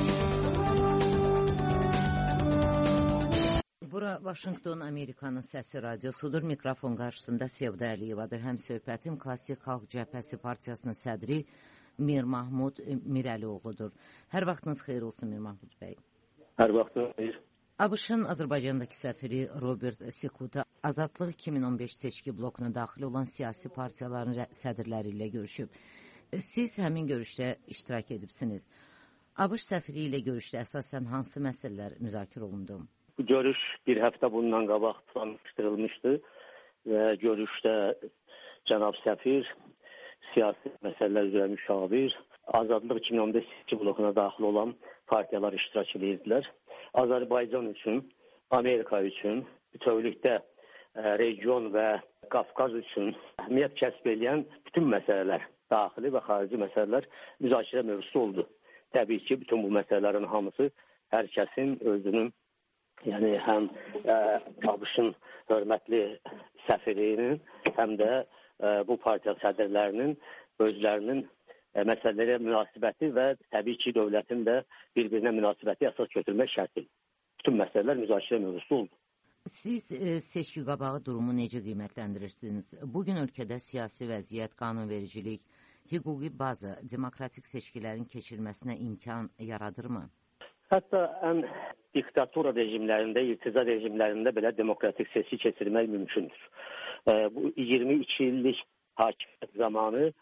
Bura Vaşinqton Amerikanın Səsi radiosudur. Mikrofon qarşısında Sevda Əliyevadır. Həm söhbətim Klassik Xalq Cəbhəsi Partiyasının sədri Mir Mahmud Mirəlioğludur. Hər vaxtınız xeyir olsun Mir Mahmud bəy.
Hər vaxtınız xeyir.
ABŞ-ın Azərbaycandakı səfiri Robert Sekuta Azadlıq 2015 seçki blokuna daxil olan siyasi partiyaların sədrləri ilə görüşüb. Siz həmin görüşdə iştirak edibsiniz. ABŞ səfiri ilə görüşdə əsasən hansı məsələlər müzakirə olundu?
Bu görüş bir həftə bundan qabaq planlaşdırılmışdı və görüşdə cənab səfir, siyasi məsələlər üzrə müşavir, Azadlıq 2015 seçki blokuna daxil olan partiyalar iştirak edirdilər. Azərbaycan üçün, Amerika üçün, bütövlükdə region və Qafqaz üçün əhəmiyyət kəsb edən bütün məsələlər, daxili və xarici məsələlər müzakirə mövzusu oldu. Təbii ki, bütün bu məsələlərin hamısı hər kəsin özünün, yəni həm ABŞ-ın hörmətli səfirinin, həm də bu partiya sədrlərinin özlərinin məsələlərə münasibəti və təbii ki, dövlətin də bir-birinə münasibəti əsas götürmək şərti. Bütün məsələlər müzakirə mövzusu oldu.
Siz seçki qabağı durumu necə qiymətləndirirsiniz? Bugün ölkədə siyasi vəziyyət, qanunvericilik, hüquqi baza, demokratik seçkilərin keçirilməsinə imkan yaradırmı?
Hətta ən diktatura rejimlərində, iltiza rejimlərində belə demokratik seçki keçirmək mümkündür. Bu 22 illik hakimiyyət zamanı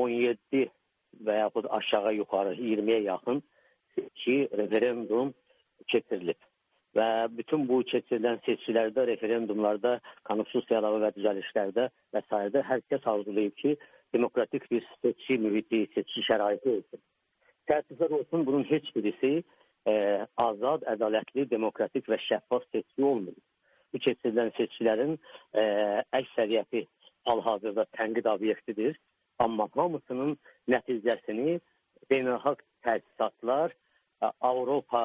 17 və yaxud aşağı yuxarı 20-yə yaxın seçki, referendum keçirilib. Və bütün bu keçirilən seçkilərdə, referendumlarda, konstitusiyaları və düzəlişlərdə və s. hər kəs arzulayıb ki, demokratik bir seçki mühiti, seçki şəraiti olsun. Təəssüflər olsun, bunun heç birisi azad, ədalətli, demokratik və şəffaf seçki olmur. Bu keçirilən seçkilərin əksəriyyəti hal-hazırda tənqid obyektidir. Amma hamısının nəticəsini beynəlxalq təsisatlar, Avropa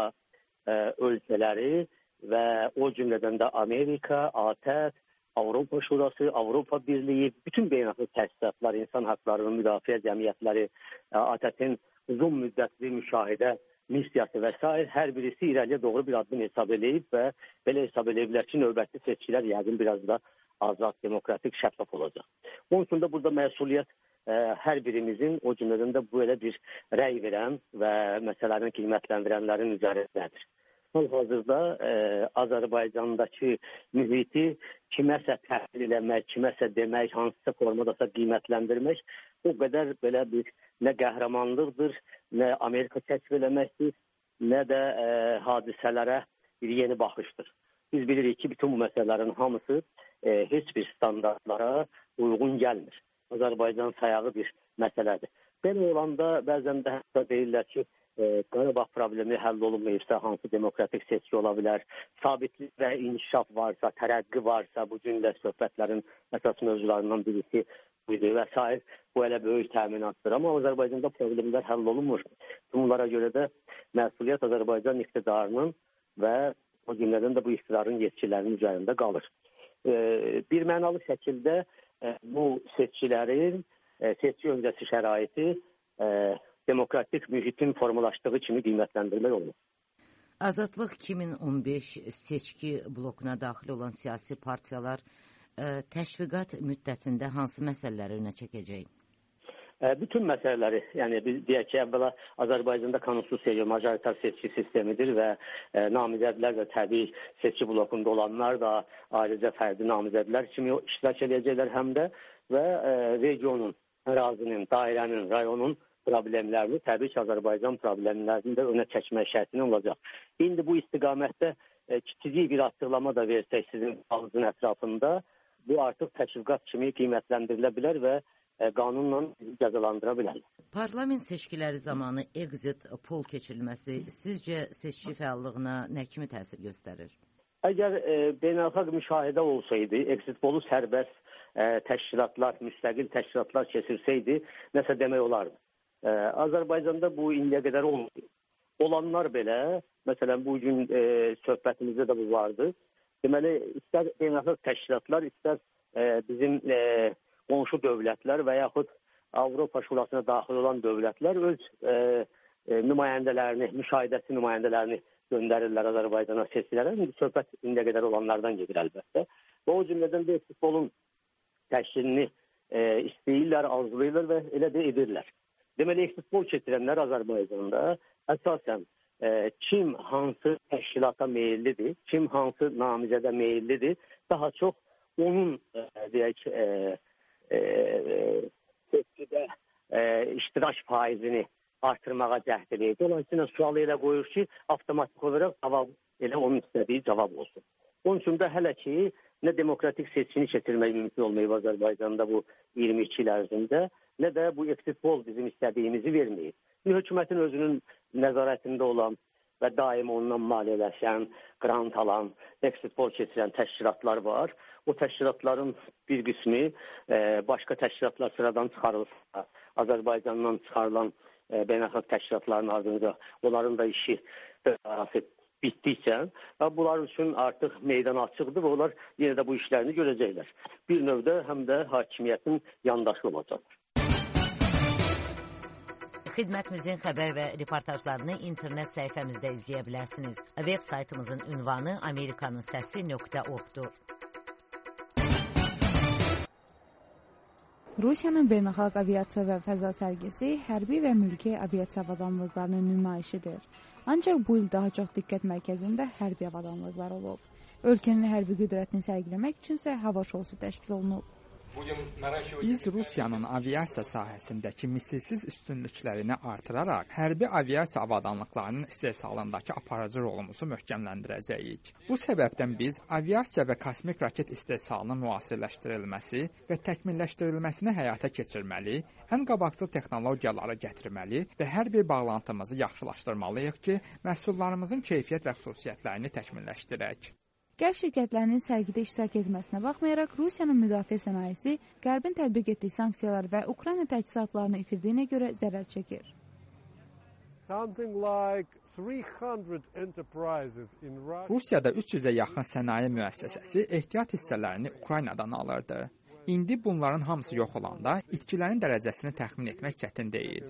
ölkələri və o cümlədən də Amerika, ATƏT, Avropa Şurası, Avropa Birliyi, bütün beynəlxalq təsisatlar, insan haqlarının müdafiə cəmiyyətləri, ATƏT-in uzun müddətli müşahidə missiyası və s. hər birisi irəliyə doğru bir addım hesab edib və belə hesab ediblər ki, növbəti seçkilər yəqin biraz da azad, demokratik, şəffaf olacaq. Onun üçün də burada məsuliyyət hər birimizin, o cümlədən də belə bir rəy verən və məsələlərini qiymətləndirənlərin üzərindədir. Hal-hazırda Azərbaycandakı mühiti kiməsə təhlil eləmək, kiməsə demək, hansısa formadasa qiymətləndirmək o qədər belə bir nə qəhrəmanlıqdır, nə Amerika kəşf eləməkdir, nə də hadisələrə bir yeni baxışdır. Biz bilirik ki, bütün bu məsələlərin hamısı heç bir standartlara uyğun gəlmir. Azərbaycan sayağı bir məsələdir. Belə olanda bəzən də hətta deyirlər ki, Qarabağ problemi həll olunmayıbsa hansı demokratik seçki ola bilər, sabitlik və inkişaf varsa, tərəqqi varsa, bu gün də söhbətlərin əsas mövzularından birisi buydu və s. Bu elə böyük təminatdır. Amma Azərbaycanda problemlər həll olunmur. Bunlara görə də məsuliyyət Azərbaycan iqtidarının və o günlərdən də bu iqtidarın yetkilərinin üzərində qalır. Bir mənalı şəkildə bu seçkilərin seçki öncəsi şəraiti demokratik mühitin formalaşdığı kimi qiymətləndirmək olunur.
Azadlıq 2015 seçki blokuna daxil olan siyasi partiyalar təşviqat müddətində hansı məsələləri önə çəkəcək?
Bütün məsələləri, yəni biz deyək ki, əvvəla Azərbaycanda konstitusiya majoritar seçki sistemidir və namizədlər və təbii seçki blokunda olanlar da ayrıca fərdi namizədlər kimi iştirak edəcəklər həm də və regionun, ərazinin, dairənin, rayonun problemlərini, təbii ki, Azərbaycan problemlərini də önə çəkmək şərtinin olacaq. İndi bu istiqamətdə kiçik bir açıqlama da versək sizin ağzın ətrafında, bu artıq təşviqat kimi qiymətləndirilə bilər və qanunla cəzalandıra bilər.
Parlament seçkiləri zamanı exit poll keçirilməsi sizcə seçki fəallığına nə kimi təsir göstərir?
Əgər beynəlxalq müşahidə olsaydı, exit pollu sərbəst təşkilatlar, müstəqil təşkilatlar keçirsəydi, nəsə demək olardı. Azərbaycanda bu indiyə qədər olmadı. Olanlar belə, məsələn, bu gün söhbətimizdə də bu vardı. Deməli, istər beynəlxalq təşkilatlar, istər bizim qonşu dövlətlər və yaxud Avropa Şurasına daxil olan dövlətlər öz nümayəndələrini, müşahidəçi nümayəndələrini göndərirlər Azərbaycana seçkilərə. Söhbət indiyə qədər olanlardan gedir əlbəttə. Və o cümlədən də futbolun təşkilini istəyirlər, arzulayırlar və elə də edirlər. Deməli, futbol keçirənlər Azərbaycanda əsasən kim hansı təşkilata meyillidir, kim hansı namizədə meyillidir, daha çox onun deyək seçkidə iştirak faizini artırmağa cəhd edir. Dolayısıyla sualı elə qoyur ki, avtomatik olaraq cavab elə onun istədiyi cavab olsun. Onun üçün də hələ ki, nə demokratik seçkini keçirmək mümkün olmayıb Azərbaycanda bu 22 il ərzində, nə də bu exit poll bizim istədiyimizi verməyib. Hökumətin özünün nəzarətində olan və daim ondan maliyyələşən, qrant alan, exit poll keçirən təşkilatlar var. O təşkilatların bir qismi başqa təşkilatlar sıradan çıxarılsa, Azərbaycandan çıxarılan beynəlxalq təşkilatların ardınca onların da işi bitdikcə, bunlar üçün artıq meydan açıqdır və onlar yenə də bu işlərini görəcəklər. Bir növdə həm də hakimiyyətin yandaşı olacaqdır.
Xidmətimizin xəbər və reportajlarını internet səhifəmizdə izləyə bilərsiniz. Web saytımızın ünvanı amerikanınsəsi.org-dur.
Rusiyanın beynəlxalq aviasiya və fəza sərgisi hərbi və mülki aviasiya avadanlıqlarının nümayişidir. Ancaq bu il daha çox diqqət mərkəzində hərbi avadanlıqlar olub. Ölkənin hərbi qüdrətini sərgiləmək üçünsə hava şousu təşkil olunub.
Biz Rusiyanın aviasiya sahəsindəki misilsiz üstünlüklərini artıraraq hərbi aviasiya avadanlıqlarının istehsalındakı aparıcı rolumuzu möhkəmləndirəcəyik. Bu səbəbdən biz aviasiya və kosmik raket istehsalının müasirləşdirilməsi və təkmilləşdirilməsini həyata keçirməli, ən qabaqcıl texnologiyaları gətirməli və hər bir bağlantımızı yaxşılaşdırmalıyıq ki, məhsullarımızın keyfiyyət və xüsusiyyətlərini təkmilləşdirək.
Qərb şirkətlərinin sərgidə iştirak etməsinə baxmayaraq, Rusiyanın müdafiə sənayesi Qərbin tətbiq etdiyi sanksiyalar və Ukrayna təchizatlarını itirdiyinə görə zərər çəkir.
Rusiyada 300-ə yaxın sənaye müəssisəsi ehtiyat hissələrini Ukraynadan alırdı. İndi bunların hamısı yox olanda itkilərin dərəcəsini təxmin etmək çətin deyil.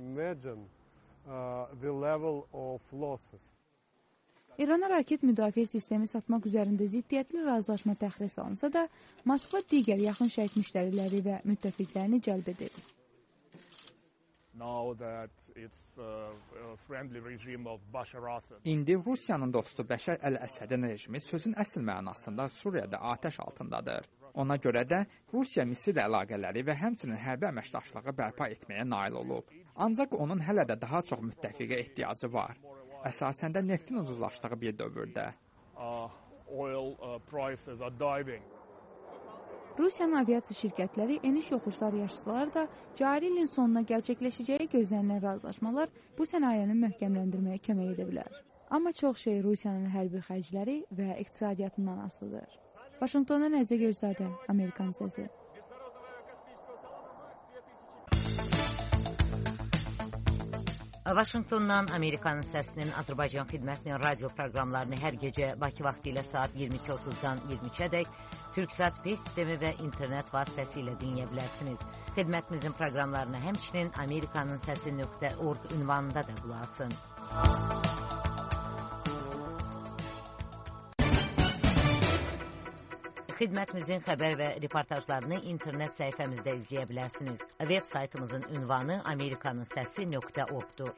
İrana raket müdafiə sistemi satmaq üzərində ziddiyyətli razılaşma təxirə salınsa da, Moskva digər yaxın şərq müştəriləri və müttəfiqlərini cəlb edir.
İndi Rusiyanın dostu Bəşər Əl-Əsədin rejimi sözün əsl mənasında Suriyada atəş altındadır. Ona görə də Rusiya Misirlə əlaqələri və həmçinin hərbi əməkdaşlığı bərpa etməyə nail olub. Ancaq onun hələ də daha çox müttəfiqə ehtiyacı var. Əsasən də neftin ucuzlaşdığı bir dövrdə.
Rusiyanın aviasiya şirkətləri eniş yoxuşlar yaşasalar da, cari ilin sonuna gerçəkləşəcəyi gözlənilən razılaşmalar bu sənayeni möhkəmləndirməyə kömək edə bilər. Amma çox şey Rusiyanın hərbi xərcləri və iqtisadiyyatından asılıdır. Vaşinqtondan Əzə Gözzadə, Amerikan səsi.
Vaşinqtondan Amerikanın səsinin Azərbaycan xidmətinin radio proqramlarını hər gecə Bakı vaxtı ilə saat 22:30-dan 23-ədək Türksat Pay sistemi və internet vasitəsilə dinləyə bilərsiniz. Xidmətimizin proqramlarını həmçinin Amerikanın səsi.org ünvanında da qulaq asın. Xidmətimizin xəbər və reportajlarını internet səhifəmizdə izləyə bilərsiniz. Web saytımızın ünvanı amerikanın səsi.org-dur.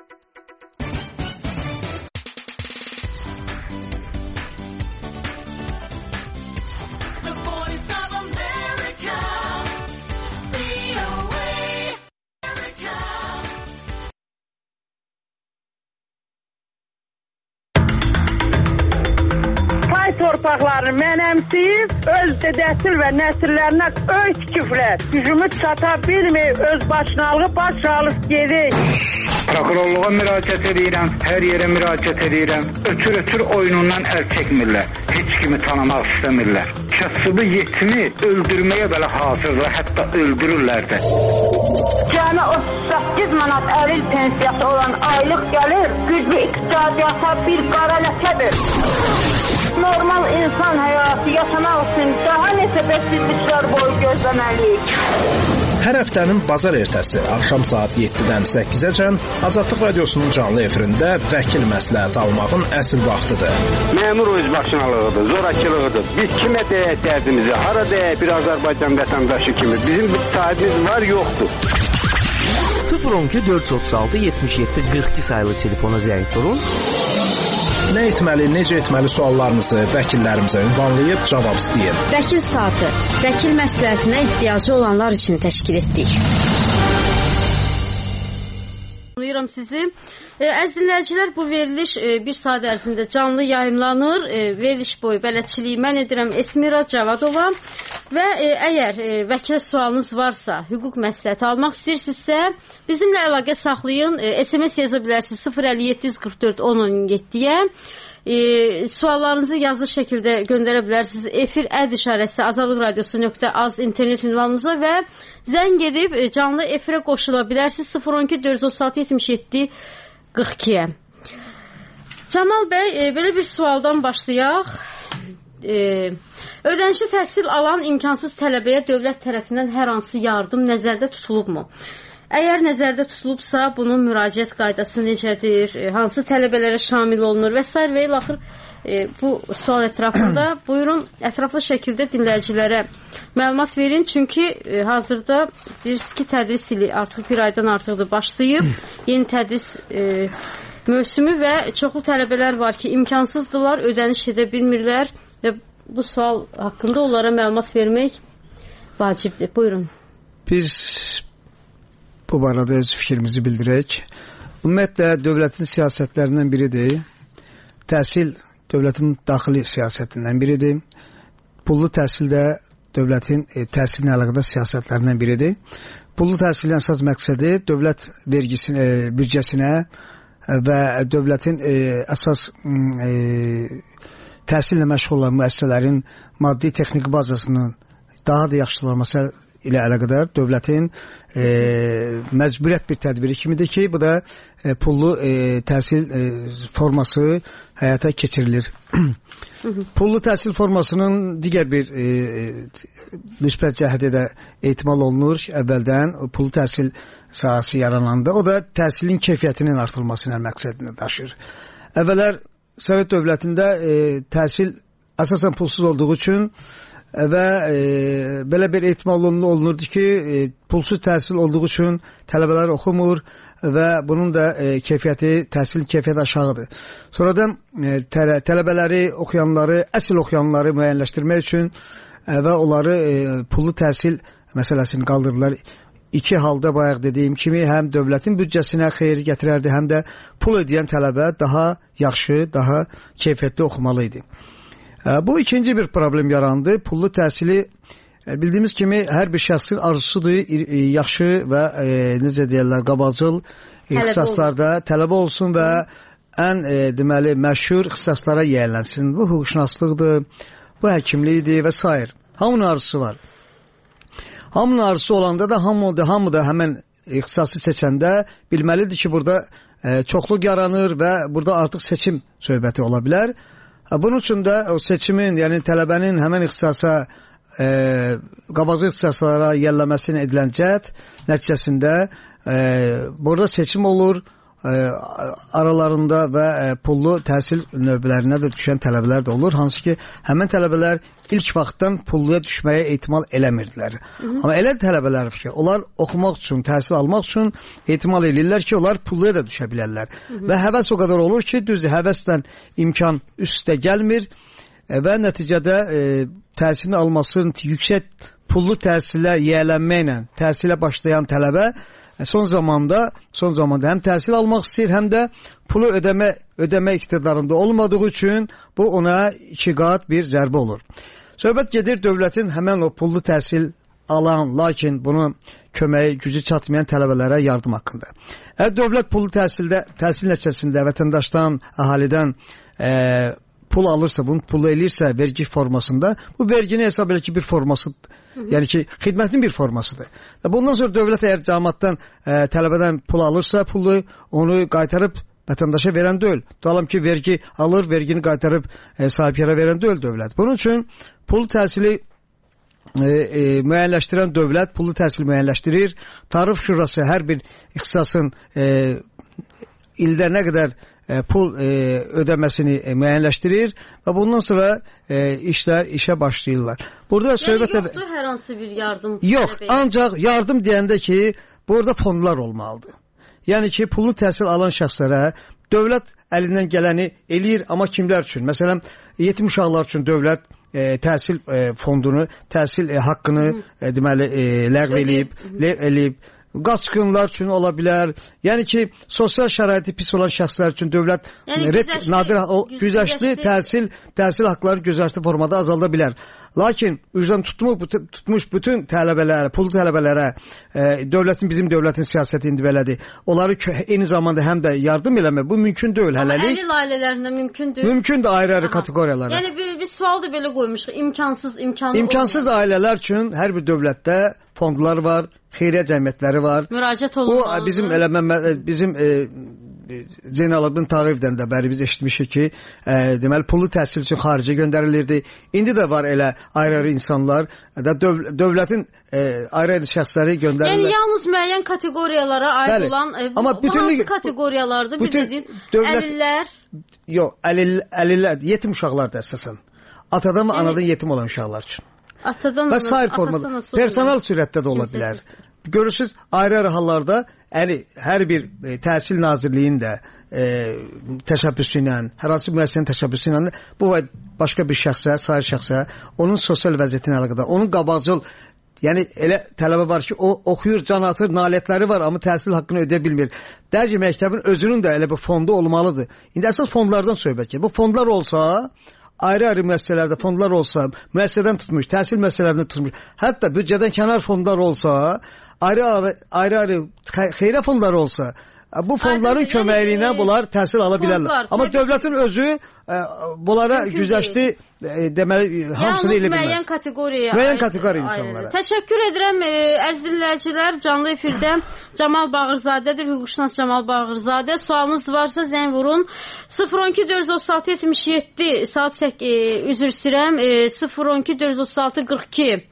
Torpaqlarını mənəmsiyib, öz dədəsil və nəsillərinə öy tikiblər. Gücümüz çata bilməyib, öz başınalığı baş alıb gedik.
Prokurorluğa müraciət edirəm, hər yerə müraciət edirəm. Ötür oyunundan əl çəkmirlər. Heç kimi tanımaq istəmirlər. Kasıbı yetimi öldürməyə belə hazırlar, hətta öldürürlər də.
Cəmi 38 manat əlil pensiyası olan aylıq gəlir, güclü iqtisadiyyata bir qara ləkədir. Normal insan həyatı yaşamaq üçün daha neçə bəsizliklər boyu gözləməliyik.
Hər həftənin bazar ertəsi axşam saat 7-dən 8-əcən Azadlıq Radiosunun canlı efirində vəkil məsləhət almağın əsl vaxtıdır.
Məmur özbaşınalığıdır, zorakılığıdır. Biz kimə deyək dərdimizi, hara deyək bir Azərbaycan vətəndaşı kimi. Bizim bir sahibimiz var, yoxdur.
012 436 77 42 sayılı telefona zəng vurun.
Nə etməli, necə etməli suallarınızı vəkillərimizə ünvanlayıb cavab istəyin.
Vəkil saatı, vəkil məsləhətinə ehtiyacı olanlar üçün təşkil etdik. Buyuram sizi. Əziz dinləyicilər, bu veriliş bir saat ərzində canlı yayımlanır. Veriliş boyu bələdçiliyi mən edirəm Esmira Cavadova və əgər vəkilə sualınız varsa, hüquq məsləhəti almaq istəyirsinizsə, bizimlə əlaqə saxlayın. SMS yaza bilərsiniz 05744 1017-yə. Suallarınızı yazılı şəkildə göndərə bilərsiniz. Efir əd işarəsi azadlıqradiosu.az internet ünvanımıza və zəng edib canlı efirə qoşula bilərsiniz 012 436 77 42-yə. Camal bəy, belə bir sualdan başlayaq. Ödənişli təhsil alan imkansız tələbəyə dövlət tərəfindən hər hansı yardım nəzərdə tutulubmu? Əgər nəzərdə tutulubsa, bunun müraciət qaydası necədir? Hansı tələbələrə şamil olunur və s. və ilaxır bu sual ətrafında buyurun ətraflı şəkildə dinləyicilərə məlumat verin. Çünki hazırda bilirsiniz ki, tədris ili artıq bir aydan artıqdır başlayıb. Yeni tədris mövsümü və çoxlu tələbələr var ki, imkansızdılar, ödəniş edə bilmirlər və bu sual haqqında onlara məlumat vermək vacibdir. Buyurun.
Biz bu barədə öz fikrimizi bildirək. Ümumiyyətlə, dövlətin siyasətlərindən biridir. Təhsil dövlətin daxili siyasətindən biridir. Pullu təhsil də dövlətin təhsilinə əlaqədar siyasətlərindən biridir. Pullu təhsilin əsas məqsədi dövlət büdcəsinə və dövlətin əsas təhsillə məşğul olan müəssisələrin maddi texniki bazasının daha da yaxşılanması ilə əlaqədar dövlətin məcburiyyət bir tədbiri kimidir ki, bu da pullu təhsil forması həyata keçirilir. Pullu təhsil formasının digər bir müsbət cəhəti də ehtimal olunur əvvəldən pullu təhsil sahəsi yarananda. O da təhsilin keyfiyyətinin artırılmasına məqsədini daşır. Əvvəllər Sovet dövlətində təhsil əsasən pulsuz olduğu üçün və belə bir ehtimal olunurdu ki, pulsuz təhsil olduğu üçün tələbələr oxumur və bunun da təhsil keyfiyyəti aşağıdır. Sonradan tələbələri, oxuyanları, əsl oxuyanları müəyyənləşdirmək üçün və onları pullu təhsil məsələsini qaldırdılar. İki halda bayaq dediyim kimi həm dövlətin büdcəsinə xeyir gətirərdi, həm də pul ödəyən tələbə daha yaxşı, daha keyfiyyətli oxumalı idi. Bu ikinci bir problem yarandı. Pullu təhsili Bildiyimiz kimi hər bir şəxsin arzusudur yaxşı və necə deyirlər, qabacıl ixtisaslarda tələbə olsun və ən deməli məşhur ixtisaslara yiyələnsin. Bu hüquqşünaslıqdır, bu həkimlikdir və s. Hamının arzusu var. Hamının arzusu olanda da hamı da həmin ixtisası seçəndə bilməlidir ki, burada çoxluq yaranır və burada artıq seçim söhbəti ola bilər. Bunun üçün də o seçimin, yəni tələbənin həmin ixtisasa, qabacı ixtisaslara yiyələnməsini edilən cəhd nəticəsində burada seçim olur. Aralarında və pullu təhsil növbələrinə də düşən tələbələr də olur. Hansı ki, həmin tələbələr ilk vaxtdan pulluya düşməyə ehtimal eləmirdilər. Amma elə tələbələr ki, onlar oxumaq üçün, təhsil almaq üçün ehtimal edirlər ki, onlar pulluya da düşə bilərlər. Və həvəs o qədər olur ki, düzdür, həvəslə imkan üstə gəlmir və nəticədə təhsilini almasının yüksək pullu təhsilə yiyələnməklə təhsilə başlayan tələbə son zamanda həm təhsil almaq istəyir, həm də pulu ödəmə iqtidarında olmadığı üçün bu ona 2 qat bir zərbə olur. Söhbət gedir dövlətin həmən o pullu təhsil alan, lakin bunun köməyi gücü çatmayan tələbələrə yardım haqqında. Əgər dövlət pullu təhsil nəticəsində vətəndaşdan, əhalidən pul alırsa, bunu pul eləyirsə vergi formasında, bu vergini hesab edir ki, bir formasıdır. Yəni ki, xidmətin bir formasıdır. Bundan sonra dövlət əgər cəmaatdan, tələbədən pul alırsa, pulu onu qaytarıb vətəndaşa verən deyil. Tutalım ki, vergi alır, vergini qaytarıb sahibkara verən deyil dövlət. Bunun üçün pul təhsili müəyyənləşdirən dövlət pullu təhsil müəyyənləşdirir. Tarif şurası hər bir ixtisasın ildə nə qədər pul ödəməsini müəyyənləşdirir və bundan sonra işə başlayırlar. Burada söhbət
yoxdur hər hansı bir yardım.
Yox, ancaq yardım deyəndə ki, burada fondlar olmalıdır. Yəni ki, pullu təhsil alan şəxslərə dövlət əlindən gələni eləyir, amma kimlər üçün? Məsələn, yetim uşaqlar üçün dövlət təhsil fondunu, təhsil haqqını deməli ləğv eləyib. Qaçqınlar üçün ola bilər. Yəni ki, sosial şəraiti pis olan şəxslər üçün dövlət güzəştli təhsil haqqları güzəştli formada azalda bilər. Lakin üzdən tutmuş bütün tələbələrə, pullu tələbələrə bizim dövlətin siyasəti indi belədir. Onları eyni zamanda həm də yardım eləmək bu mümkün deyil hələlik.
Amma əlil ailələrində mümkün deyil.
Mümkündür ayrı-ayrı kateqoriyalara.
Yəni bir sual da belə qoymuşuq.
İmkansız ailələr üçün hər bir dövlətdə fondlar var, xeyriyyə cəmiyyətləri var.
Müraciət olunmalıdır.
Bu bizim Zeynalabdin Tağıyevdən də bəri biz eşitmişik ki, deməli pullu təhsil üçün xaricə göndərilirdi. İndi də var elə ayrı-ayrı insanlar, dövlətin ayrı-ayrı şəxsləri göndərirlər.
Yəni yalnız müəyyən kateqoriyalara aid olan, bu hansı kateqoriyalardır? Əlillər?
Yox, əlillər, yetim uşaqlar da əsasən. Atadan və anadan yetim olan uşaqlar üçün. Və sair formada, personal sürətdə də ola bilər. Görürsünüz, ayrı-ayrı hallarda hər bir təhsil nazirliyinin də təşəbbüsü ilə, hər hansı müəssisənin təşəbbüsü ilə bu və başqa bir şəxsə, sair şəxsə, onun sosial vəziyyətinə əlaqədar, onun qabaqcıl, yəni elə tələbə var ki, o oxuyur, can atır, nailiyyətləri var, amma təhsil haqqını ödeyə bilmir. Dərc məktəbin özünün də elə bir fondu olmalıdır. İndi əsas fondlardan söhbət ki, bu fondlar olsa, ayrı-ayrı müəssisələrdə fondlar olsa, müəssisədən tutmuş, təhsil müəssisələrindən tutmuş, hətta büdcədən kənar fondlar olsa, ayrı-ayrı xeyrə fondları olsa, bu fondların köməkliyinə bunlar təhsil ala bilərlər. Amma dövlətin özü bunlara güzəştli deməli hamısını elə bilməz. Müəyyən kateqoriya insanlara.
Təşəkkür edirəm əziz dinləyicilər. Canlı efirdə Camal Bağırzadədir, hüquqşünas Camal Bağırzadə. Sualınız varsa zəng vurun. 012 436 77 saat 8 üzr istəyirəm. 012 436 42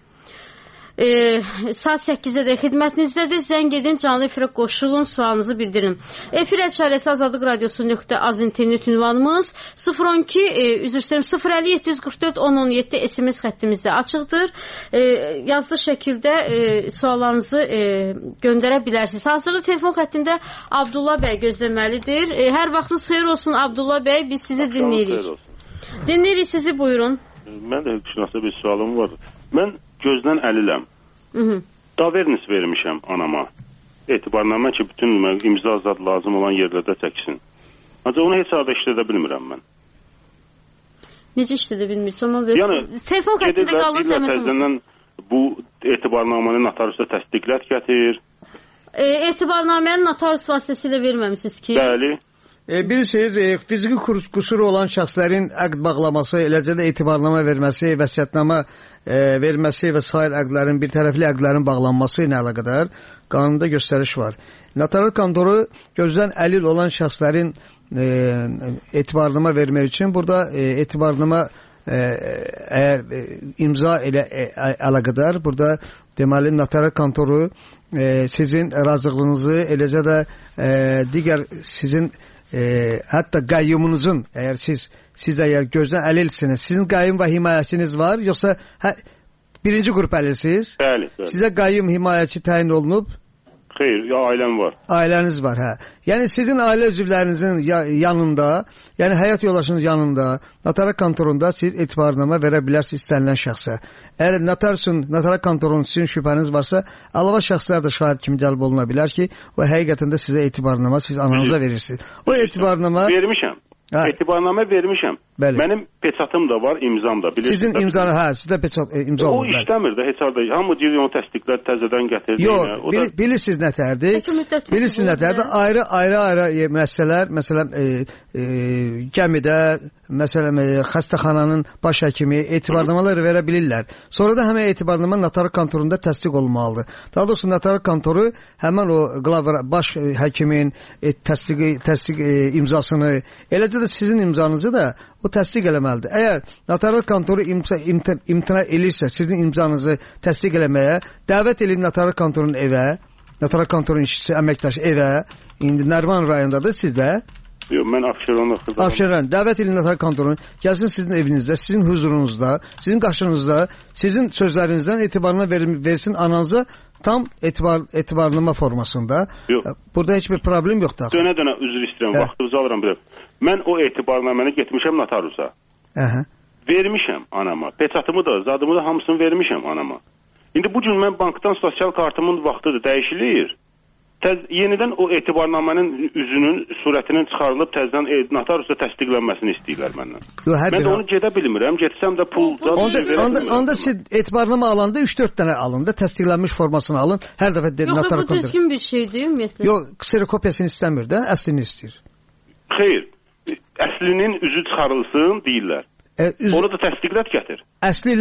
saat 8-də də xidmətinizdədir. Zəng edin, canlı efirə qoşulun, sualınızı bildirin. Efir əçarəsi Azadlıq Radiosu.az internet ünvanımız 012 050 744 1017 SMS xəttimizdə açıqdır. Yazılı şəkildə suallarınızı göndərə bilərsiniz. Hazırda telefon xəttində Abdullah bəy gözləməlidir. Hər vaxtınız xeyir olsun Abdullah bəy, biz sizi dinləyirik. Dinləyirik sizi, buyurun.
Mən də hüquqşünasda bir sualım var. Mən gözdən əliləm. Davernis vermişəm anama. Etibarnamə ki, bütün imza zad lazım olan yerlərdə çəksin. Ancaq onu heç halda işlədə bilmirəm mən.
Necə işlədə bilmirəm? Yəni, telefon xəttində qalın, zəhmət olsun.
bu etibarnamanı notariusa təsdiqlət gətir.
Etibarnamənin notarius vasitəsilə verməmisiniz ki?
Bəli.
Bilirsiniz, fiziki qüsuru olan şəxslərin əqd bağlaması, eləcə də etibarnamə verməsi, vəsiyyətnamə verməsi və sair əqdlərin, bir tərəfli əqdlərin bağlanması ilə əlaqədar qanunda göstəriş var. Notariat kontoru gözdən əlil olan şəxslərin etibarnamə vermək üçün burada etibarnamə əgər imza ilə əlaqədar burada deməli notariat kontoru sizin razılığınızı, eləcə də digər sizin hətta qayyumunuzun, əgər siz əgər gözdən əlilsiniz, sizin qayyum və himayəçiniz var, yoxsa birinci qrup əlilsiniz?
Bəli.
Sizə qayyum himayəçi təyin olunub?
Xeyr, ailəm var.
Ailəniz var, hə. Yəni sizin ailə üzvlərinizin yanında, yəni həyat yoldaşınız yanında, notariat kontorunda siz etibarnamə verə bilərsiniz istənilən şəxsə. Əgər notariat kontorunun sizin şübhəniz varsa, əlavə şəxslər də şahid kimi cəlb oluna bilər ki, o həqiqətən də sizə etibarnamə siz ananıza verirsiniz. O etibarnamə
vermişəm. Etibarnamə vermişəm.
Bəli.
Mənim peçatım da var, imzam da.
Sizin imzanı, sizdə peçat imza olur.
O işləmir də, heç arada. Hamı deyir, onu təsdiqlər təzədən gətirdi.
Yox, bilirsiniz nətərdir? Bilirsiniz nətərdir? Ayrı məsələlər, məsələn, gəmidə, məsələn, xəstəxananın baş həkimi etibarnamaları verə bilirlər. Sonra da həmən etibarnama notariat kontorunda təsdiq olunmalıdır. Daha doğrusu notariat kontoru həmən o baş həkimin təsdiq imzasını, eləcə də sizin imzanızı da o təsdiq eləməlidir. Əgər notariat kontoru imtina elirsə, sizin imzanızı təsdiq eləməyə, dəvət edin notariat kontorunun evə, notariat kontorunun işçisi, əməkdaşı evə, indi Nərman rayondadır sizdə.
Yox, mən Abşeronda.
Abşeron, dəvət edin notariat kontorunu, gəlsin sizin evinizdə, sizin huzurunuzda, sizin qarşınızda, sizin sözlərinizdən etibarına versin ananıza tam etibarlama formasında.
Yox.
Burada heç bir problem yoxdur.
Dönə üzr istəyirəm, vaxtınızı alıram bir. Mən o etibarnaməni getmişəm notariusa. Vermişəm anama. Peçatımı da, zadımı da hamısını vermişəm anama. İndi bu gün mən bankdan sosial kartımın vaxtıdır dəyişilir. Yenidən o etibarnamənin üzünün, surətinin çıxarılıb təzədən notariusda təsdiqlənməsini istəyirlər məndən. Mən də onu gedə bilmirəm. Getsəm də pul
onda siz etibarnamə alanda 3-4 dənə alın da təsdiqlənmiş formasını alın. Hər dəfə notariat
kontoru. Yox, bu düzgün bir şeydir ümumiyyətlə.
Yox, kserokopiyasını istəmir də, əslini istəyir.
Xeyr. Əslinin üzü çıxarılsın deyirlər. Onu da təsdiqlət gətir.
Əsli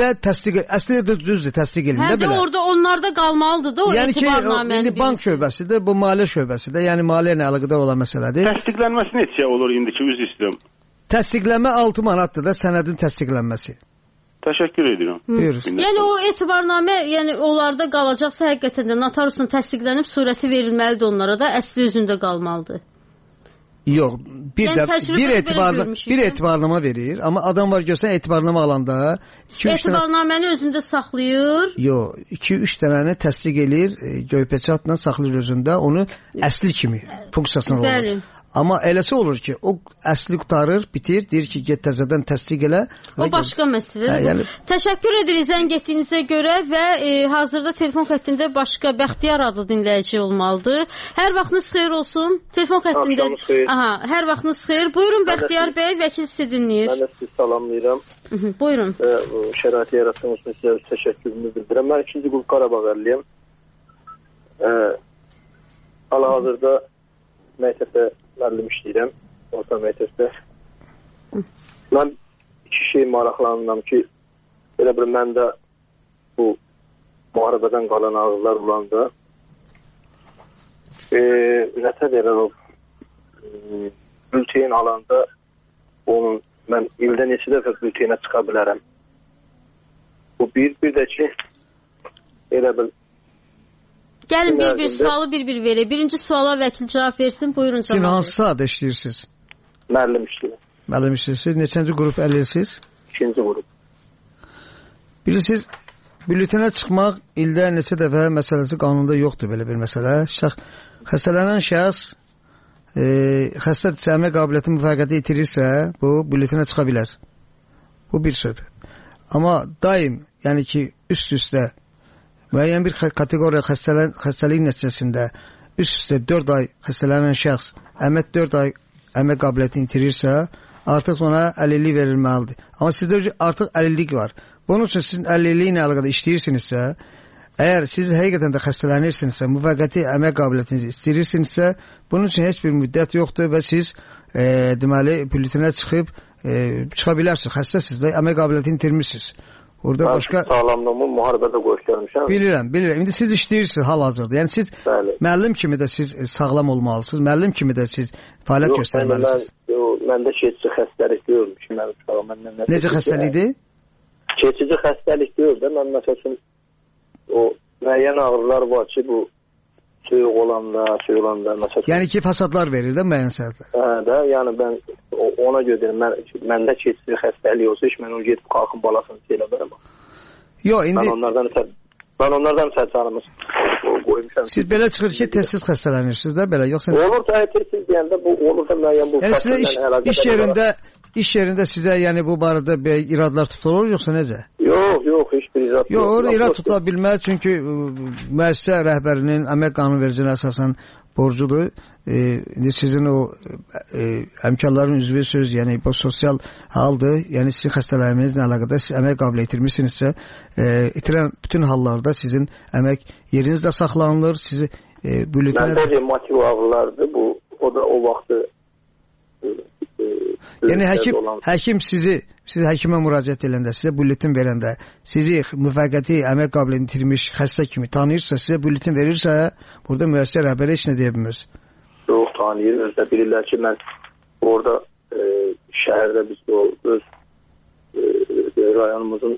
də düzdür, təsdiq elində belə.
Hə, orada onlarda qalmalıdır da o etibarnamənin.
Yəni ki, bank şöbəsidir, bu maliyyə şöbəsidir, yəni maliyyə ilə əlaqədar olan məsələdir.
Təsdiqlənməsi neçə olur indiki üz istəyirəm?
Təsdiqlənmə 6 manatdır da sənədin təsdiqlənməsi.
Təşəkkür edirəm.
Yəni o etibarnamə, yəni onlarda qalacaqsa həqiqətən də notariusun təsdiqlənib surəti verilməlidir onlara da, əsli özündə qalmalıdır.
Yox, bir etibarnama verir, amma adam var görsən etibarnama alanda
etibarnaməni özündə saxlayır.
Yox, 2-3 dənəni təsdiq eləyir, göypeçatla saxlayır özündə, onu əsli kimi funksiyasına olur.
Bəli.
Amma eləsi olur ki, o əsli qutarır, bitir, deyir ki, get təzədən təsdiq elə.
O başqa məsələdir. Təşəkkür edirik zəng etdiyinizə görə və hazırda telefon xəttində başqa Bəxtiyar adlı dinləyici olmalıdır. Hər vaxtınız xeyir olsun. Telefon xəttində. Aha, hər vaxtınız xeyir. Buyurun Bəxtiyar bəy, vəkil sizi dinləyir.
Mən də sizi salamlayıram.
Buyurun.
Şəraiti yaratdığınız üçün sizə təşəkkürümü bildirirəm. Mən 2-ci qrup Qarabağ əliyəm. Hal-hazırda məktəbdə müəllim işləyirəm, orta məktəbdə. Mən iki şey maraqlanıram ki, elə bir məndə bu müharibədən qalan ağızlar olanda nətə verir o bülteyn alanda onun mən ildə neçə dəfə bülteynə çıxa bilərəm. Bu bir də ki, elə bir
gəlin bir sualı bir verək. Birinci suala vəkil cavab versin. Buyurun cavab.
Siz hansı sahədə işləyirsiniz?
Müəllim işləyirəm.
Müəllim işləyirsiniz. Neçənci qrup əlilsiniz?
2-ci qrup.
Bilirsiniz, bültenə çıxmaq ildə neçə dəfə məsələsi qanunda yoxdur belə bir məsələ. Xəstələnən şəxs xəstədirsə, əmək qabiliyyəti müvəqqəti itirirsə, bu bültenə çıxa bilər. Bu bir söhbət. Amma daim, yəni ki, üst-üstə müəyyən bir kateqoriya xəstəlik nəticəsində üst-üstə 4 ay xəstələnən şəxs 4 ay əmək qabiliyyətini itirirsə, artıq ona əlillik verilməlidir. Amma sizdə artıq əlillik var. Bunun üçün sizin əlilliyi ilə əlaqədar işləyirsinizsə, əgər siz həqiqətən də xəstələnirsinizsə, müvəqqəti əmək qabiliyyətinizi istəyirsinizsə, bunun üçün heç bir müddət yoxdur və siz deməli bülletenə çıxıb çıxa bilərsiniz. Xəstəsiz də əmək qabiliyyətini itirmisiniz. Orada
mən
başqa
sağlamlığımı müharibədə göstərmişəm.
Bilirəm. İndi siz işləyirsiniz hal-hazırda. Yəni siz müəllim kimi də siz sağlam olmalısınız. Müəllim kimi də siz fəaliyyət göstərməlisiniz.
Məndə keçici xəstəlik deyilmiş.
Necə xəstəlikdir?
Keçici xəstəlik deyil də. Mən məsələn o müəyyən ağrılar var ki, bu soyuq olanda məsələn.
Yəni ki, fasadlar verir də müəyyən səhətlər.
Hə də, yəni mən ona görə deyirəm, məndə keçici xəstəlik olsa, mən onu gedib qalxın balasını şeylə verəm.
Yox, indi
mən onlardan sərçanımız qoymuşam.
Siz belə çıxır ki, tez-tez xəstələnirsiniz də belə, yoxsa
olur da tez-tez deyəndə bu olur da müəyyən bu.
Yəni sizə iş yerində sizə yəni bu barədə iradlar tutulur, yoxsa necə?
Yox, heç bir irad yox.
Yox, orada irad tutula bilməz, çünki müəssisə rəhbərinin əmək qanunvericiliyinə əsasən borcudur. İndi sizin o həmkarların üzvü söz, yəni bu sosial haldır. Yəni sizin xəstələnmenizlə əlaqədar siz əmək qabiliyyəti itirmisinizsə, itirən bütün hallarda sizin əmək yeriniz də saxlanılır. Sizi bülletenə
məndə revmatik ağrılardır. Bu o da o vaxtı
yəni həkim siz həkimə müraciət edəndə, sizə bülletin verəndə, sizi müvəqqəti əmək qabiliyyətini itirmiş xəstə kimi tanıyırsa, sizə bülletin verirsə, burada müəssisə rəhbəri heç nə deyə bilməz.
Yox, tanıyır. Özdə bilirlər ki, mən orada şəhərdə biz öz rayonumuzun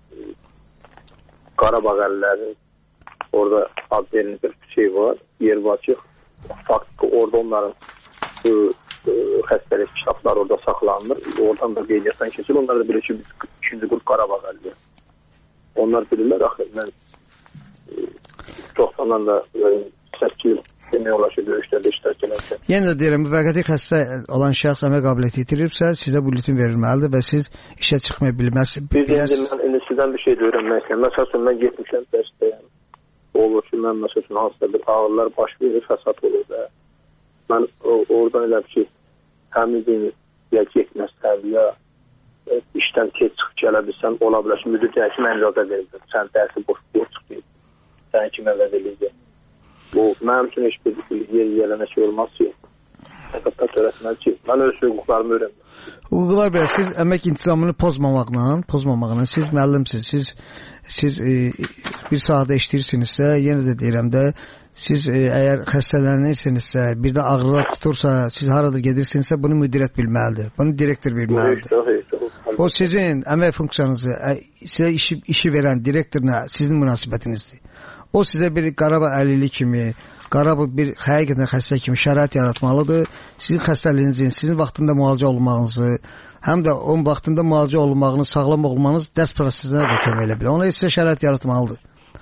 Qarabağ əllərinin orada ad verilmiş bir şey var, yer var ki, faktiki orada onların xəstəlik kitabları orada saxlanılır. Oradan da qeydiyyatdan keçir. Onlar da bilir ki, biz 2-ci qrup Qarabağ əldir. Onlar bilirlər, axı, mən 90-dan da 8 il demək olar ki, döyüşlərdə iştirak edərkən.
Yəni də deyirəm, müvəqqəti xəstə olan şəxs əmək qabiliyyəti itiribsə, sizə bülletin verilməlidir və siz işə çıxmaya bilməzsiniz.
Mən sizdən bir şey də öyrənmək istəyirəm. Məsələn, mən getmişəm dəstəyəm. Olur ki, mən məsələn, hansısa bir ağrılar baş verir, fəsad olur da. Mən oradan elə ki, həmin gün ya getməsən, ya işdən tez çıxıb gələ bilsən, ola bilər ki, müdür deyək ki, mən icazə verildim. Sən dərsi boş çıxmayıb. Sən kim əvvəz eləyəcək. Bu, mənim üçün heç bir yerləmə şey olmaz ki, həqiqətdə törətməli ki, mən öz hüquqlarımı öyrənməm.
Hüquqlar belə, siz əmək intizamını pozmamaqla, siz müəllimsiniz, siz bir sahada işləyirsinizsə, yenə də deyirəm də, siz əgər xəstələnirsinizsə, bir də ağrılar tutursa, siz harada gedirsinizsə, bunu müdiriyyət bilməlidir, bunu direktor bilməlidir. O sizin əmək funksiyanızı, sizə işi verən direktorla sizin münasibətinizdir. O sizə bir Qarabağ əlilliyi kimi, Qarabağ bir həqiqətən xəstə kimi şərait yaratmalıdır. Sizin xəstəliyinizin, sizin vaxtında müalicə olunmağınızı, həm də onun vaxtında müalicə olunmağınız, sağlam olmanız dərs prosesinə də kömək edə bilər. Ona sizə şərait yaratmalıdır.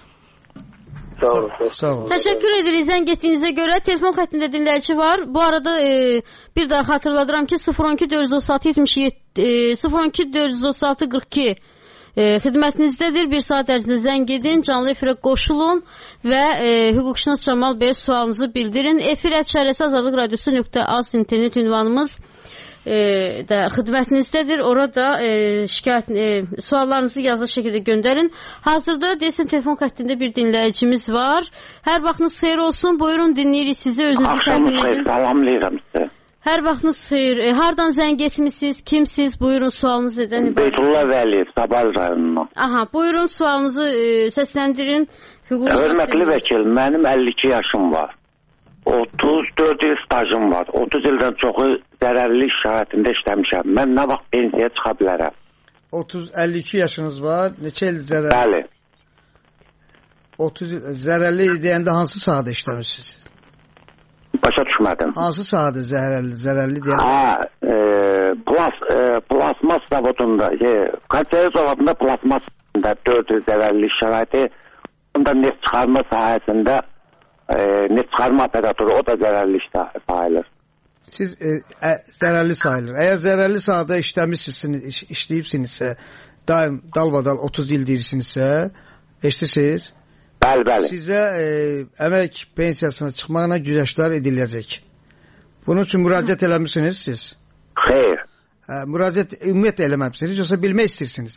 Sağ olun.
Təşəkkür edirik zəng etdiyinizə görə. Telefon xəttində dinləyici var. Bu arada bir daha xatırladıram ki 012 436 77 012 436 42 xidmətinizdədir. Bir saat ərzində zəng edin, canlı efirə qoşulun və hüquqşünas Camal Bey sualınızı bildirin. Efir @şərəsi azadlıq radiosu.az internet ünvanımız da xidmətinizdədir. Orada suallarınızı yazılı şəkildə göndərin. Hazırda deyəsən telefon xəttində bir dinləyicimiz var. Hər vaxtınız xeyir olsun. Buyurun, dinləyirik sizi. Özünüzü təqdim edin.
Salamlayıram sizə.
Hər vaxtınız xeyir. Hardan zəng etmisiniz? Kimsiz? Buyurun, sualınız nədən ibarət?
Beytullah Vəliyev, Sabal rayonundan.
Aha, buyurun, sualınızı səsləndirin.
Hörmətli vəkil, mənim 52 yaşım var. 34 il stajım var. 30 ildən çoxu zərərli iş şəraitində işləmişəm. Mən nə vaxt pensiyaya çıxa bilərəm?
52 yaşınız var. Neçə il zərərli?
Bəli.
30 il zərərli deyəndə hansı sahədə işləmişsiniz?
Başa düşmədim.
Hansı sahədə zərərli deyəndə?
Plasmas zavodunda, Kaçeri zavodunda plasmas 4 il zərərli iş şəraiti, onda neft çıxarma sahəsində neft çıxarma operatoru, o da zərərli sayılır.
Siz zərərli sayılır. Əgər zərərli sahədə işləyibsinizsə, daim dalbadal 30 il deyirsinizsə, eşitirsiniz?
Bəli.
Sizə əmək pensiyasına çıxmaqla güzəştlər ediləcək. Bunun üçün müraciət eləmişsiniz siz?
Xeyr.
Müraciət ümumiyyətlə eləməmişsiniz, yoxsa bilmək istəyirsiniz?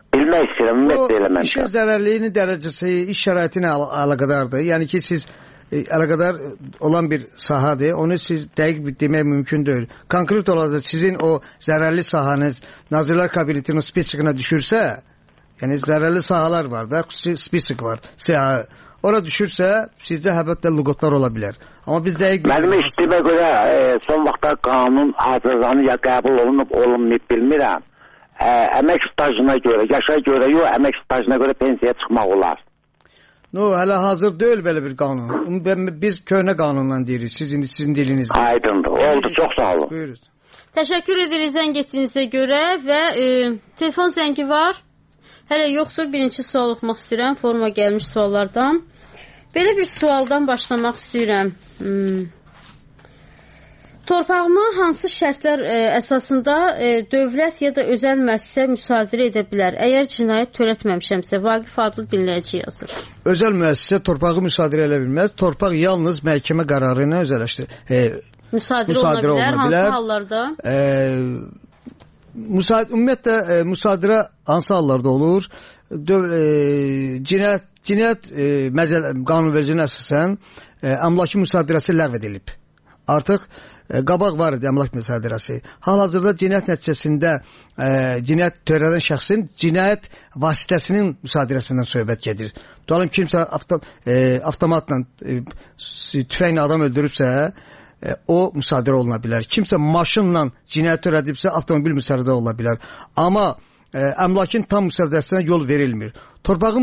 Bilmək istəyirəm, ümumiyyətlə eləməm.
İşin zərərliyinin dərəcəsi iş şəraiti ilə əlaqədardır. Yəni ki, siz əlaqədar olan bir sahadır. Onu siz dəqiq demək mümkün deyil. Konkret olaraq sizin o zərərli sahanız Nazirlər Kabinetinin spesikinə düşürsə, yəni zərərli sahalar var da, xüsusi spesik var, siyahı. Ora düşürsə, sizdə həbətdə lüğətlər ola bilər. Amma biz dəqiq...
Mənim eşitdiyimə görə son vaxtda qanun hazırlanıb ya qəbul olunmayıb bilmirəm. Əmək stajına görə, yaşa görə yox, əmək stajına görə pensiyaya çıxmaq olar.
Hələ hazır deyil belə bir qanun. Biz köhnə qanundan deyirik, sizin dilinizdə.
Aydındır, oldu, çox sağ olun.
Buyurun.
Təşəkkür edirik zəng etdiyinizə görə və telefon zəngi var. Hələ yoxdur, birinci sual oxumaq istəyirəm, forma gəlmiş suallardan. Belə bir sualdan başlamaq istəyirəm. Torpağıma hansı şərtlər əsasında dövlət ya da özəl müəssisə müsadirə edə bilər? Əgər cinayət törətməmişəmsə, Vaqif adlı dinləyici yazır.
Özəl müəssisə torpağı müsadirə edə bilməz. Torpaq yalnız məhkəmə qərarı ilə
müsadirə ola bilər. Hansı hallarda?
Ümumiyyətlə, müsadirə hansı hallarda olur? Cinayət qanunvericiliyinə əsasən əmlakı müsadirəsi ləğv edilib. Artıq qabaq var idi əmlak müsadirəsi. Hal-hazırda cinayət nəticəsində cinayət törədən şəxsin cinayət vasitəsinin müsadirəsindən söhbət gedir. Tutalım, kimsə avtomatla, tüfənglə adam öldürübsə, o müsadirə oluna bilər. Kimsə maşınla cinayət törədibsə, avtomobil müsadirə oluna bilər. Amma əmlakın tam müsadirəsinə yol verilmir. Torpağın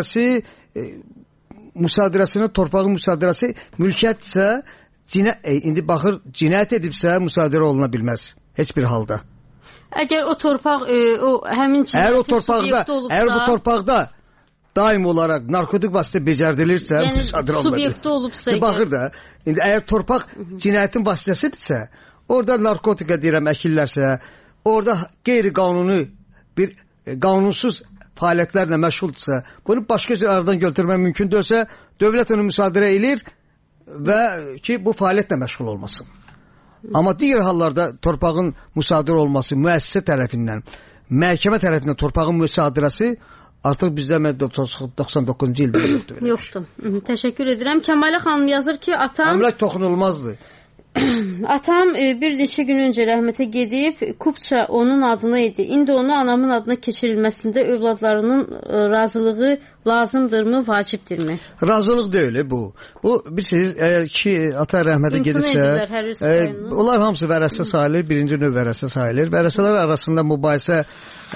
torpağın müsadirəsi mülkiyyətsə, indi baxır, cinayət edibsə müsadirə oluna bilməz. Heç bir halda.
Əgər o torpaq həmin cinayətin subyekti olubsa...
Əgər bu torpaqda daim olaraq narkotik vasitə becərdilirsə, müsadirə oluna
bilməz. Subyekti olubsa...
Baxır da, indi əgər torpaq cinayətin vasitəsidirsə, orada narkotika deyirəm, əkillərsə, orada qeyri-qanuni bir qanunsuz fəaliyyətlərlə məşğuldursa, bunu başqa cür aradan götürmək mümkün deyilsə, dövlət onu müsadirə edir və ki, bu fəaliyyətlə məşğul olmasın. Amma digər hallarda torpağın müsadirə olması müəssisə tərəfindən, məhkəmə tərəfindən torpağın müsadirəsi artıq bizdə 99-cu ildə yoxdur.
Yoxdur. Təşəkkür edirəm. Kəmalə xanım yazır ki, atam...
Əmlak toxunulmazdır.
Atam bir neçə gün öncə rəhmətə gedib, Kupça onun adına idi. İndi onu anamın adına keçirilməsində övladlarının razılığı lazımdırmı, vacibdirmi?
Razılıq deyil bu. Bu bilirsiniz, əgər ki ata rəhmətə gedibsə, onlar hamısı vərəsə sayılır, birinci növ vərəsə sayılır. Vərəsələr arasında mübahisə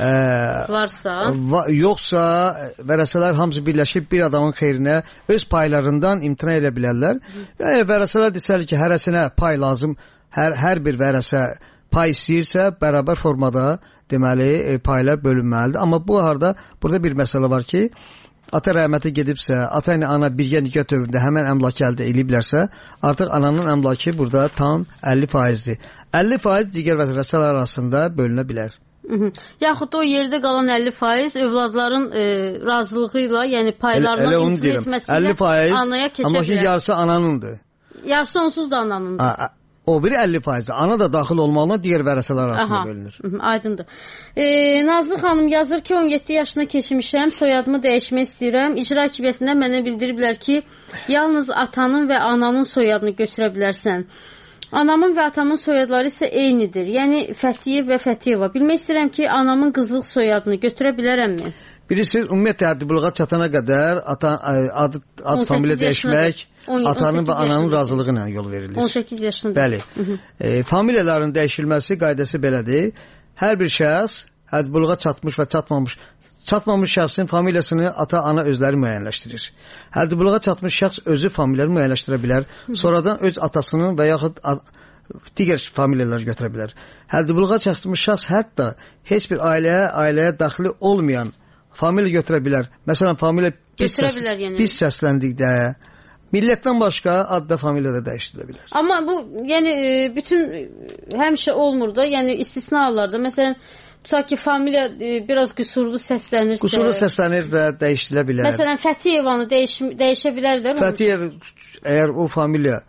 yoxsa vərəsələr hamısı birləşib bir adamın xeyrinə öz paylarından imtina edə bilərlər. Vərəsələr desələr ki, hərəsinə pay lazım, hər bir vərəsə pay istəyirsə, bərabər formada deməli paylar bölünməlidir. Amma bu arada burada bir məsələ var ki, ata rəhmətə gedibsə, ata ilə ana birgə nikah dövründə həmən əmlakı əldə ediblərsə, artıq ananın əmlakı burada tam 50%-dir. 50% digər vərəsələr arasında bölünə bilər.
Yaxud da o yerdə qalan 50% övladların razılığı ilə, yəni paylarından imtina etməsində anaya keçə bilər.
Amma ki, yarısı ananındır.
Yarısı onsuz da ananındır.
O biri 50%. Ana da daxil olmalıdır, digər vərəsələr arasında bölünür.
Aydındır. Nazlı xanım yazır ki, 17 yaşına keçmişəm, soyadımı dəyişmək istəyirəm. İcra hakimiyyətində mənə bildiriblər ki, yalnız atanın və ananın soyadını götürə bilərsən. Anamın və atamın soyadları isə eynidir. Yəni Fətiyev və Fətiyeva. Bilmək istəyirəm ki, anamın qızlıq soyadını götürə bilərəmmi?
Bilirsiniz, ümumiyyətlə həddi-buluğa çatana qədər ad familiya dəyişmək atanın və ananın razılığı ilə yol verilir.
18 yaşında.
Bəli. Familiyaların dəyişilməsi qaydası belədir. Hər bir şəxs həddi-buluğa çatmış və çatmamış şəxsin familiyasını ata-ana özləri müəyyənləşdirir. Həddi-buluğa çatmış şəxs özü familiyanı müəyyənləşdirə bilər. Sonradan öz atasının və yaxud digər familiyaları götürə bilər. Həddi-buluğa çatmış şəxs hətta heç bir ailəyə daxili olmayan familiya götürə bilər. Məsələn, familiya biz səsləndikdə millətdən başqa adda familiyada dəyişdirilə bilər.
Amma bu, yəni, bütün həmişə olmur da, yəni istisna hallarda. Məsələn, tutaq ki, familiya biraz qüsurlu səslənirsə...
Qüsurlu səslənirsə, dəyişdirilə bilər.
Məsələn, Fətiyevanı dəyişə bilərlər.
Fətiyev, əgər o familiya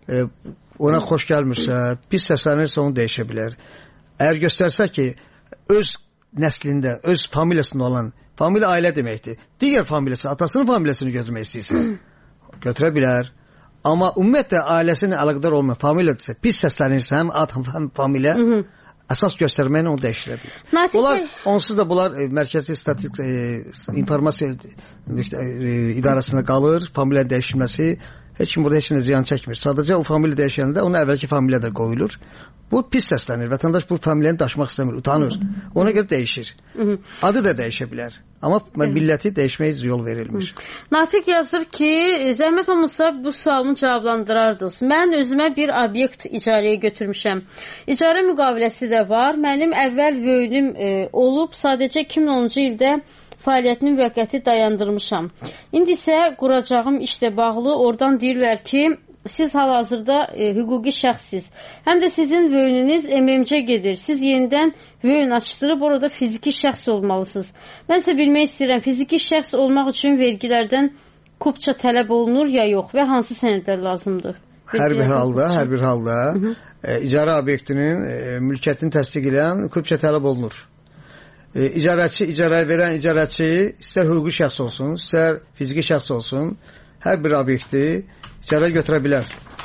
ona xoş gəlmirsə, pis səslənirsə, onu dəyişə bilər. Əgər göstərsə ki, öz nəslində öz familiyasında olan, familiya ailə deməkdir. Digər familiyası, atasının familiyasını götürmək istəyirsə, götürə bilər. Amma ümumiyyətlə ailəsinə əlaqədar olmayan familiyadırsa, pis səslənirsə, həm ad, həm familiya əsas göstərməklə onu dəyişdirə bilər. Bunlar, onsuz da bunlar Mərkəzi Statik İnformasiya İdarəsində qalır, familiya dəyişilməsi. Heç kim burada heç nə ziyan çəkmir. Sadəcə o familiya dəyişəndə onun əvvəlki familiya da qoyulur. Bu pis səslənir. Vətəndaş bu familiyanı daşımaq istəmir, utanır. Ona görə dəyişir. Adı da dəyişə bilər. Amma milləti dəyişməyə yol verilmir.
Natiq yazır ki, zəhmət olmasa bu sualımı cavablandırardınız. Mən özümə bir obyekt icarəyə götürmüşəm. İcarə müqaviləsi də var. Mənim əvvəl vöyünüm olub, sadəcə 2010-cu ildə fəaliyyətini müvəqqəti dayandırmışam. İndi isə quracağım işlə bağlı oradan deyirlər ki, siz hal-hazırda hüquqi şəxssiz. Həm də sizin vöyününüz MMC gedir. Siz yenidən vöyün açdırıb orada fiziki şəxs olmalısınız. Mən isə bilmək istəyirəm, fiziki şəxs olmaq üçün vergilərdən kupça tələb olunur ya yox və hansı sənədlər lazımdır?
Hər bir halda icarə obyektinin mülkiyyətini təsdiq edən kupça tələb olunur. İcarə verən icarəçi istər hüquqi şəxs olsun, istər fiziki şəxs olsun, hər bir obyekti icarə götürə bilər.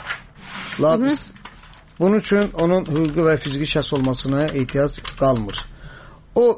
Bunun üçün onun hüquqi və fiziki şəxs olmasına ehtiyac qalmır. O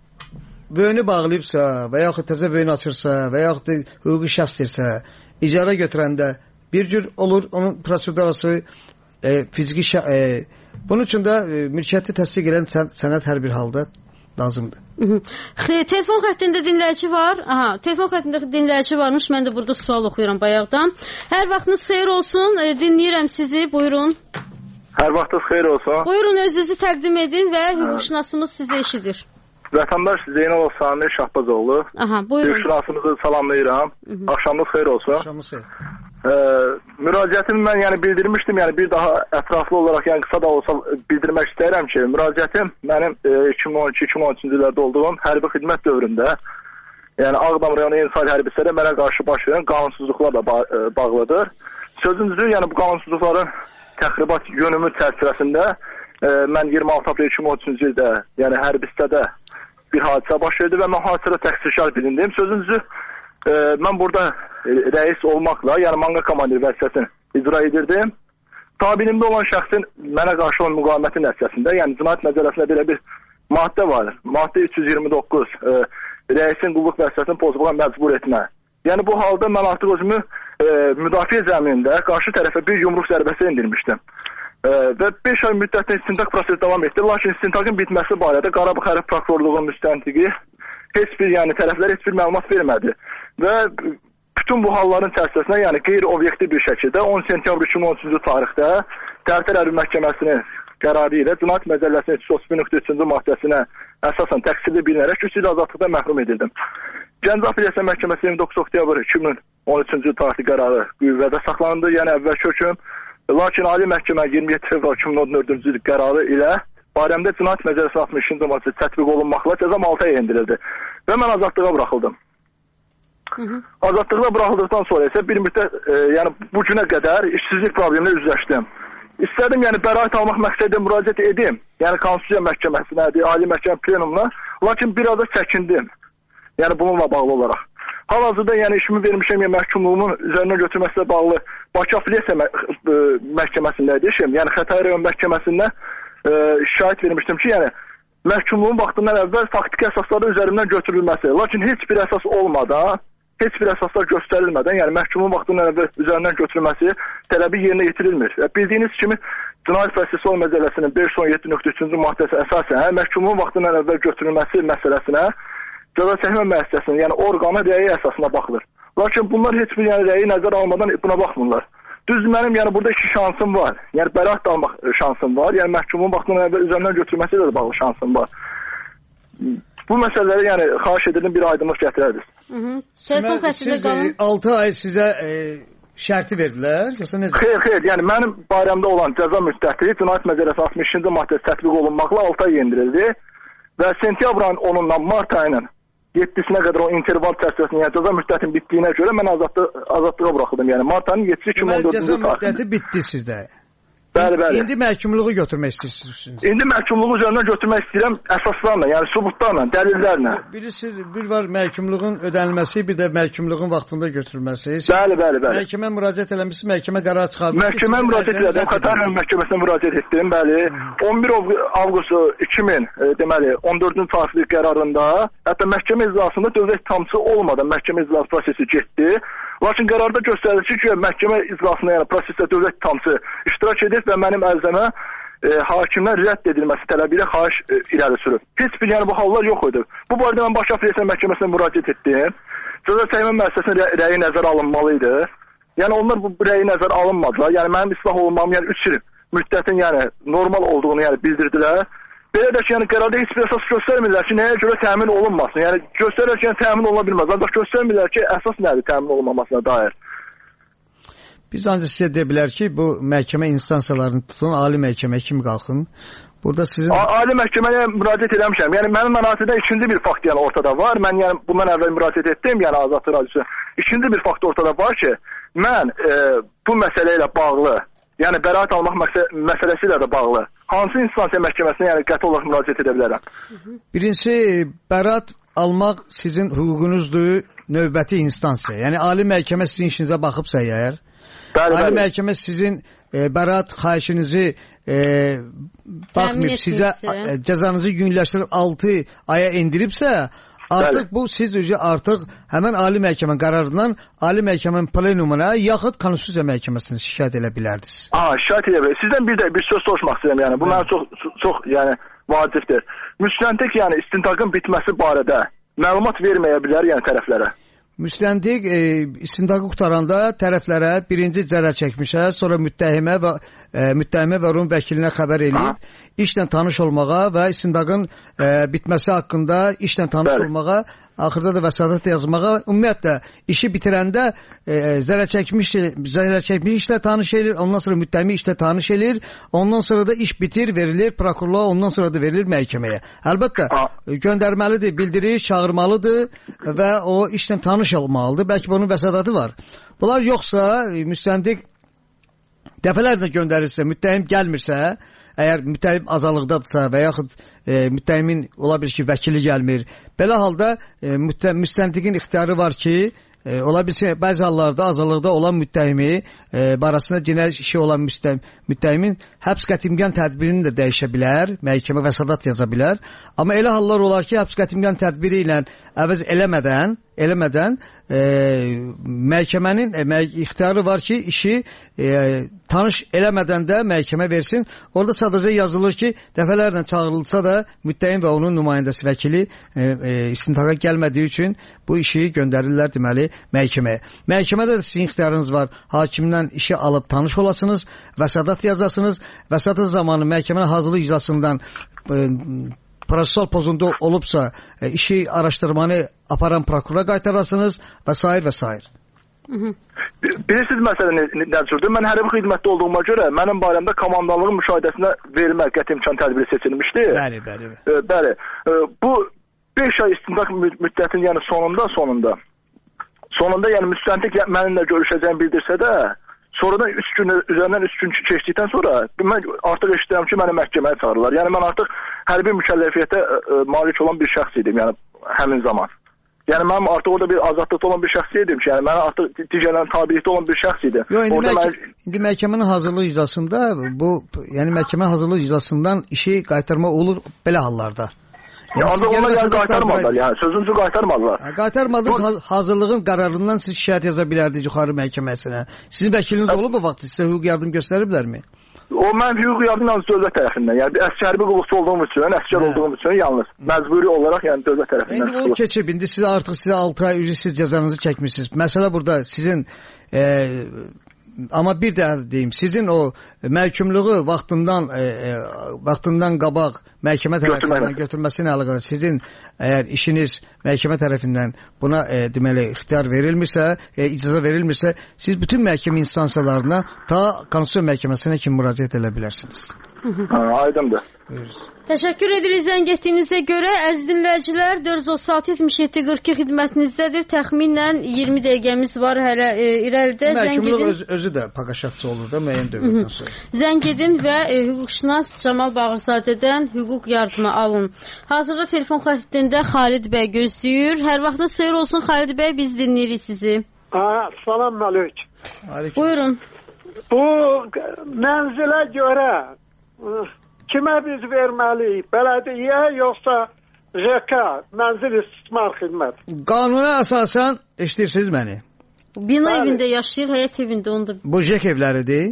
vöyünü bağlayıbsa və yaxud təzə vöyün açırsa və yaxud da hüquqi şəxsdirsə, icarə götürəndə bir cür olur, onun prosedurası fiziki şəxs. Bunun üçün də mülkiyyəti təsdiq edən sənəd hər bir halda lazımdır.
Telefon xəttində dinləyici var. Telefon xəttində dinləyici varmış. Mən də burada sual oxuyuram bayaqdan. Hər vaxtınız xeyir olsun. Dinləyirəm sizi. Buyurun.
Hər vaxtınız xeyir olsun.
Buyurun, özünüzü təqdim edin və hüquqşünasımız sizi eşidir.
Vətəndaş Zeynalov Samir Şahbazoğlu.
Buyurun.
Hüquqşünasımızı salamlayıram. Axşamınız xeyir olsun.
Axşamınız xeyir.
Müraciətimi mən bildirmişdim, bir daha ətraflı olaraq, qısa da olsa bildirmək istəyirəm ki, müraciətim mənim 2012-2013-cü illərdə olduğum hərbi xidmət dövründə, Ağdam rayonu Ensal hərbi hissədə mənə qarşı baş verən qanunsuzluqlarla bağlıdır. Sözünüzü, bu qanunsuzluqların təxribat yönümü çərçivəsində mən 26 aprel 2013-cü ildə, hərbi hissədə bir hadisə baş verdi və mən hadisədə təqsirkar bilindim. Sözünüzü mən burada rəis olmaqla, manga komandiri vəzifəsini icra edirdim. Tabinimdə olan şəxsin mənə qarşı olan müqaviməti nəticəsində, Cinayət Məcəlləsində belə bir maddə var. Maddə 329, rəisin qulluq vəzifəsini pozmağa məcbur etmə. Bu halda mən artıq özümü müdafiə zəminində qarşı tərəfə bir yumruq zərbəsi indirmişdim. Və 5 ay müddətində istintaq prosesi davam etdi. Lakin istintaqın bitməsi barədə Qarabağ Hərbi Prokurorluğunun müstəntiqi heç bir, tərəflər heç bir məlumat vermədi. Və bütün bu halların çərçivəsində, qeyri-obyektiv bir şəkildə 10 sentyabr 2013-cü tarixdə Tərtər Hərbi Məhkəməsinin qərarı ilə Cinayət Məcəlləsinin 331.3-cü maddəsinə əsasən təqsirli bilinərək 3 il azadlıqdan məhrum edildim. Gəncə Apellyasiya Məhkəməsi 29 oktyabr 2013-cü tarixli qərarı qüvvədə saxlandı, əvvəlki hökm. Lakin Ali Məhkəmə 27 fevral 2014-cü il qərarı ilə barəmdə Cinayət Məcəlləsinin 62-ci maddəsi tətbiq olunmaqla cəzam 6 aya endirildi və mən azadlığa buraxıldım. Azadlıqla buraxıldıqdan sonra isə bir müddət, bu günə qədər işsizlik problemlə üzləşdim. İstədim, bəraət almaq məqsədilə müraciət edim, Konstitusiya Məhkəməsinə, Ali Məhkəmə plenumuna, lakin biraz da çəkindim, bununla bağlı olaraq. Hal-hazırda, işimi vermişəm, məhkumluğumun üzərinə götürməsilə bağlı Bakı Apellyasiya Məhkəməsindəydim, Xətai rayon məhkəməsində şikayət vermişdim ki, məhkumluğun vaxtından əvvəl faktiki əsasları üzərindən götürülməsi, lakin heç bir əsas olmadan, heç bir əsaslar göstərilmədən, məhkumun vaxtından əvvəl üzərindən götürülməsi tələbi yerinə yetirilmir. Bildiyiniz kimi, Cinayət Prosessual Məcəlləsinin 517.3-cü maddəsi əsasən məhkumun vaxtından əvvəl götürülməsi məsələsinə cəza çəkmə müəssisəsinin, orqanı rəyi əsasına baxılır. Lakin bunlar heç bir rəyi nəzərə almadan buna baxmırlar. Düz mənim burada 2 şansım var. Bəraət də almaq şansım var. Məhkumun vaxtından əvvəl üzərindən götürülməsi ilə bağlı şansım var. Bu məsələləri xahiş edirəm bir aydınlıq gətirərdiniz.
Telefon xəttində qalın.
6 ay sizə şərti verdilər, yoxsa necə?
Xeyr, mənim barəmdə olan cəza müddəti Cinayət Məcəlləsi 62-ci maddəsi tətbiq olunmaqla 6 ay endirildi və sentyabr ayının 10-dan mart ayının 7-sinə qədər o interval çərçivəsində, cəza müddətinin bitdiyinə görə mən azadlığa buraxıldım. Mart ayının 7-si 2014-cü
cəza müddəti bitdi sizdə.
Bəli.
İndi məhkumluğu götürmək istəyirsiniz.
İndi məhkumluğu üzərindən götürmək istəyirəm əsaslarla, yəni sübutlarla, dəlillərlə.
Bilirsiniz, bir var məhkumluğun ödənilməsi, bir də məhkumluğun vaxtında götürülməsi.
Bəli.
Məhkəmə müraciət eləmişsiniz, məhkəmə qərar çıxardı.
Məhkəmə müraciət elədim, Xətai rayon məhkəməsinə müraciət etdim, bəli. 11 avqust 2014-cü tarixli qərarında, hətta məhkəmə iclasında dövlət ittihamçısı olmadan məhkəmə iclası prosesi getdi. Lakin qərarda göstərilir ki, məhkəmə iclasında, yəni prosesdə dövlət ittihamçısı iştirak edib və mənim ərizəmə hakimdən rədd edilməsi tələbi ilə xahiş irəli sürüb. Heç bir yəni bu hallar yox idi. Bu barədə mən Baş Apellyasiya Məhkəməsinə müraciət etdim. Cəza təhkim müəssisəsinin rəyi nəzərə alınmalı idi. Yəni onlar bu rəyi nəzərə alınmadılar. Yəni mənim islah olmam, yəni 3 il müddətin yəni normal olduğunu yəni bildirdilər. Belə də ki, yəni qərarda heç bir əsas göstərmirlər ki, nəyə görə təmin olunmasın. Yəni göstərirlər ki, yəni, təmin oluna bilməz. Ancaq göstərmirlər ki, əsas nədir təmin olunmamasına dair.
Biz ancaq sizə deyə bilər ki, bu məhkəmə instansiyalarını tutun, ali məhkəmə kimi qalxın. Burada sizin
ali məhkəməyə müraciət eləmişəm. Yəni mənim mənatimdə ikinci bir fakt yəni ortada var. Mən yəni bundan əvvəl müraciət etdim, yəni Azadlıq Radiosu. İkinci bir fakt ortada var ki, mən bu məsələ ilə bağlı, yəni bəraət almaq məsələsi ilə də bağlı hansı instansiya məhkəməsinə yəni qəti olaraq müraciət edə bilərəm?
Birincisi, bəraət almaq sizin hüququnuzdur, növbəti instansiya. Yəni ali məhkəmə sizin işinizə baxıbsa əgər, ali məhkəmə sizin bəraət xahişinizi baxmayıb, sizə cəzanızı yüngülləşdirib 6 aya indiribsə, artıq bu siz artıq həmən ali məhkəmənin qərarından ali məhkəmənin plenumuna yaxud Konstitusiya məhkəməsinə şikayət edə bilərdiniz.
Şikayət edə bilərdiniz. Sizdən bir söz soruşmaq istəyirəm, yəni bu mənə çox yəni vacibdir. Müstəntiq yəni istintaqın bitməsi barədə məlumat verməyə bilər yəni tərəflərə.
Müstəntiq istintaqı qutaranda tərəflərə birinci zərər çəkmişə, sonra müttəhimə və onun vəkilinə xəbər eləyib, işlə tanış olmağa və istintaqın bitməsi haqqında işlə tanış olmağa, axırda da vəsadat yazmağa, ümumiyyətlə işi bitirəndə zərər çəkmiş işlə tanış edir, ondan sonra müttəhimi işlə tanış edir, ondan sonra da iş bitir, verilir prokurorluğa, ondan sonra da verilir məhkəməyə. Əlbəttə, göndərməlidir, bildirir, çağırmalıdır və o işlə tanış olmalıdır. Bəlkə bunun vəsadatı var. Bunlar yoxsa, müstəntiq dəfələrlə göndərirsə, müttəhim gəlmirsə, əgər müttəhim azadlıqdadırsa və yaxud müttəhimin ola bilir ki, vəkili gəlmir, belə halda müstəntiqin ixtiyarı var ki, ola bilsin, bəzi hallarda azadlıqda olan müttəhimi barəsində cinayət işi olan müttəhimin həbs qətimkan tədbirini də dəyişə bilər, məhkəmə vəsadat yaza bilər. Amma elə hallar olar ki, həbs qətimkan tədbiri ilə əvəz eləmədən məhkəmənin ixtiyarı var ki, işi tanış eləmədən də məhkəmə versin. Orada sadəcə yazılır ki, dəfələrlə çağırılsa da müttəhim və onun nümayəndəsi vəkili istintaqa gəlmədiyi üçün bu işi göndərirlər deməli məhkəməyə. Məhkəmədə də sizin ixtiyarınız var. Hakimdən işi alıb tanış olasınız, vəsadat yazasınız. Vəsadat zamanı məhkəmənin hazırlıq iclasından prosessual pozuntu olubsa işi araşdırmanı aparan prokurora qaytarasınız və s. və s.
Bilirsiniz məsələ nədir? Mən hərbi xidmətdə olduğuma görə mənim barəmdə komandanlığın müşahidəsinə verilmək qəti imkan tədbiri seçilmişdi. Bəli. Bu 5 ay istintaq müddətinin yəni sonunda yəni müstəntiq mənimlə görüşəcəyini bildirsə də, sonradan üzərindən 3 gün keçdikdən sonra mən artıq eşidirəm ki, məni məhkəməyə çağırırlar. Yəni mən artıq hərbi mükəlləfiyyətə malik olan bir şəxs idim, yəni həmin zaman. Yəni mənim artıq orada bir azadlıqda olan bir şəxs idim ki, yəni mən artıq digərlərin tabilikdə olan bir şəxs idim.
İndi məhkəmənin hazırlıq iclasında yəni məhkəmənin hazırlıq iclasından işi qaytarma olur belə hallarda.
Ancaq onlar yəni qaytarmadılar, yəni sözünüzü qaytarmadılar.
Qaytarmadınız, hazırlığın qərarından siz şikayət yaza bilərdiniz yuxarı məhkəməsinə. Sizin vəkiliniz olub bu vaxt sizə hüquq yardım göstəriblərmi?
O mən hüquq yardım yalnız dövlət tərəfindən, yəni bir hərbi qulluqçu olduğum üçün, əsgər olduğum üçün yalnız məcburi olaraq yəni dövlət tərəfindən.
İndi bunu keçib, indi siz artıq 6 ay ücretsiz cəzanızı çəkmişsiniz. Məsələ burada sizin amma bir də deyim, sizin o məhkumluğu vaxtından qabaq məhkəmə tərəfindən götürməsi ilə əlaqədar sizin əgər işiniz məhkəmə tərəfindən buna deməli ixtiyar verilmirsə, icazə verilmirsə, siz bütün məhkəmə instansiyalarına ta Konstitusiya məhkəməsinə kimi müraciət edə bilərsiniz.
Aydındır.
Təşəkkür edirik zəng etdiyinizə görə. Əziz dinləyicilər, 436-77-42 xidmətinizdədir. Təxminən 20 dəqiqəmiz var hələ irəlidə.
Məhkumluq özü də paqaşatçı olur da müəyyən dövrdən sonra.
Zəng edin və hüquqşünas Camal Bağırzadədən hüquq yardımı alın. Hazırda telefon xəttində Xalid bəy gözləyir. Hər vaxtınız xeyir olsun Xalid bəy, biz dinləyirik sizi.
Salam aleyküm.
Buyurun.
Bu mənzilə görə kimə biz verməliyik? Bələdiyyə yoxsa JK, mənzil istismar xidməti?
Qanuna əsasən eşidirsiniz məni?
Bina evində yaşayır, həyət evində onda.
Bu JK evləridir?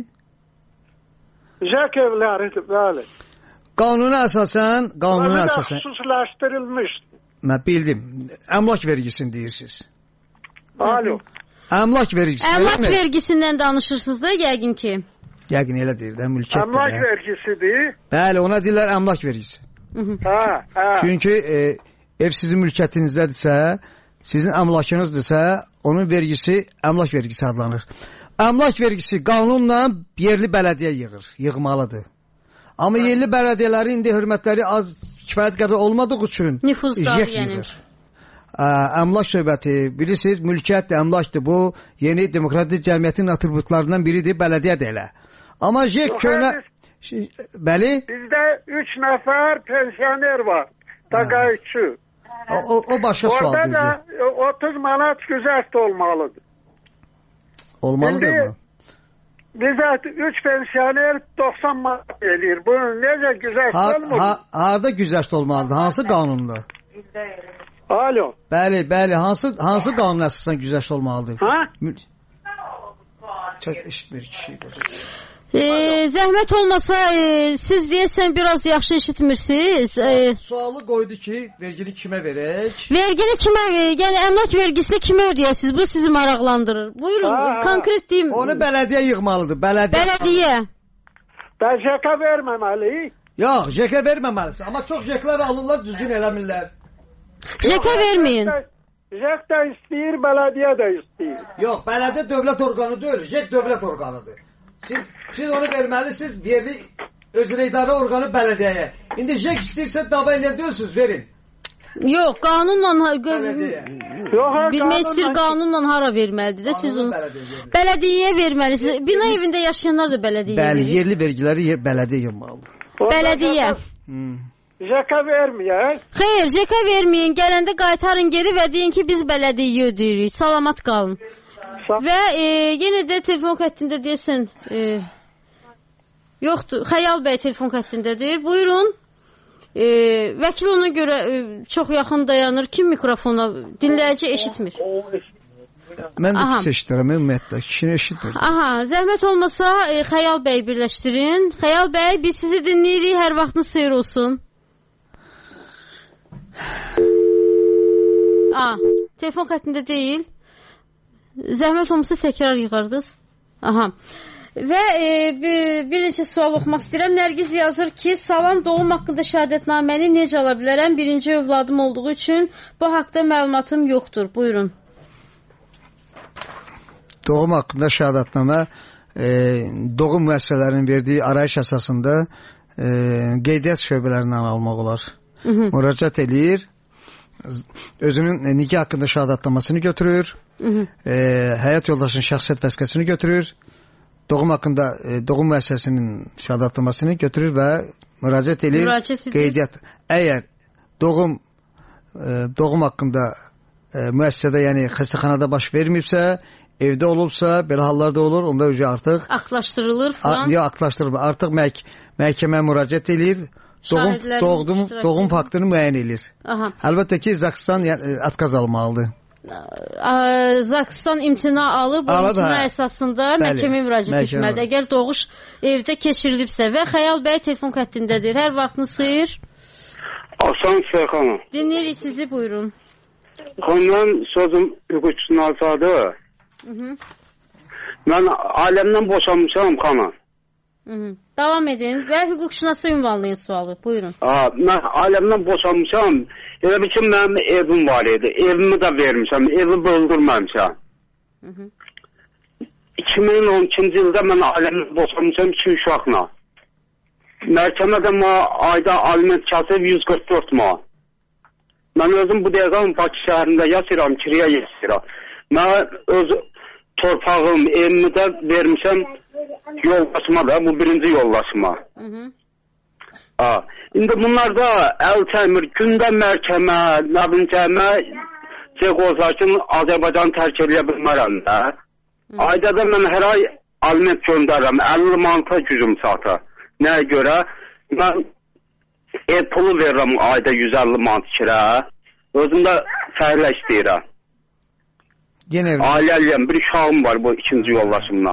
JK evləridir, bəli.
Qanuna əsasən,
xüsusiləşdirilmiş.
Mən bildim. Əmlak vergisini deyirsiniz.
Alo.
Əmlak vergisi.
Əmlak vergisindən danışırsınız da yəqin ki.
Yəqin elə deyir də, mülkiyyətdir.
Əmlak vergisidir.
Bəli, ona deyirlər əmlak vergisi. Çünki ev sizin mülkiyyətinizdədirsə, sizin əmlakınızdırsa, onun vergisi əmlak vergisi adlanır. Əmlak vergisi qanunla yerli bələdiyyə yığmalıdır. Amma yerli bələdiyyələrin indi hörmətləri az kifayət qədər olmadığı üçün
nüfuzlar yəni.
Əmlak söhbəti, bilirsiniz, mülkiyyətdir, əmlakdır. Bu, yeni demokratik cəmiyyətin atributlarından biridir, bələdiyyə də elə. Amma köhnə... Bəli?
Bizdə 3 nəfər pensioner var, təqaüdçü.
O başqa sualdır.
Orada da 30 manat güzəşt olmalıdır.
Olmalıdır mı?
Bizə 3 pensioner 90 manat eləyir. Bunun necə güzəşt olmalıdır?
Harada güzəşt olmalıdır? Hansı qanunla?
Alo.
Bəli, hansı qanun əsasən güzəşt olmalıdır? Eşitmir kişi.
Zəhmət olmasa siz deyəsən biraz yaxşı eşitmirsiniz.
Sualı qoydu ki, vergini kimə verək?
Vergini kimə, yəni əmlak vergisini kimə ödəyəsiniz? Bu sizi maraqlandırır. Buyurun, konkret deyim.
Onu bələdiyyə yığmalıdır.
Bələdiyyə.
Ben JK verməməliyik.
Yox, JK verməməlisin. Amma çox JK-lər alırlar, düzgün eləmirlər.
JK verməyin.
JK də istəyir, bələdiyyə də istəyir.
Yox, bələdiyyə dövlət orqanı deyil, JK dövlət orqanıdır. Siz onu verməlisiniz, yerli özünə idarə orqanı bələdiyyəyə. İndi JK istəyirsə dava eləyən deyilsiniz, verin.
Yox, qanunla bilmək istəyir, qanunla hara verməlidir də siz onu bələdiyyəyə verməlisiniz. Bina evində yaşayanlar da bələdiyyəyə verir.
Bəli, yerli vergiləri bələdiyyə yığmalıdır.
Bələdiyyə.
JK verməyək.
Xeyr, JK verməyin. Gələndə qaytarın geri və deyin ki, biz bələdiyyə ödəyirik. Salamat qalın. Və yenə də telefon xəttində deyəsən yoxdur. Xəyal bəy telefon xəttindədir. Buyurun. Vəkil ona görə çox yaxın dayanır ki, mikrofona dinləyici eşitmir.
Mən də pis eşidirəm, ümumiyyətlə. Kişini eşitmir.
Aha, zəhmət olmasa Xəyal bəy birləşdirin. Xəyal bəy, biz sizi dinləyirik. Hər vaxtınız xeyir olsun. Telefon xəttində deyil. Zəhmət olmasa təkrar yığardınız. Aha. Və bir neçə sual oxumaq istəyirəm. Nərgiz yazır ki, salam, doğum haqqında şəhadətnaməni necə ala bilərəm? Birinci övladım olduğu üçün bu haqda məlumatım yoxdur. Buyurun.
Doğum haqqında şəhadətnamə doğum müəssisələrinin verdiyi arayış əsasında qeydiyyat şöbələrindən almaq olar. Müraciət eləyir. Özünün nikah haqqında şəhadətnamasını götürür. Həyat yoldaşının şəxsiyyət vəsiqəsini götürür. Doğum haqqında doğum müəssisəsinin şəhadətnamasını götürür və müraciət edir. Qeydiyyat. Əgər doğum haqqında müəssisədə, yəni xəstəxanada baş verməyibsə, evdə olubsa, belə hallarda olur, onda öcə artıq
aktlaşdırılır falan.
Yox, aktlaşdırılır. Artıq məhkəməyə müraciət edir. Doğum faktını müəyyən edir. Əlbəttə ki, Zakistan atkaz almalıdır.
Zakistan imtina alıb, bu imtina əsasında məhkəməyə müraciət etməlidir. Əgər doğuş evdə keçirilibsə. Və Xəyal bəy telefon xəttindədir. Hər vaxtınız xeyir.
Aslan Seyxanım.
Dinləyirik sizi, buyurun.
Mən sözüm hüquqşünasadır. Mən ailəmdən boşanmışam, xanım.
Davam edin və hüquqşünasa ünvanlayın sualı. Buyurun.
Mən ailəmdən boşanmışam. Elə bir ki, mənim evim var idi. Evimi də vermişəm. Evi böldürməmişəm. 2012-ci ildə mən ailəmdən boşanmışam 2 uşaqla.
məhkəmədə ayda aliment kəsib 144 manat. Mən özüm bu dəqiqə Bakı şəhərində yaşayıram, kiriyə yaşayıram. Mən öz torpağım, evimi də vermişəm yoldaşıma da, bu birinci yoldaşıma. İndi bunlar da əl çəkmir, gündə məhkəmə, nə bilim cəmə olsa ki, Azərbaycanı tərk edə bilmərəm də. Ayda da mən hər ay aliment göndərirəm, 50 manata gücüm çatı. Nəyə görə? Mən ev pulu verirəm ayda 150 manat kirə. Özüm də fəhlə istəyirəm. Ailəliyəm, bir uşağım var bu ikinci yoldaşımla.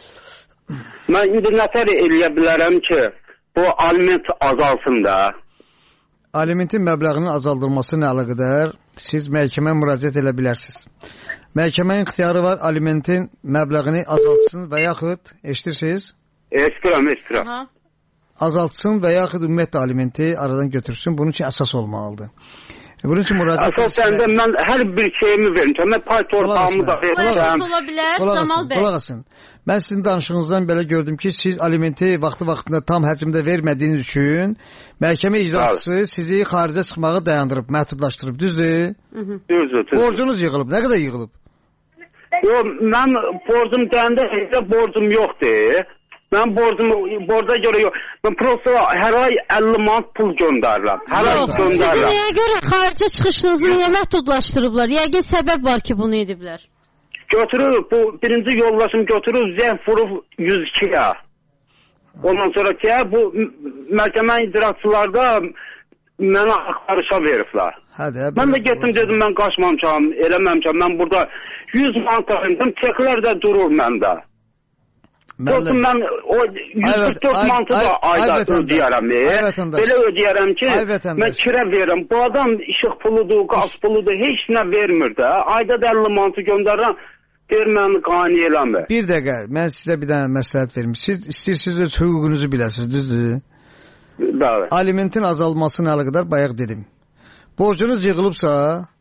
Mən indi nətər eləyə bilərəm ki, bu aliment azalsın da.
Alimentin məbləğinin azaldılması ilə əlaqədar siz məhkəməyə müraciət edə bilərsiniz. Məhkəmənin ixtiyarı var, alimentin məbləğini azaltsın və yaxud, eşidirsiniz?
Eşidirəm.
Azaltsın və yaxud ümumiyyətlə alimenti aradan götürsün, bunun üçün əsas olmalıdır. Bunun üçün müraciət
əsasən də mən hər bir şeyimi vermişəm, mən pay torpağımı da vermişəm.
Qulaq asın. Mən sizin danışığınızdan belə gördüm ki, siz alimenti vaxtı-vaxtında tam həcmdə vermədiyiniz üçün məhkəmə icraçısı sizi xaricə çıxmağı dayandırıb, məhdudlaşdırıb, düzdür?
Düzdür.
Borcunuz yığılıb, nə qədər yığılıb?
Yox, mən borcum deyəndə heç borcum yoxdur. Mən borca görə yox. Mən prosto hər ay 50 manat pul göndərirəm. Hər ay göndərirəm.
Sizin nəyə görə xaricə çıxışınızı niyə məhdudlaşdırıblar? Yəqin səbəb var ki, bunu ediblər.
Götürüb, bu birinci yoldaşım götürüb, zəng vurub 102-yə. Ondan sonra ki, bu məhkəmə icraçılarda mənə axtarışa veriblər. Mən də getdim, dedim, mən qaçmamışam, eləməmişam. Mən burada 100 manat alındım, çeklər də durur məndə. Dostum, mən o 144 manatı da ayda ödəyərəm. Belə ödəyərəm ki, mən kirə verirəm. Bu adam işıq puludur, qaz puludur, heç nə vermir də. Ayda da 50 manatı göndərirəm, deyir, məni qani eləmir.
Bir dəqiqə, mən sizə bir dənə məsləhət verim. Siz istəyirsiniz öz hüququnuzu biləsiniz, düzdür?
Bəli.
Alimentin azalmasına əlaqədar bayaq dedim. Borcunuz yığılıbsa,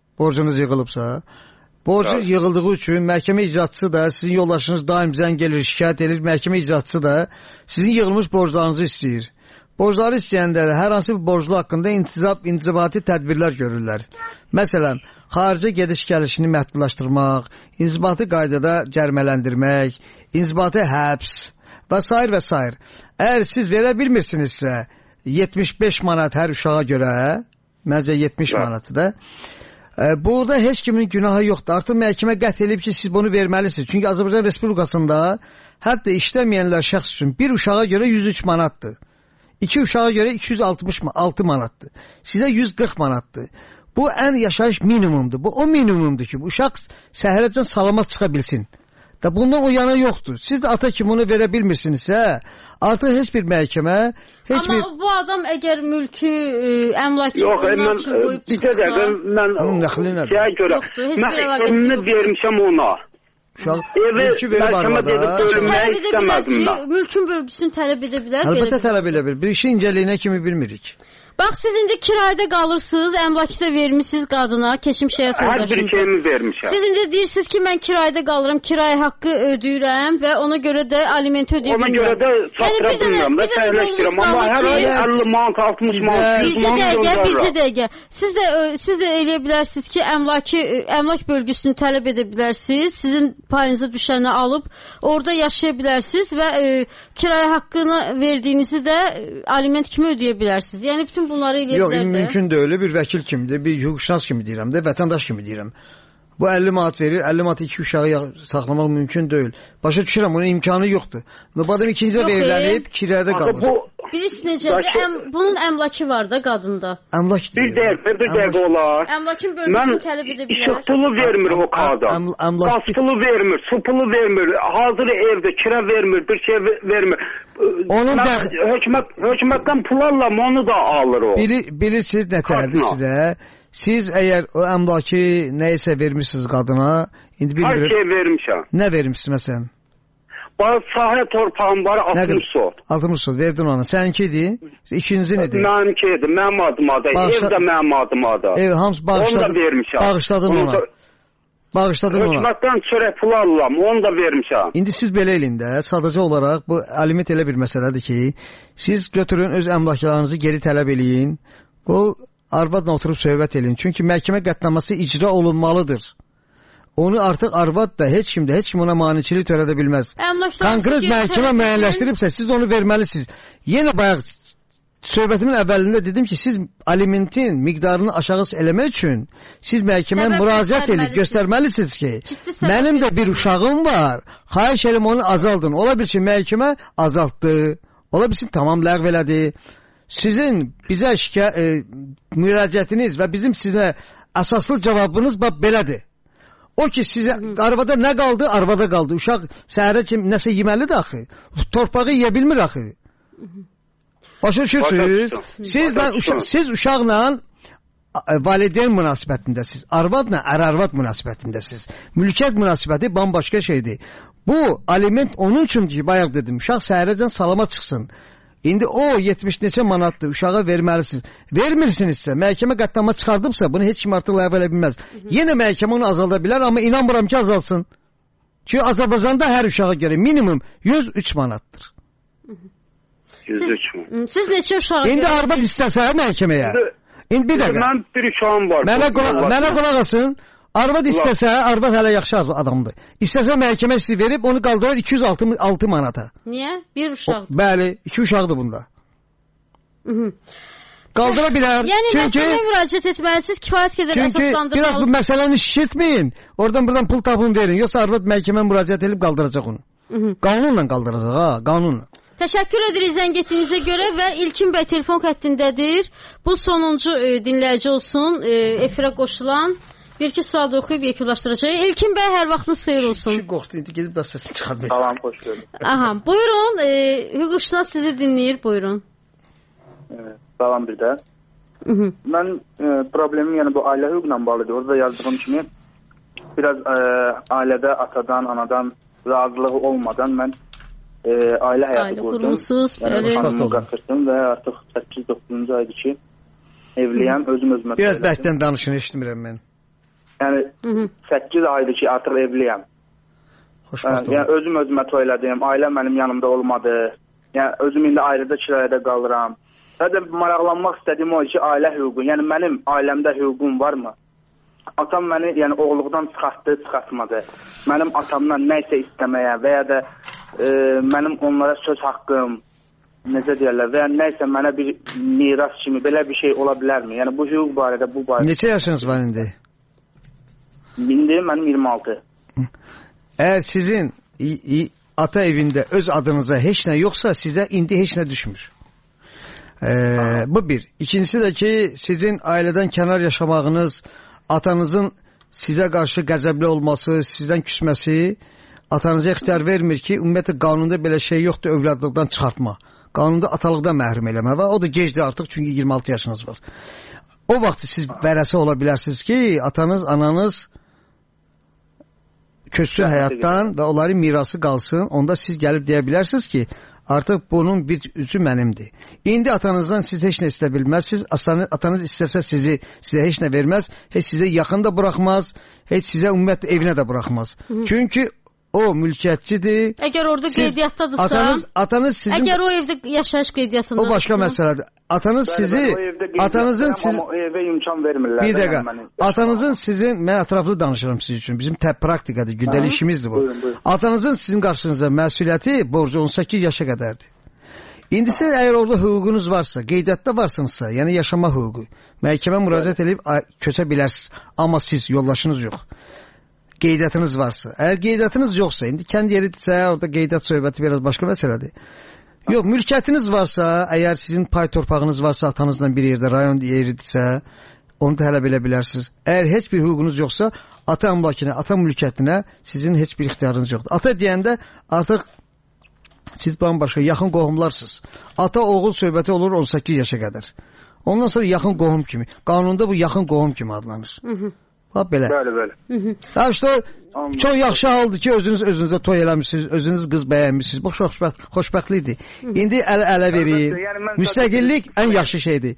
borcu yığıldığı üçün məhkəmə icraçısı da, sizin yoldaşınız daim zəng gelir, şikayət edir, məhkəmə icraçısı da sizin yığılmış borclarınızı istəyir. Borcları istəyəndə də hər hansı bir borclu haqqında intizabati tədbirlər görürlər. Məsələn, xaricə gediş-gəlişini məhdudlaşdırmaq, inzibati qaydada cərimələndirmək, inzibati həbs və s. və s. Əgər siz verə bilmirsinizsə, 75 manat hər uşağa görə, məncə 70 manatı da, burada heç kimin günahı yoxdur. Artıq məhkəmə qət edib ki, siz bunu verməlisiniz. Çünki Azərbaycan Respublikasında hətta işləməyənlər şəxs üçün bir uşağa görə 103 manatdır. 2 uşağa görə 266 manatdır. Sizə 140 manatdır. Bu ən yaşayış minimumdur. Bu o minimumdur ki, bu uşaq səhərəcən salamat çıxa bilsin. Da bundan o yana yoxdur. Siz də ata kimi bunu verə bilmirsinizsə, artıq heç bir məhkəmə, heç bir...
Amma bu adam əgər mülkü, əmlakı...
Yox, mən bir dəqiqə, mən şeyə görə, mən evimi vermişəm ona.
Mülkü verib arvada.
Mülkün bölgüsünü tələb edə bilər.
Əlbəttə tələb edə bilər. Bir işin incəliyinə kimi bilmirik.
Bax, siz indi kirayədə qalırsınız, əmlakı da vermişsiniz qadına, keçmiş həyat yoldaşınıza.
Hər bir şeyimi vermişəm.
Siz indi deyirsiniz ki, mən kirayədə qalıram, kirayə haqqı ödəyirəm və ona görə də alimenti ödəyə bilmirəm.
Ona görə də çatıra bilmirəm da, səhərləşdirəm. Amma hər ay 50 manat, 60 manat, 100 manat göndərirəm.
Bircə dəqiqə. Siz də eləyə bilərsiniz ki, əmlak bölgüsünü tələb edə bilərsiniz, sizin payınıza düşəni alıb, orada yaşaya bilərsiniz və kirayə haqqını verdiyinizi də aliment kimi ödəyə bilərsiniz. Yəni, bütün bunları eləyə bilər də.
Yox, mümkün deyil. Bir vəkil kimidir, bir hüquqşünas kimi deyirəm də, vətəndaş kimi deyirəm. Bu 50 manat verir, 50 manat 2 uşağı saxlamaq mümkün deyil. Başa düşürəm, bunun imkanı yoxdur. Bu adam ikincə evlənib, kirədə qalır.
Bilirsiniz necədir? Bunun əmlakı var da qadında.
Əmlak
deyil. Bir dəqiqə olar.
Əmlakın bölgüsünü tələb edə bilər.
İşıq pulu vermir o qadın. Qaz pulu vermir, su pulu vermir. Hazır evdə kirə vermir, bir şey vermir. Hökumətdən pul alıram, onu da alır o.
Bilirsiniz nətərdir sizə? Siz əgər o əmlakı nəyəsə vermişsiniz qadına, indi bilmirəm.
Hər şey vermişəm.
Nə vermişsiniz məsələn?
Sahə torpağım var 60 sot.
60 sot verdin ona. Səninki idi? İkinci nedir?
Mənimki idi. Mənim adıma da. Ev də mənim adıma da.
Ev hamısı bağışladın.
Onu da vermişəm.
Bağışladın ona. bağışladın ona.
Hökumətdən çörək pulu alıram, onu da vermişəm.
İndi siz belə eləyin də, sadəcə olaraq bu aliment elə bir məsələdir ki, siz götürün öz əmlaklarınızı geri tələb eləyin. O arvadla oturub söhbət eləyin. Çünki məhkəmə qətnaməsi icra olunmalıdır. Onu artıq arvad da heç kim ona maniçilik törədə bilməz. Konkret məhkəmə müəyyənləşdiribsə siz onu verməlisiniz. Yenə bayaq söhbətimin əvvəlində dedim ki, siz alimentin miqdarını aşağı eləmək üçün siz məhkəməyə müraciət edib göstərməlisiniz ki, mənim də bir uşağım var, xahiş edirəm onu azaldın. Ola bilsin məhkəmə azaltdı, ola bilsin tamam ləğv elədi. Sizin bizə müraciətiniz və bizim sizə əsaslı cavabınız belədir. O ki sizə arvada nə qaldı? Arvada qaldı. Uşaq səhərə kim nəsə yeməlidir axı. Torpağı yeyə bilmir axı. Başa düşürsünüz? Siz uşaqla valideyn münasibətindəsiniz. Arvadla ər-arvad münasibətindəsiniz. Mülkiyyət münasibəti bambaşqa şeydir. Bu aliment onun üçündür ki, bayaq dedim, uşaq səhərəcən salama çıxsın. İndi o 70 neçə manatdır, uşağa verməlisiniz. Vermirsinizsə, məhkəmə qətnamə çıxardıbsa, bunu heç kim artıq ləğv elə bilməz. Yenə məhkəmə onu azalda bilər, amma inanmıram ki, azalsın. Çünki Azərbaycanda hər uşağa görə minimum 103 manatdır.
103 manat.
Siz neçə uşağa görə?
İndi arvad istəsə məhkəməyə. İndi bir dəqiqə.
Mən bir uşağım var.
Mənə qulaq asın. Arvad istəsə, arvad hələ yaxşı adamdır. İstəsə məhkəmə sizi verib, onu qaldırar 266 manata.
Niyə? Bir uşaqdır.
Bəli, 2 uşaqdır bunda. Qaldıra bilər.
Yəni, məhkəməyə müraciət etməlisiniz, kifayət qədər əsaslandırmalı.
Çünki biraz bu məsələni şişirtməyin, oradan buradan pul tapın verin. Yoxsa arvad məhkəməyə müraciət edib qaldıracaq onu. Qanunla qaldıracaq, ha, qanunla.
Təşəkkür edirik zəng etdiyinizə görə və İlkin bəy telefon xəttindədir. Bu sonuncu dinləyici olsun, efirə qoşulan. Bir-iki sual da oxuyub yekunlaşdıracaq. İlkin bəy, hər vaxtınız xeyir olsun.
Kişi qorxdu, indi gedib da səsini çıxartmayacaq.
Salam, xoş gördüm.
Aha, buyurun, hüquqşünas sizi dinləyir, buyurun.
Salam bir də. Mən problemim yəni bu ailə hüquqla bağlıdır. Orada yazdığım kimi biraz ailədə atadan, anadan razılığı olmadan mən ailə həyatı qurdum. Yəni hanımı qatırdım və artıq 8-9-cu aydır ki evliyəm, özüm özümə.
Biraz bəhətdən danışın, eşitmirəm mən.
Yəni 8 aydır ki artıq evliyəm. Yəni özüm özümə toyladım, ailəm mənim yanımda olmadı. Yəni özüm indi ayrıda kirayədə qalıram. Sadəcə maraqlanmaq istədiyim o ki, ailə hüququ, yəni mənim ailəmdə hüququm varmı? Atam məni yəni oğluqdan çıxartdı, çıxartmadı. Mənim atamdan nə isə istəməyə və ya da mənim onlara söz haqqım, necə deyərlər, və ya nə isə mənə bir miras kimi belə bir şey ola bilərmi? Yəni bu hüquq barədə, bu barədə.
Neçə yaşınız var indi?
İndi mənim 26.
Əgər sizin ata evində öz adınıza heç nə yoxsa, sizə indi heç nə düşmür. Bu bir. İkincisi də ki, sizin ailədən kənar yaşamağınız, atanızın sizə qarşı qəzəbli olması, sizdən küsməsi atanıza ixtiyar vermir ki, ümumiyyətlə qanunda belə şey yoxdur, övladlıqdan çıxartma. Qanunda atalıqdan məhrum eləmə və o da gecdir artıq, çünki 26 yaşınız var. O vaxt siz vərəsə ola bilərsiniz ki, atanız, ananız köçsün həyatdan və onların mirası qalsın. Onda siz gəlib deyə bilərsiniz ki, artıq bunun bir üzü mənimdir. İndi atanızdan siz heç nə istə bilməzsiniz. Atanız istəsə sizə heç nə verməz. Heç sizə yaxın da buraxmaz. Heç sizə ümumiyyətlə evinə də buraxmaz. Çünki o mülkiyyətçidir.
Əgər orada qeydiyyatdadırsa,
atanız sizin...
Əgər o evdə yaşayış qeydiyyatındadır.
O başqa məsələdir. Atanız sizi... Atanızın siz...
Amma o evə imkan vermirlər.
Bir dəqiqə. Atanızın sizin... Mən ətraflı danışıram sizin üçün. Bizim praktikadır, gündəlik işimizdir bu.
Buyurun.
Atanızın sizin qarşınıza məsuliyyəti, borcu 18 yaşa qədərdir. İndi siz əgər orada hüququnuz varsa, qeydiyyatda varsınızsa, yəni yaşama hüququ, məhkəmə müraciət edib köçə bilərsiniz. Amma siz, yoldaşınız yox. Qeydiyyatınız varsa. Əgər qeydiyyatınız yoxsa, indi kənd yeridirsə, orada qeydiyyat söhbəti biraz başqa məsələdir. Yox, mülkiyyətiniz varsa, əgər sizin pay torpağınız varsa, atanızla bir yerdə, rayon yeridirsə, onu da hələ bilə bilərsiniz. Əgər heç bir hüququnuz yoxsa, ata əmlakına, ata mülkiyyətinə sizin heç bir ixtiyarınız yoxdur. Ata deyəndə artıq siz bambaşqa yaxın qohumlarsınız. Ata-oğul söhbəti olur 18 yaşa qədər. Ondan sonra yaxın qohum kimi. Qanunda bu yaxın qohum kimi adlanır. Bax belə.
Bəli.
Ha işte çox yaxşı haldır ki, özünüzə toy eləmişsiniz, özünüz qız bəyənmişsiniz. Bu xoşbəxtlikdir. İndi ələ verir. Müstəqillik ən yaxşı şeydir.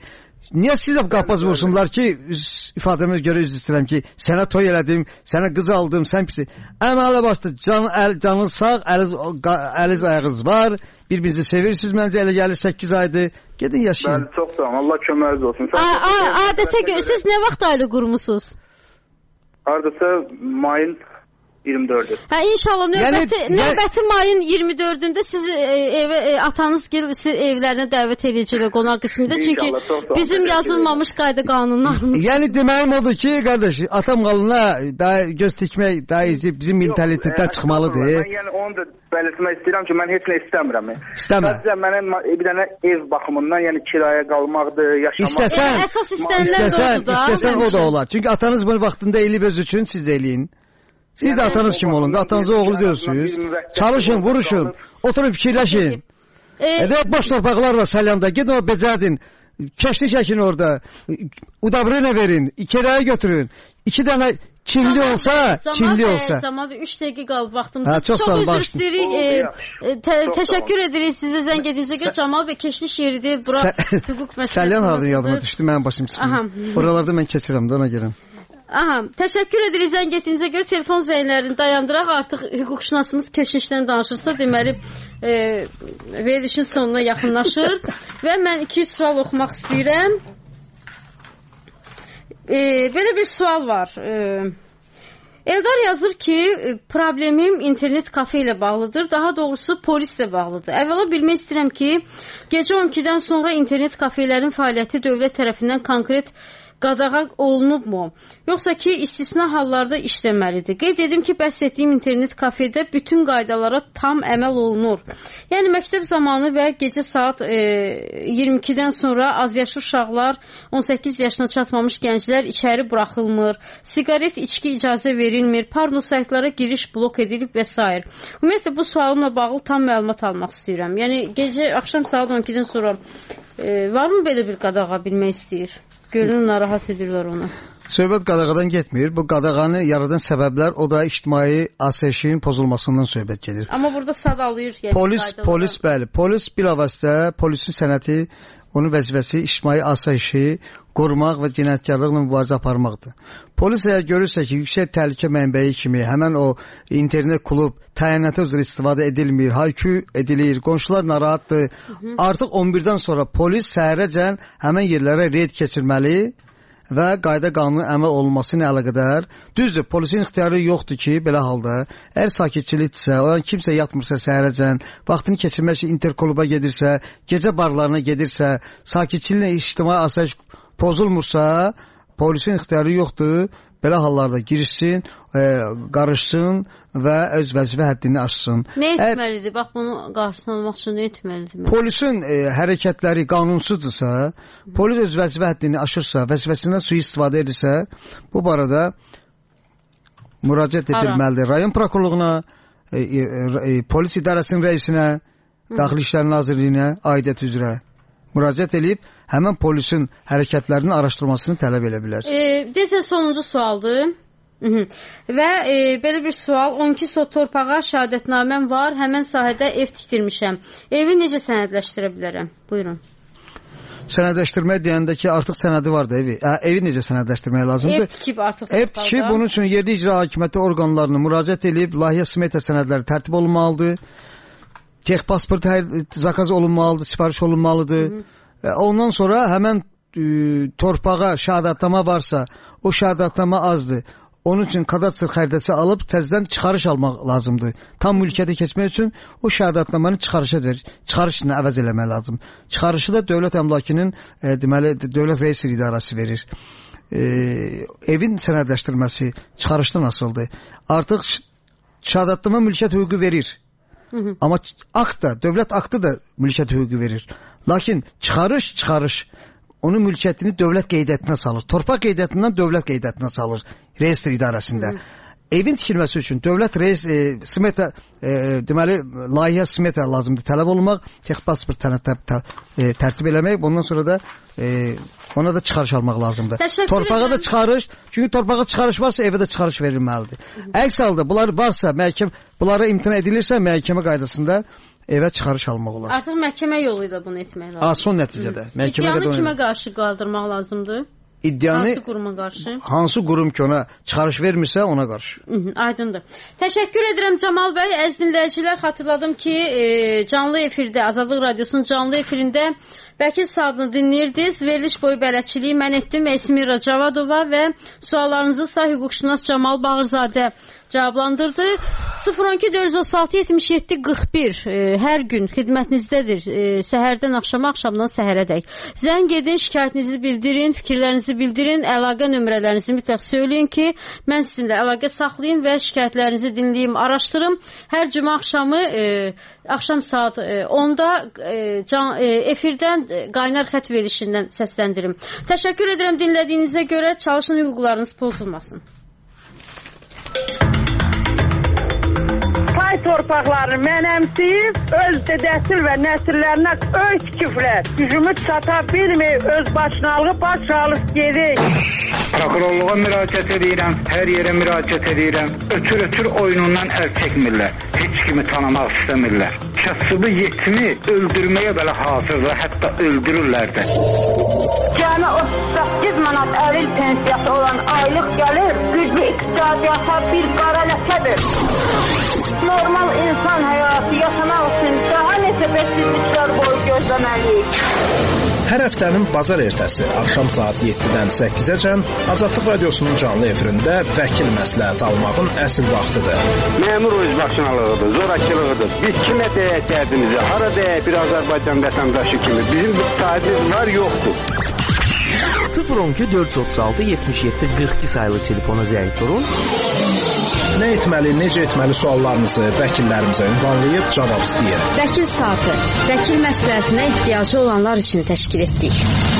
Niyə sizə qapaz vursunlar ki, ifadəmə görə üzr istəyirəm ki, sənə toy elədim, sənə qız aldım, sən pisi. Əmələ başda canın sağ, əliz ayağınız var, bir-birinizi sevirsiniz, məncə elə gəlir 8 aydır. Gedin yaşayın.
Bəli, çox sağ olun. Allah köməyiniz olsun.
Adətə görə siz nə vaxt ailə qurmusunuz?
Hardasa mayın 24-dür.
Hə, inşallah növbəti mayın 24-ündə sizi atanız sizi evlərinə dəvət edəcəklər qonaq qismində. Çünki bizim yazılmamış qayda qanunlarımız.
Yəni deməyim odur ki, qardaş, atam qalına daha göz tikmək daha bizim mentalitetdən çıxmalıdır.
Mən yəni onu da belirtmək istəyirəm ki, mən heç nə istəmirəm.
İstəmə.
Sadəcə mənə bir dənə ev baxımından, yəni kiraya qalmaqdır, yaşamaq.
İstəsən o da olar. Çünki atanız bunu vaxtında eləyib öz üçün, siz də eləyin. Siz də atanız kimi olun da, atanızın oğlu diyorsunuz. Çalışın, vuruşun, oturun fikirləşin. Boş torpaqlar var Salyanda, gidin o becərdin. Keşli çəkin orada. Udabrına verin, kiraya götürün. 2 dənə Çinli olsa, Çinli olsa.
Camal bəy 3 dəqiqə qalıb vaxtımızda.
Çox
üzr istəyirik. Təşəkkür edirik sizə zəng edinizə görə. Camal bəy keçmiş yeri deyil, bura hüquq məsələsidir.
Salyan harada yadıma düşdü, mənim başım çıxmır. Oralarda mən keçirəm də ona görə.
Aha, təşəkkür edirik zəng etdiyinizə görə. Telefon zənglərini dayandıraq. Artıq hüquqşünasımız keçmişdən danışırsa, deməli verilişin sonuna yaxınlaşır. Və mən 2-3 sual oxumaq istəyirəm. Belə bir sual var. Eldar yazır ki, problemim internet kafe ilə bağlıdır. Daha doğrusu polislə bağlıdır. Əvvəla bilmək istəyirəm ki, gecə 12-dən sonra internet kafelerin fəaliyyəti dövlət tərəfindən konkret qadağan olunubmu? Yoxsa ki, istisna hallarda işləməlidir? Qeyd edim ki, bəhs etdiyim internet kafedə bütün qaydalara tam əməl olunur. Yəni, məktəb zamanı və gecə saat 22-dən sonra azyaşlı uşaqlar, 18 yaşına çatmamış gənclər içəri buraxılmır, sigaret içki icazə verilmir, porno saytlara giriş blok edilib və s. Ümumiyyətlə, bu sualımla bağlı tam məlumat almaq istəyirəm. Yəni, gecə, axşam saat 12-dən sonra varmı belə bir qadağa bilmək istəyir? Görünür, narahat edirlər onu.
Söhbət qadağadan getmir. Bu qadağanı yaradan səbəblər o da ictimai asayişin pozulmasından söhbət gedir.
Amma burada sadalayır. Yəni,
polis, bəli. Polis bilavasitə, polisin sənəti, onun vəzifəsi ictimai asayişi qorumaq və cinayətkarlıqla mübarizə aparmaqdır. Polis əgər görürsə ki, yüksək təhlükə mənbəyi kimi həmən o internet klub təyinatı üzrə istifadə edilmir, haykü edilir, qonşular narahatdır. Artıq 11-dən sonra polis səhərəcən həmən yerlərə reyd keçirməli və qayda qanunun əməl olunması ilə əlaqədar. Düzdür, polisin ixtiyarı yoxdur ki, belə halda, əgər sakitçilikdirsə, o kimsə yatmırsa səhərəcən, vaxtını keçirmək üçün interkluba gedirsə, gecə barlarına gedirsə, sakitçiliklə ictimai asayiş pozulmursa, polisin ixtiyarı yoxdur, belə hallarda girişsin, qarışsın və öz vəzifə həddini aşsın.
Nə etməlidir? Bax, bunu qarşısını almaq üçün nə etməlidir?
Polisin hərəkətləri qanunsuzdursa, polis öz vəzifə həddini aşırsa, vəzifəsindən suyu istifadə edirsə, bu barədə müraciət edilməlidir. Rayon prokurorluğuna, polis idarəsinin rəisinə, Daxili İşlər Nazirliyinə aidiyyət üzrə müraciət edib, həmən polisin hərəkətlərinin araşdırmasını tələb edə bilər.
Desən, sonuncu sualdır. Və belə bir sual, 12 sot torpağa şəhadətnaməm var, həmən sahədə ev tikdirmişəm. Evi necə sənədləşdirə bilərəm? Buyurun.
Sənədləşdirmək deyəndə ki, artıq sənədi var da evi. Evi necə sənədləşdirmək lazımdır?
Ev tikib artıq.
Ev tikib, bunun üçün yerli icra hakimiyyəti orqanlarına müraciət edib, layihə smeta sənədləri tərtib olunmalıdır. Texpasport zakaz olunmalıdır, sifariş olunmalıdır. Ondan sonra həmən torpağa şəhadətnamə varsa, o şəhadətnamə azdır. Onun üçün kadastr xəritəsi alıb təzədən çıxarış almaq lazımdır. Tam mülkiyyətə keçmək üçün o şəhadətnamanı çıxarışla əvəz eləmək lazım. Çıxarışı da dövlət əmlakının deməli dövlət rəis idarəsi verir. Evin sənədləşdirməsi çıxarışdan asılıdır. Artıq şəhadətnamə mülkiyyət hüququ verir. Amma akt da, dövlət aktı da mülkiyyət hüququ verir. Lakin çıxarış onun mülkiyyətini dövlət qeydiyyətinə salır. Torpaq qeydiyyətindən dövlət qeydiyyətinə salır reyestr idarəsində. Evin tikilməsi üçün dövlət smeta, deməli, layihə smeta lazımdır tələb olunmaq, texpasport tərtib eləmək, bundan sonra da ona da çıxarış almaq lazımdır. Torpağa da çıxarış, çünki torpağa çıxarış varsa evə də çıxarış verilməlidir. Əks halda bunlar varsa, bunlara imtina edilirsə məhkəmə qaydasında evə çıxarış almaq olar.
Artıq məhkəmə yolu ilə bunu etmək lazımdır.
Son nəticədə.
İddianı kimə qarşı qaldırmaq lazımdır?
İddianı
hansı quruma qarşı?
Hansı qurum ki ona çıxarış vermirsə ona qarşı.
Aydındır. Təşəkkür edirəm Camal bəy. Əziz dinləyicilər, xatırladım ki, canlı efirdə, Azadlıq Radiosunun canlı efirində Vəkil Saadını dinləyirdiniz. Veriliş boyu bələdçiliyi mən etdim. Esmira Cavadova və suallarınızı sağ hüquqşünas Camal Bağırzadə cavablandırdı. 012-436-77-41 hər gün xidmətinizdədir. Səhərdən axşama, axşamdan səhərədək. Zəng edin, şikayətinizi bildirin, fikirlərinizi bildirin, əlaqə nömrələrinizi mütləq söyləyin ki, mən sizinlə əlaqə saxlayayım və şikayətlərinizi dinləyim, araşdırım. Hər cümə axşamı, axşam saat 10-da efirdən qaynar xət verilişindən səsləndirim. Təşəkkür edirəm dinlədiyinizə görə. Çalışın hüquqlarınız pozulmasın.
Pay torpaqlarını mənəmsiyib, öz dədəsil və nəsillərinə öy tikiblər. Gücümüz çata bilməyib, öz başınalığı baş alıb gedik.
Prokurorluğa müraciət edirəm, hər yerə müraciət edirəm. Ötür oyunundan əl çəkmirlər. Heç kimi tanımaq istəmirlər. Kasıbı yetimi öldürməyə belə hazırlar, hətta öldürürlər də.
Cəmi 38 manat əril pensiyası olan aylıq gəlir, güclü iqtisadiyyata bir qara ləkədir. Normal insan həyatı yaşamaq üçün daha neçə bəsizliklər boyu gözləməliyik.
Hər həftənin bazar ertəsi axşam saat 7-dən 8-əcən Azadlıq Radiosunun canlı efirində vəkil məsləhət almağın əsl vaxtıdır.
Məmur özbaşınalığıdır, zorakılığıdır. Biz kimə deyək dərdimizi, hara deyək bir Azərbaycan vətəndaşı kimi. Bizim bir sahibimiz var, yoxdur.
012-436-77-42 sayılı telefona zəng vurun.
Nə etməli, necə etməli suallarınızı vəkillərimizə ünvanlayıb cavab istəyir.
Vəkil saatı, vəkil məsləhətinə ehtiyacı olanlar üçün təşkil etdik.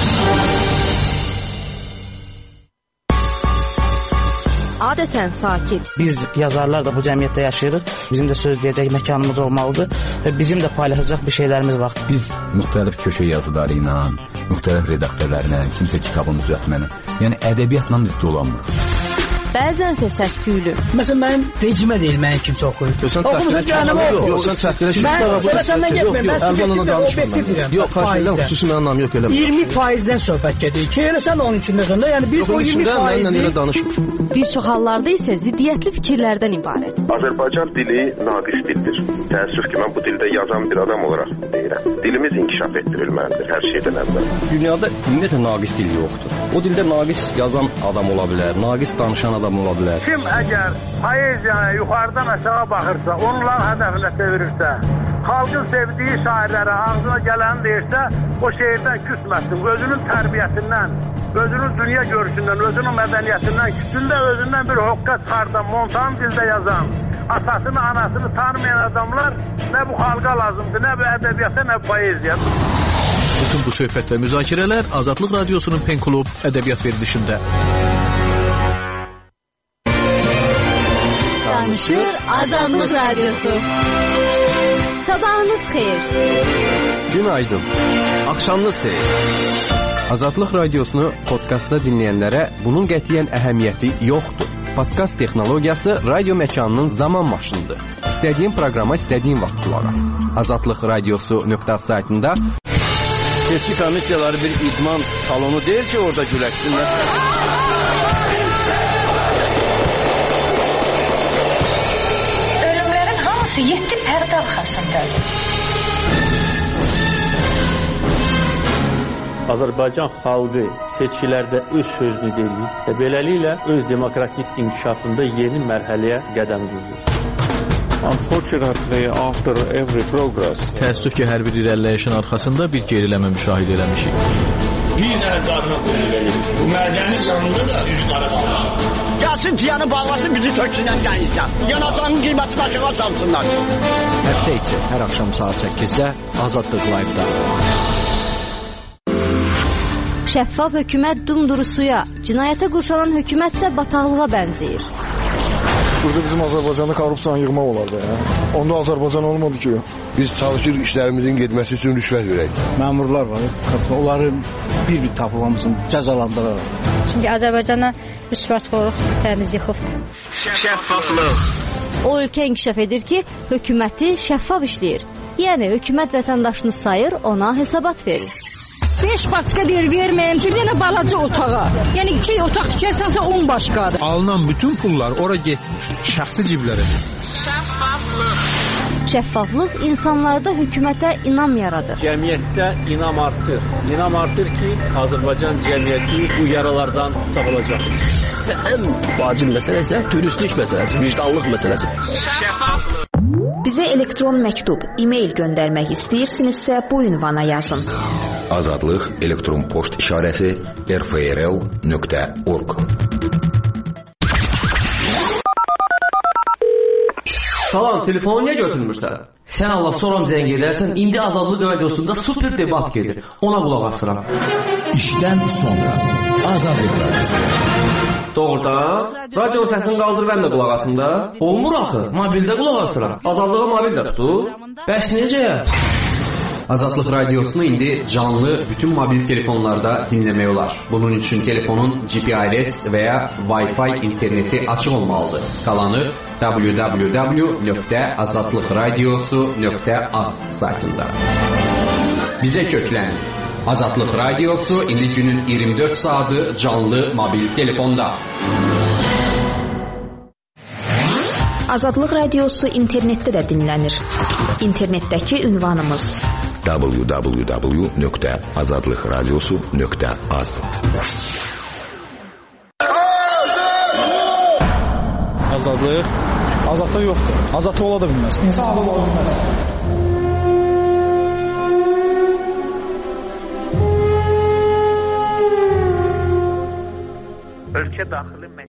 Adətən sakit.
Biz yazarlar da bu cəmiyyətdə yaşayırıq. Bizim də söz deyəcək məkanımız olmalıdır və bizim də paylaşacaq bir şeylərimiz var.
Biz müxtəlif köşə yazıları ilə, müxtəlif redaktörlərlə, kimsə kitabın düzəltməni, yəni ədəbiyyatla biz dolanmırıq.
Bəzənsə səs-küylü.
Məsələn, mənim vecimə deyil, mənim kimsə oxuyur.
Sən yox, karşıdan xüsusi mənim namı yox elə.
20%-dən söhbət gedir. Ki, elə sən onun içində sonra, yəni biz o 20%-i
bir çox hallarda isə ziddiyyətli fikirlərdən ibarət.
Azərbaycan dili naqis dildir. Təəssüf ki, mən bu dildə yazan bir adam olaraq deyirəm. Dilimiz inkişaf etdirilməlidir hər şeydən əvvəl.
Dünyada ümumiyyətlə naqis dil yoxdur. O dildə naqis yazan adam ola bilər, naqis danışan adam ola bilər.
Kim əgər poeziyaya yuxarıdan aşağı baxırsa, onların hədəfinə çevirirsə, xalqın sevdiyi şairlərə ağzına gələni deyirsə, o şeirdən küsməsin. Özünün tərbiyəsindən, özünün dünya görüşündən, özünün mədəniyyətindən, küsündə özündən bir hoqqa çıxardan, montan dildə yazan, atasını, anasını tanımayan adamlar nə bu xalqa lazımdır, nə bu ədəbiyyata, nə bu poeziya.
Bütün bu söhbət və müzakirələr Azadlıq Radiosunun Pen Klub ədəbiyyat verilişində.
Danışır Azadlıq Radiosu. Sabahınız xeyir.
Günaydın. Axşamınız xeyir. Azadlıq Radiosunu podkastda dinləyənlərə bunun qətiyyən əhəmiyyəti yoxdur. Podkast texnologiyası radio məkanının zaman maşınıdır. İstədiyin proqrama istədiyin vaxt qulaq as. azadlıqradiosu.az saytında seçki komissiyaları bir idman salonu deyil ki, orada güləşsinlər.
Ölümlərin hamısı 7 pərdə arxasındadır.
Azərbaycan xalqı seçkilərdə öz sözünü deyir və beləliklə öz demokratik inkişafında yeni mərhələyə qədəm qoyur.
Unfortunately, after every progress,
təəssüf ki, hər bir irəliləyişin arxasında bir geriləmə müşahidə eləmişik.
Bir dənə qarına qulluq bu mədəni canında da üç qara qalmışıq. Gəlsin piyanı bağlasın, bizi töksünən dənizdən. Yanatanın qiyməti başına çalsınlar.
Həftə içi, hər axşam saat 8-də Azadlıq Live-da.
Şəffaf hökumət dumduru suya, cinayətə qurşalan hökumətsə bataqlığa bənzəyir.
Burada bizim Azərbaycanda korrupsiyanı yığmaq olardı. Onda Azərbaycan olmadı ki.
Biz çalışır işlərimizin getməsi üçün rüşvət verək.
Məmurlar var, onların bir tapılmasını cəzalandırırlar.
Çünki Azərbaycana rüşvətxorluq təmiz yıxıbdır.
Şəffaflıq.
O ölkə inkişaf edir ki, hökuməti şəffaf işləyir.
Yəni hökumət vətəndaşını sayır, ona hesabat verir.
5 başqa deyir verməyim, bir dənə balaca otağa. Yəni 2 otaq tikərsənsə 10 başqadır.
Alınan bütün pullar ora getmir, şəxsi ciblərə.
Şəffaflıq insanlarda hökumətə inam yaradır.
Cəmiyyətdə inam artır. İnam artır ki, Azərbaycan cəmiyyəti bu yaralardan sağalacaq.
Və ən vacib məsələ isə dürüstlük məsələsi, vicdanlıq məsələsi.
Bizə elektron məktub, e-mail göndərmək istəyirsinizsə bu ünvana yazın.
Azadlıq elektron poçt işarəsi rfrl.org.
Salam, telefonu niyə götürmürsən? Sən Allah soram zəng edərsən, indi Azadlıq radiosunda super debat gedir. Ona qulaq asıram.
İşdən sonra Azadlıq radiosu.
Doğrudan, radionun səsini qaldır, mən də qulaq asım da. Olmur axı, mobildə qulaq asıram. Azadlığa mobildə tutur. Bəs necə?
Azadlıq radiosunu indi canlı bütün mobil telefonlarda dinləmək olar. Bunun üçün telefonun GPRS və ya Wi-Fi interneti açıq olmalıdır. Qalanı www.azadlıqradiosu.az saytında. Bizə köklənin. Azadlıq radiosu indi günün 24 saatı canlı mobil telefonda.
Azadlıq radiosu internetdə də dinlənir. İnternetdəki ünvanımız
www.azadlıqradiosu.az.
Azadlıq? Azadlıq yoxdur. Azadlıq ola da bilməz. İnsan azad ola bilməz.
Ölkə daxili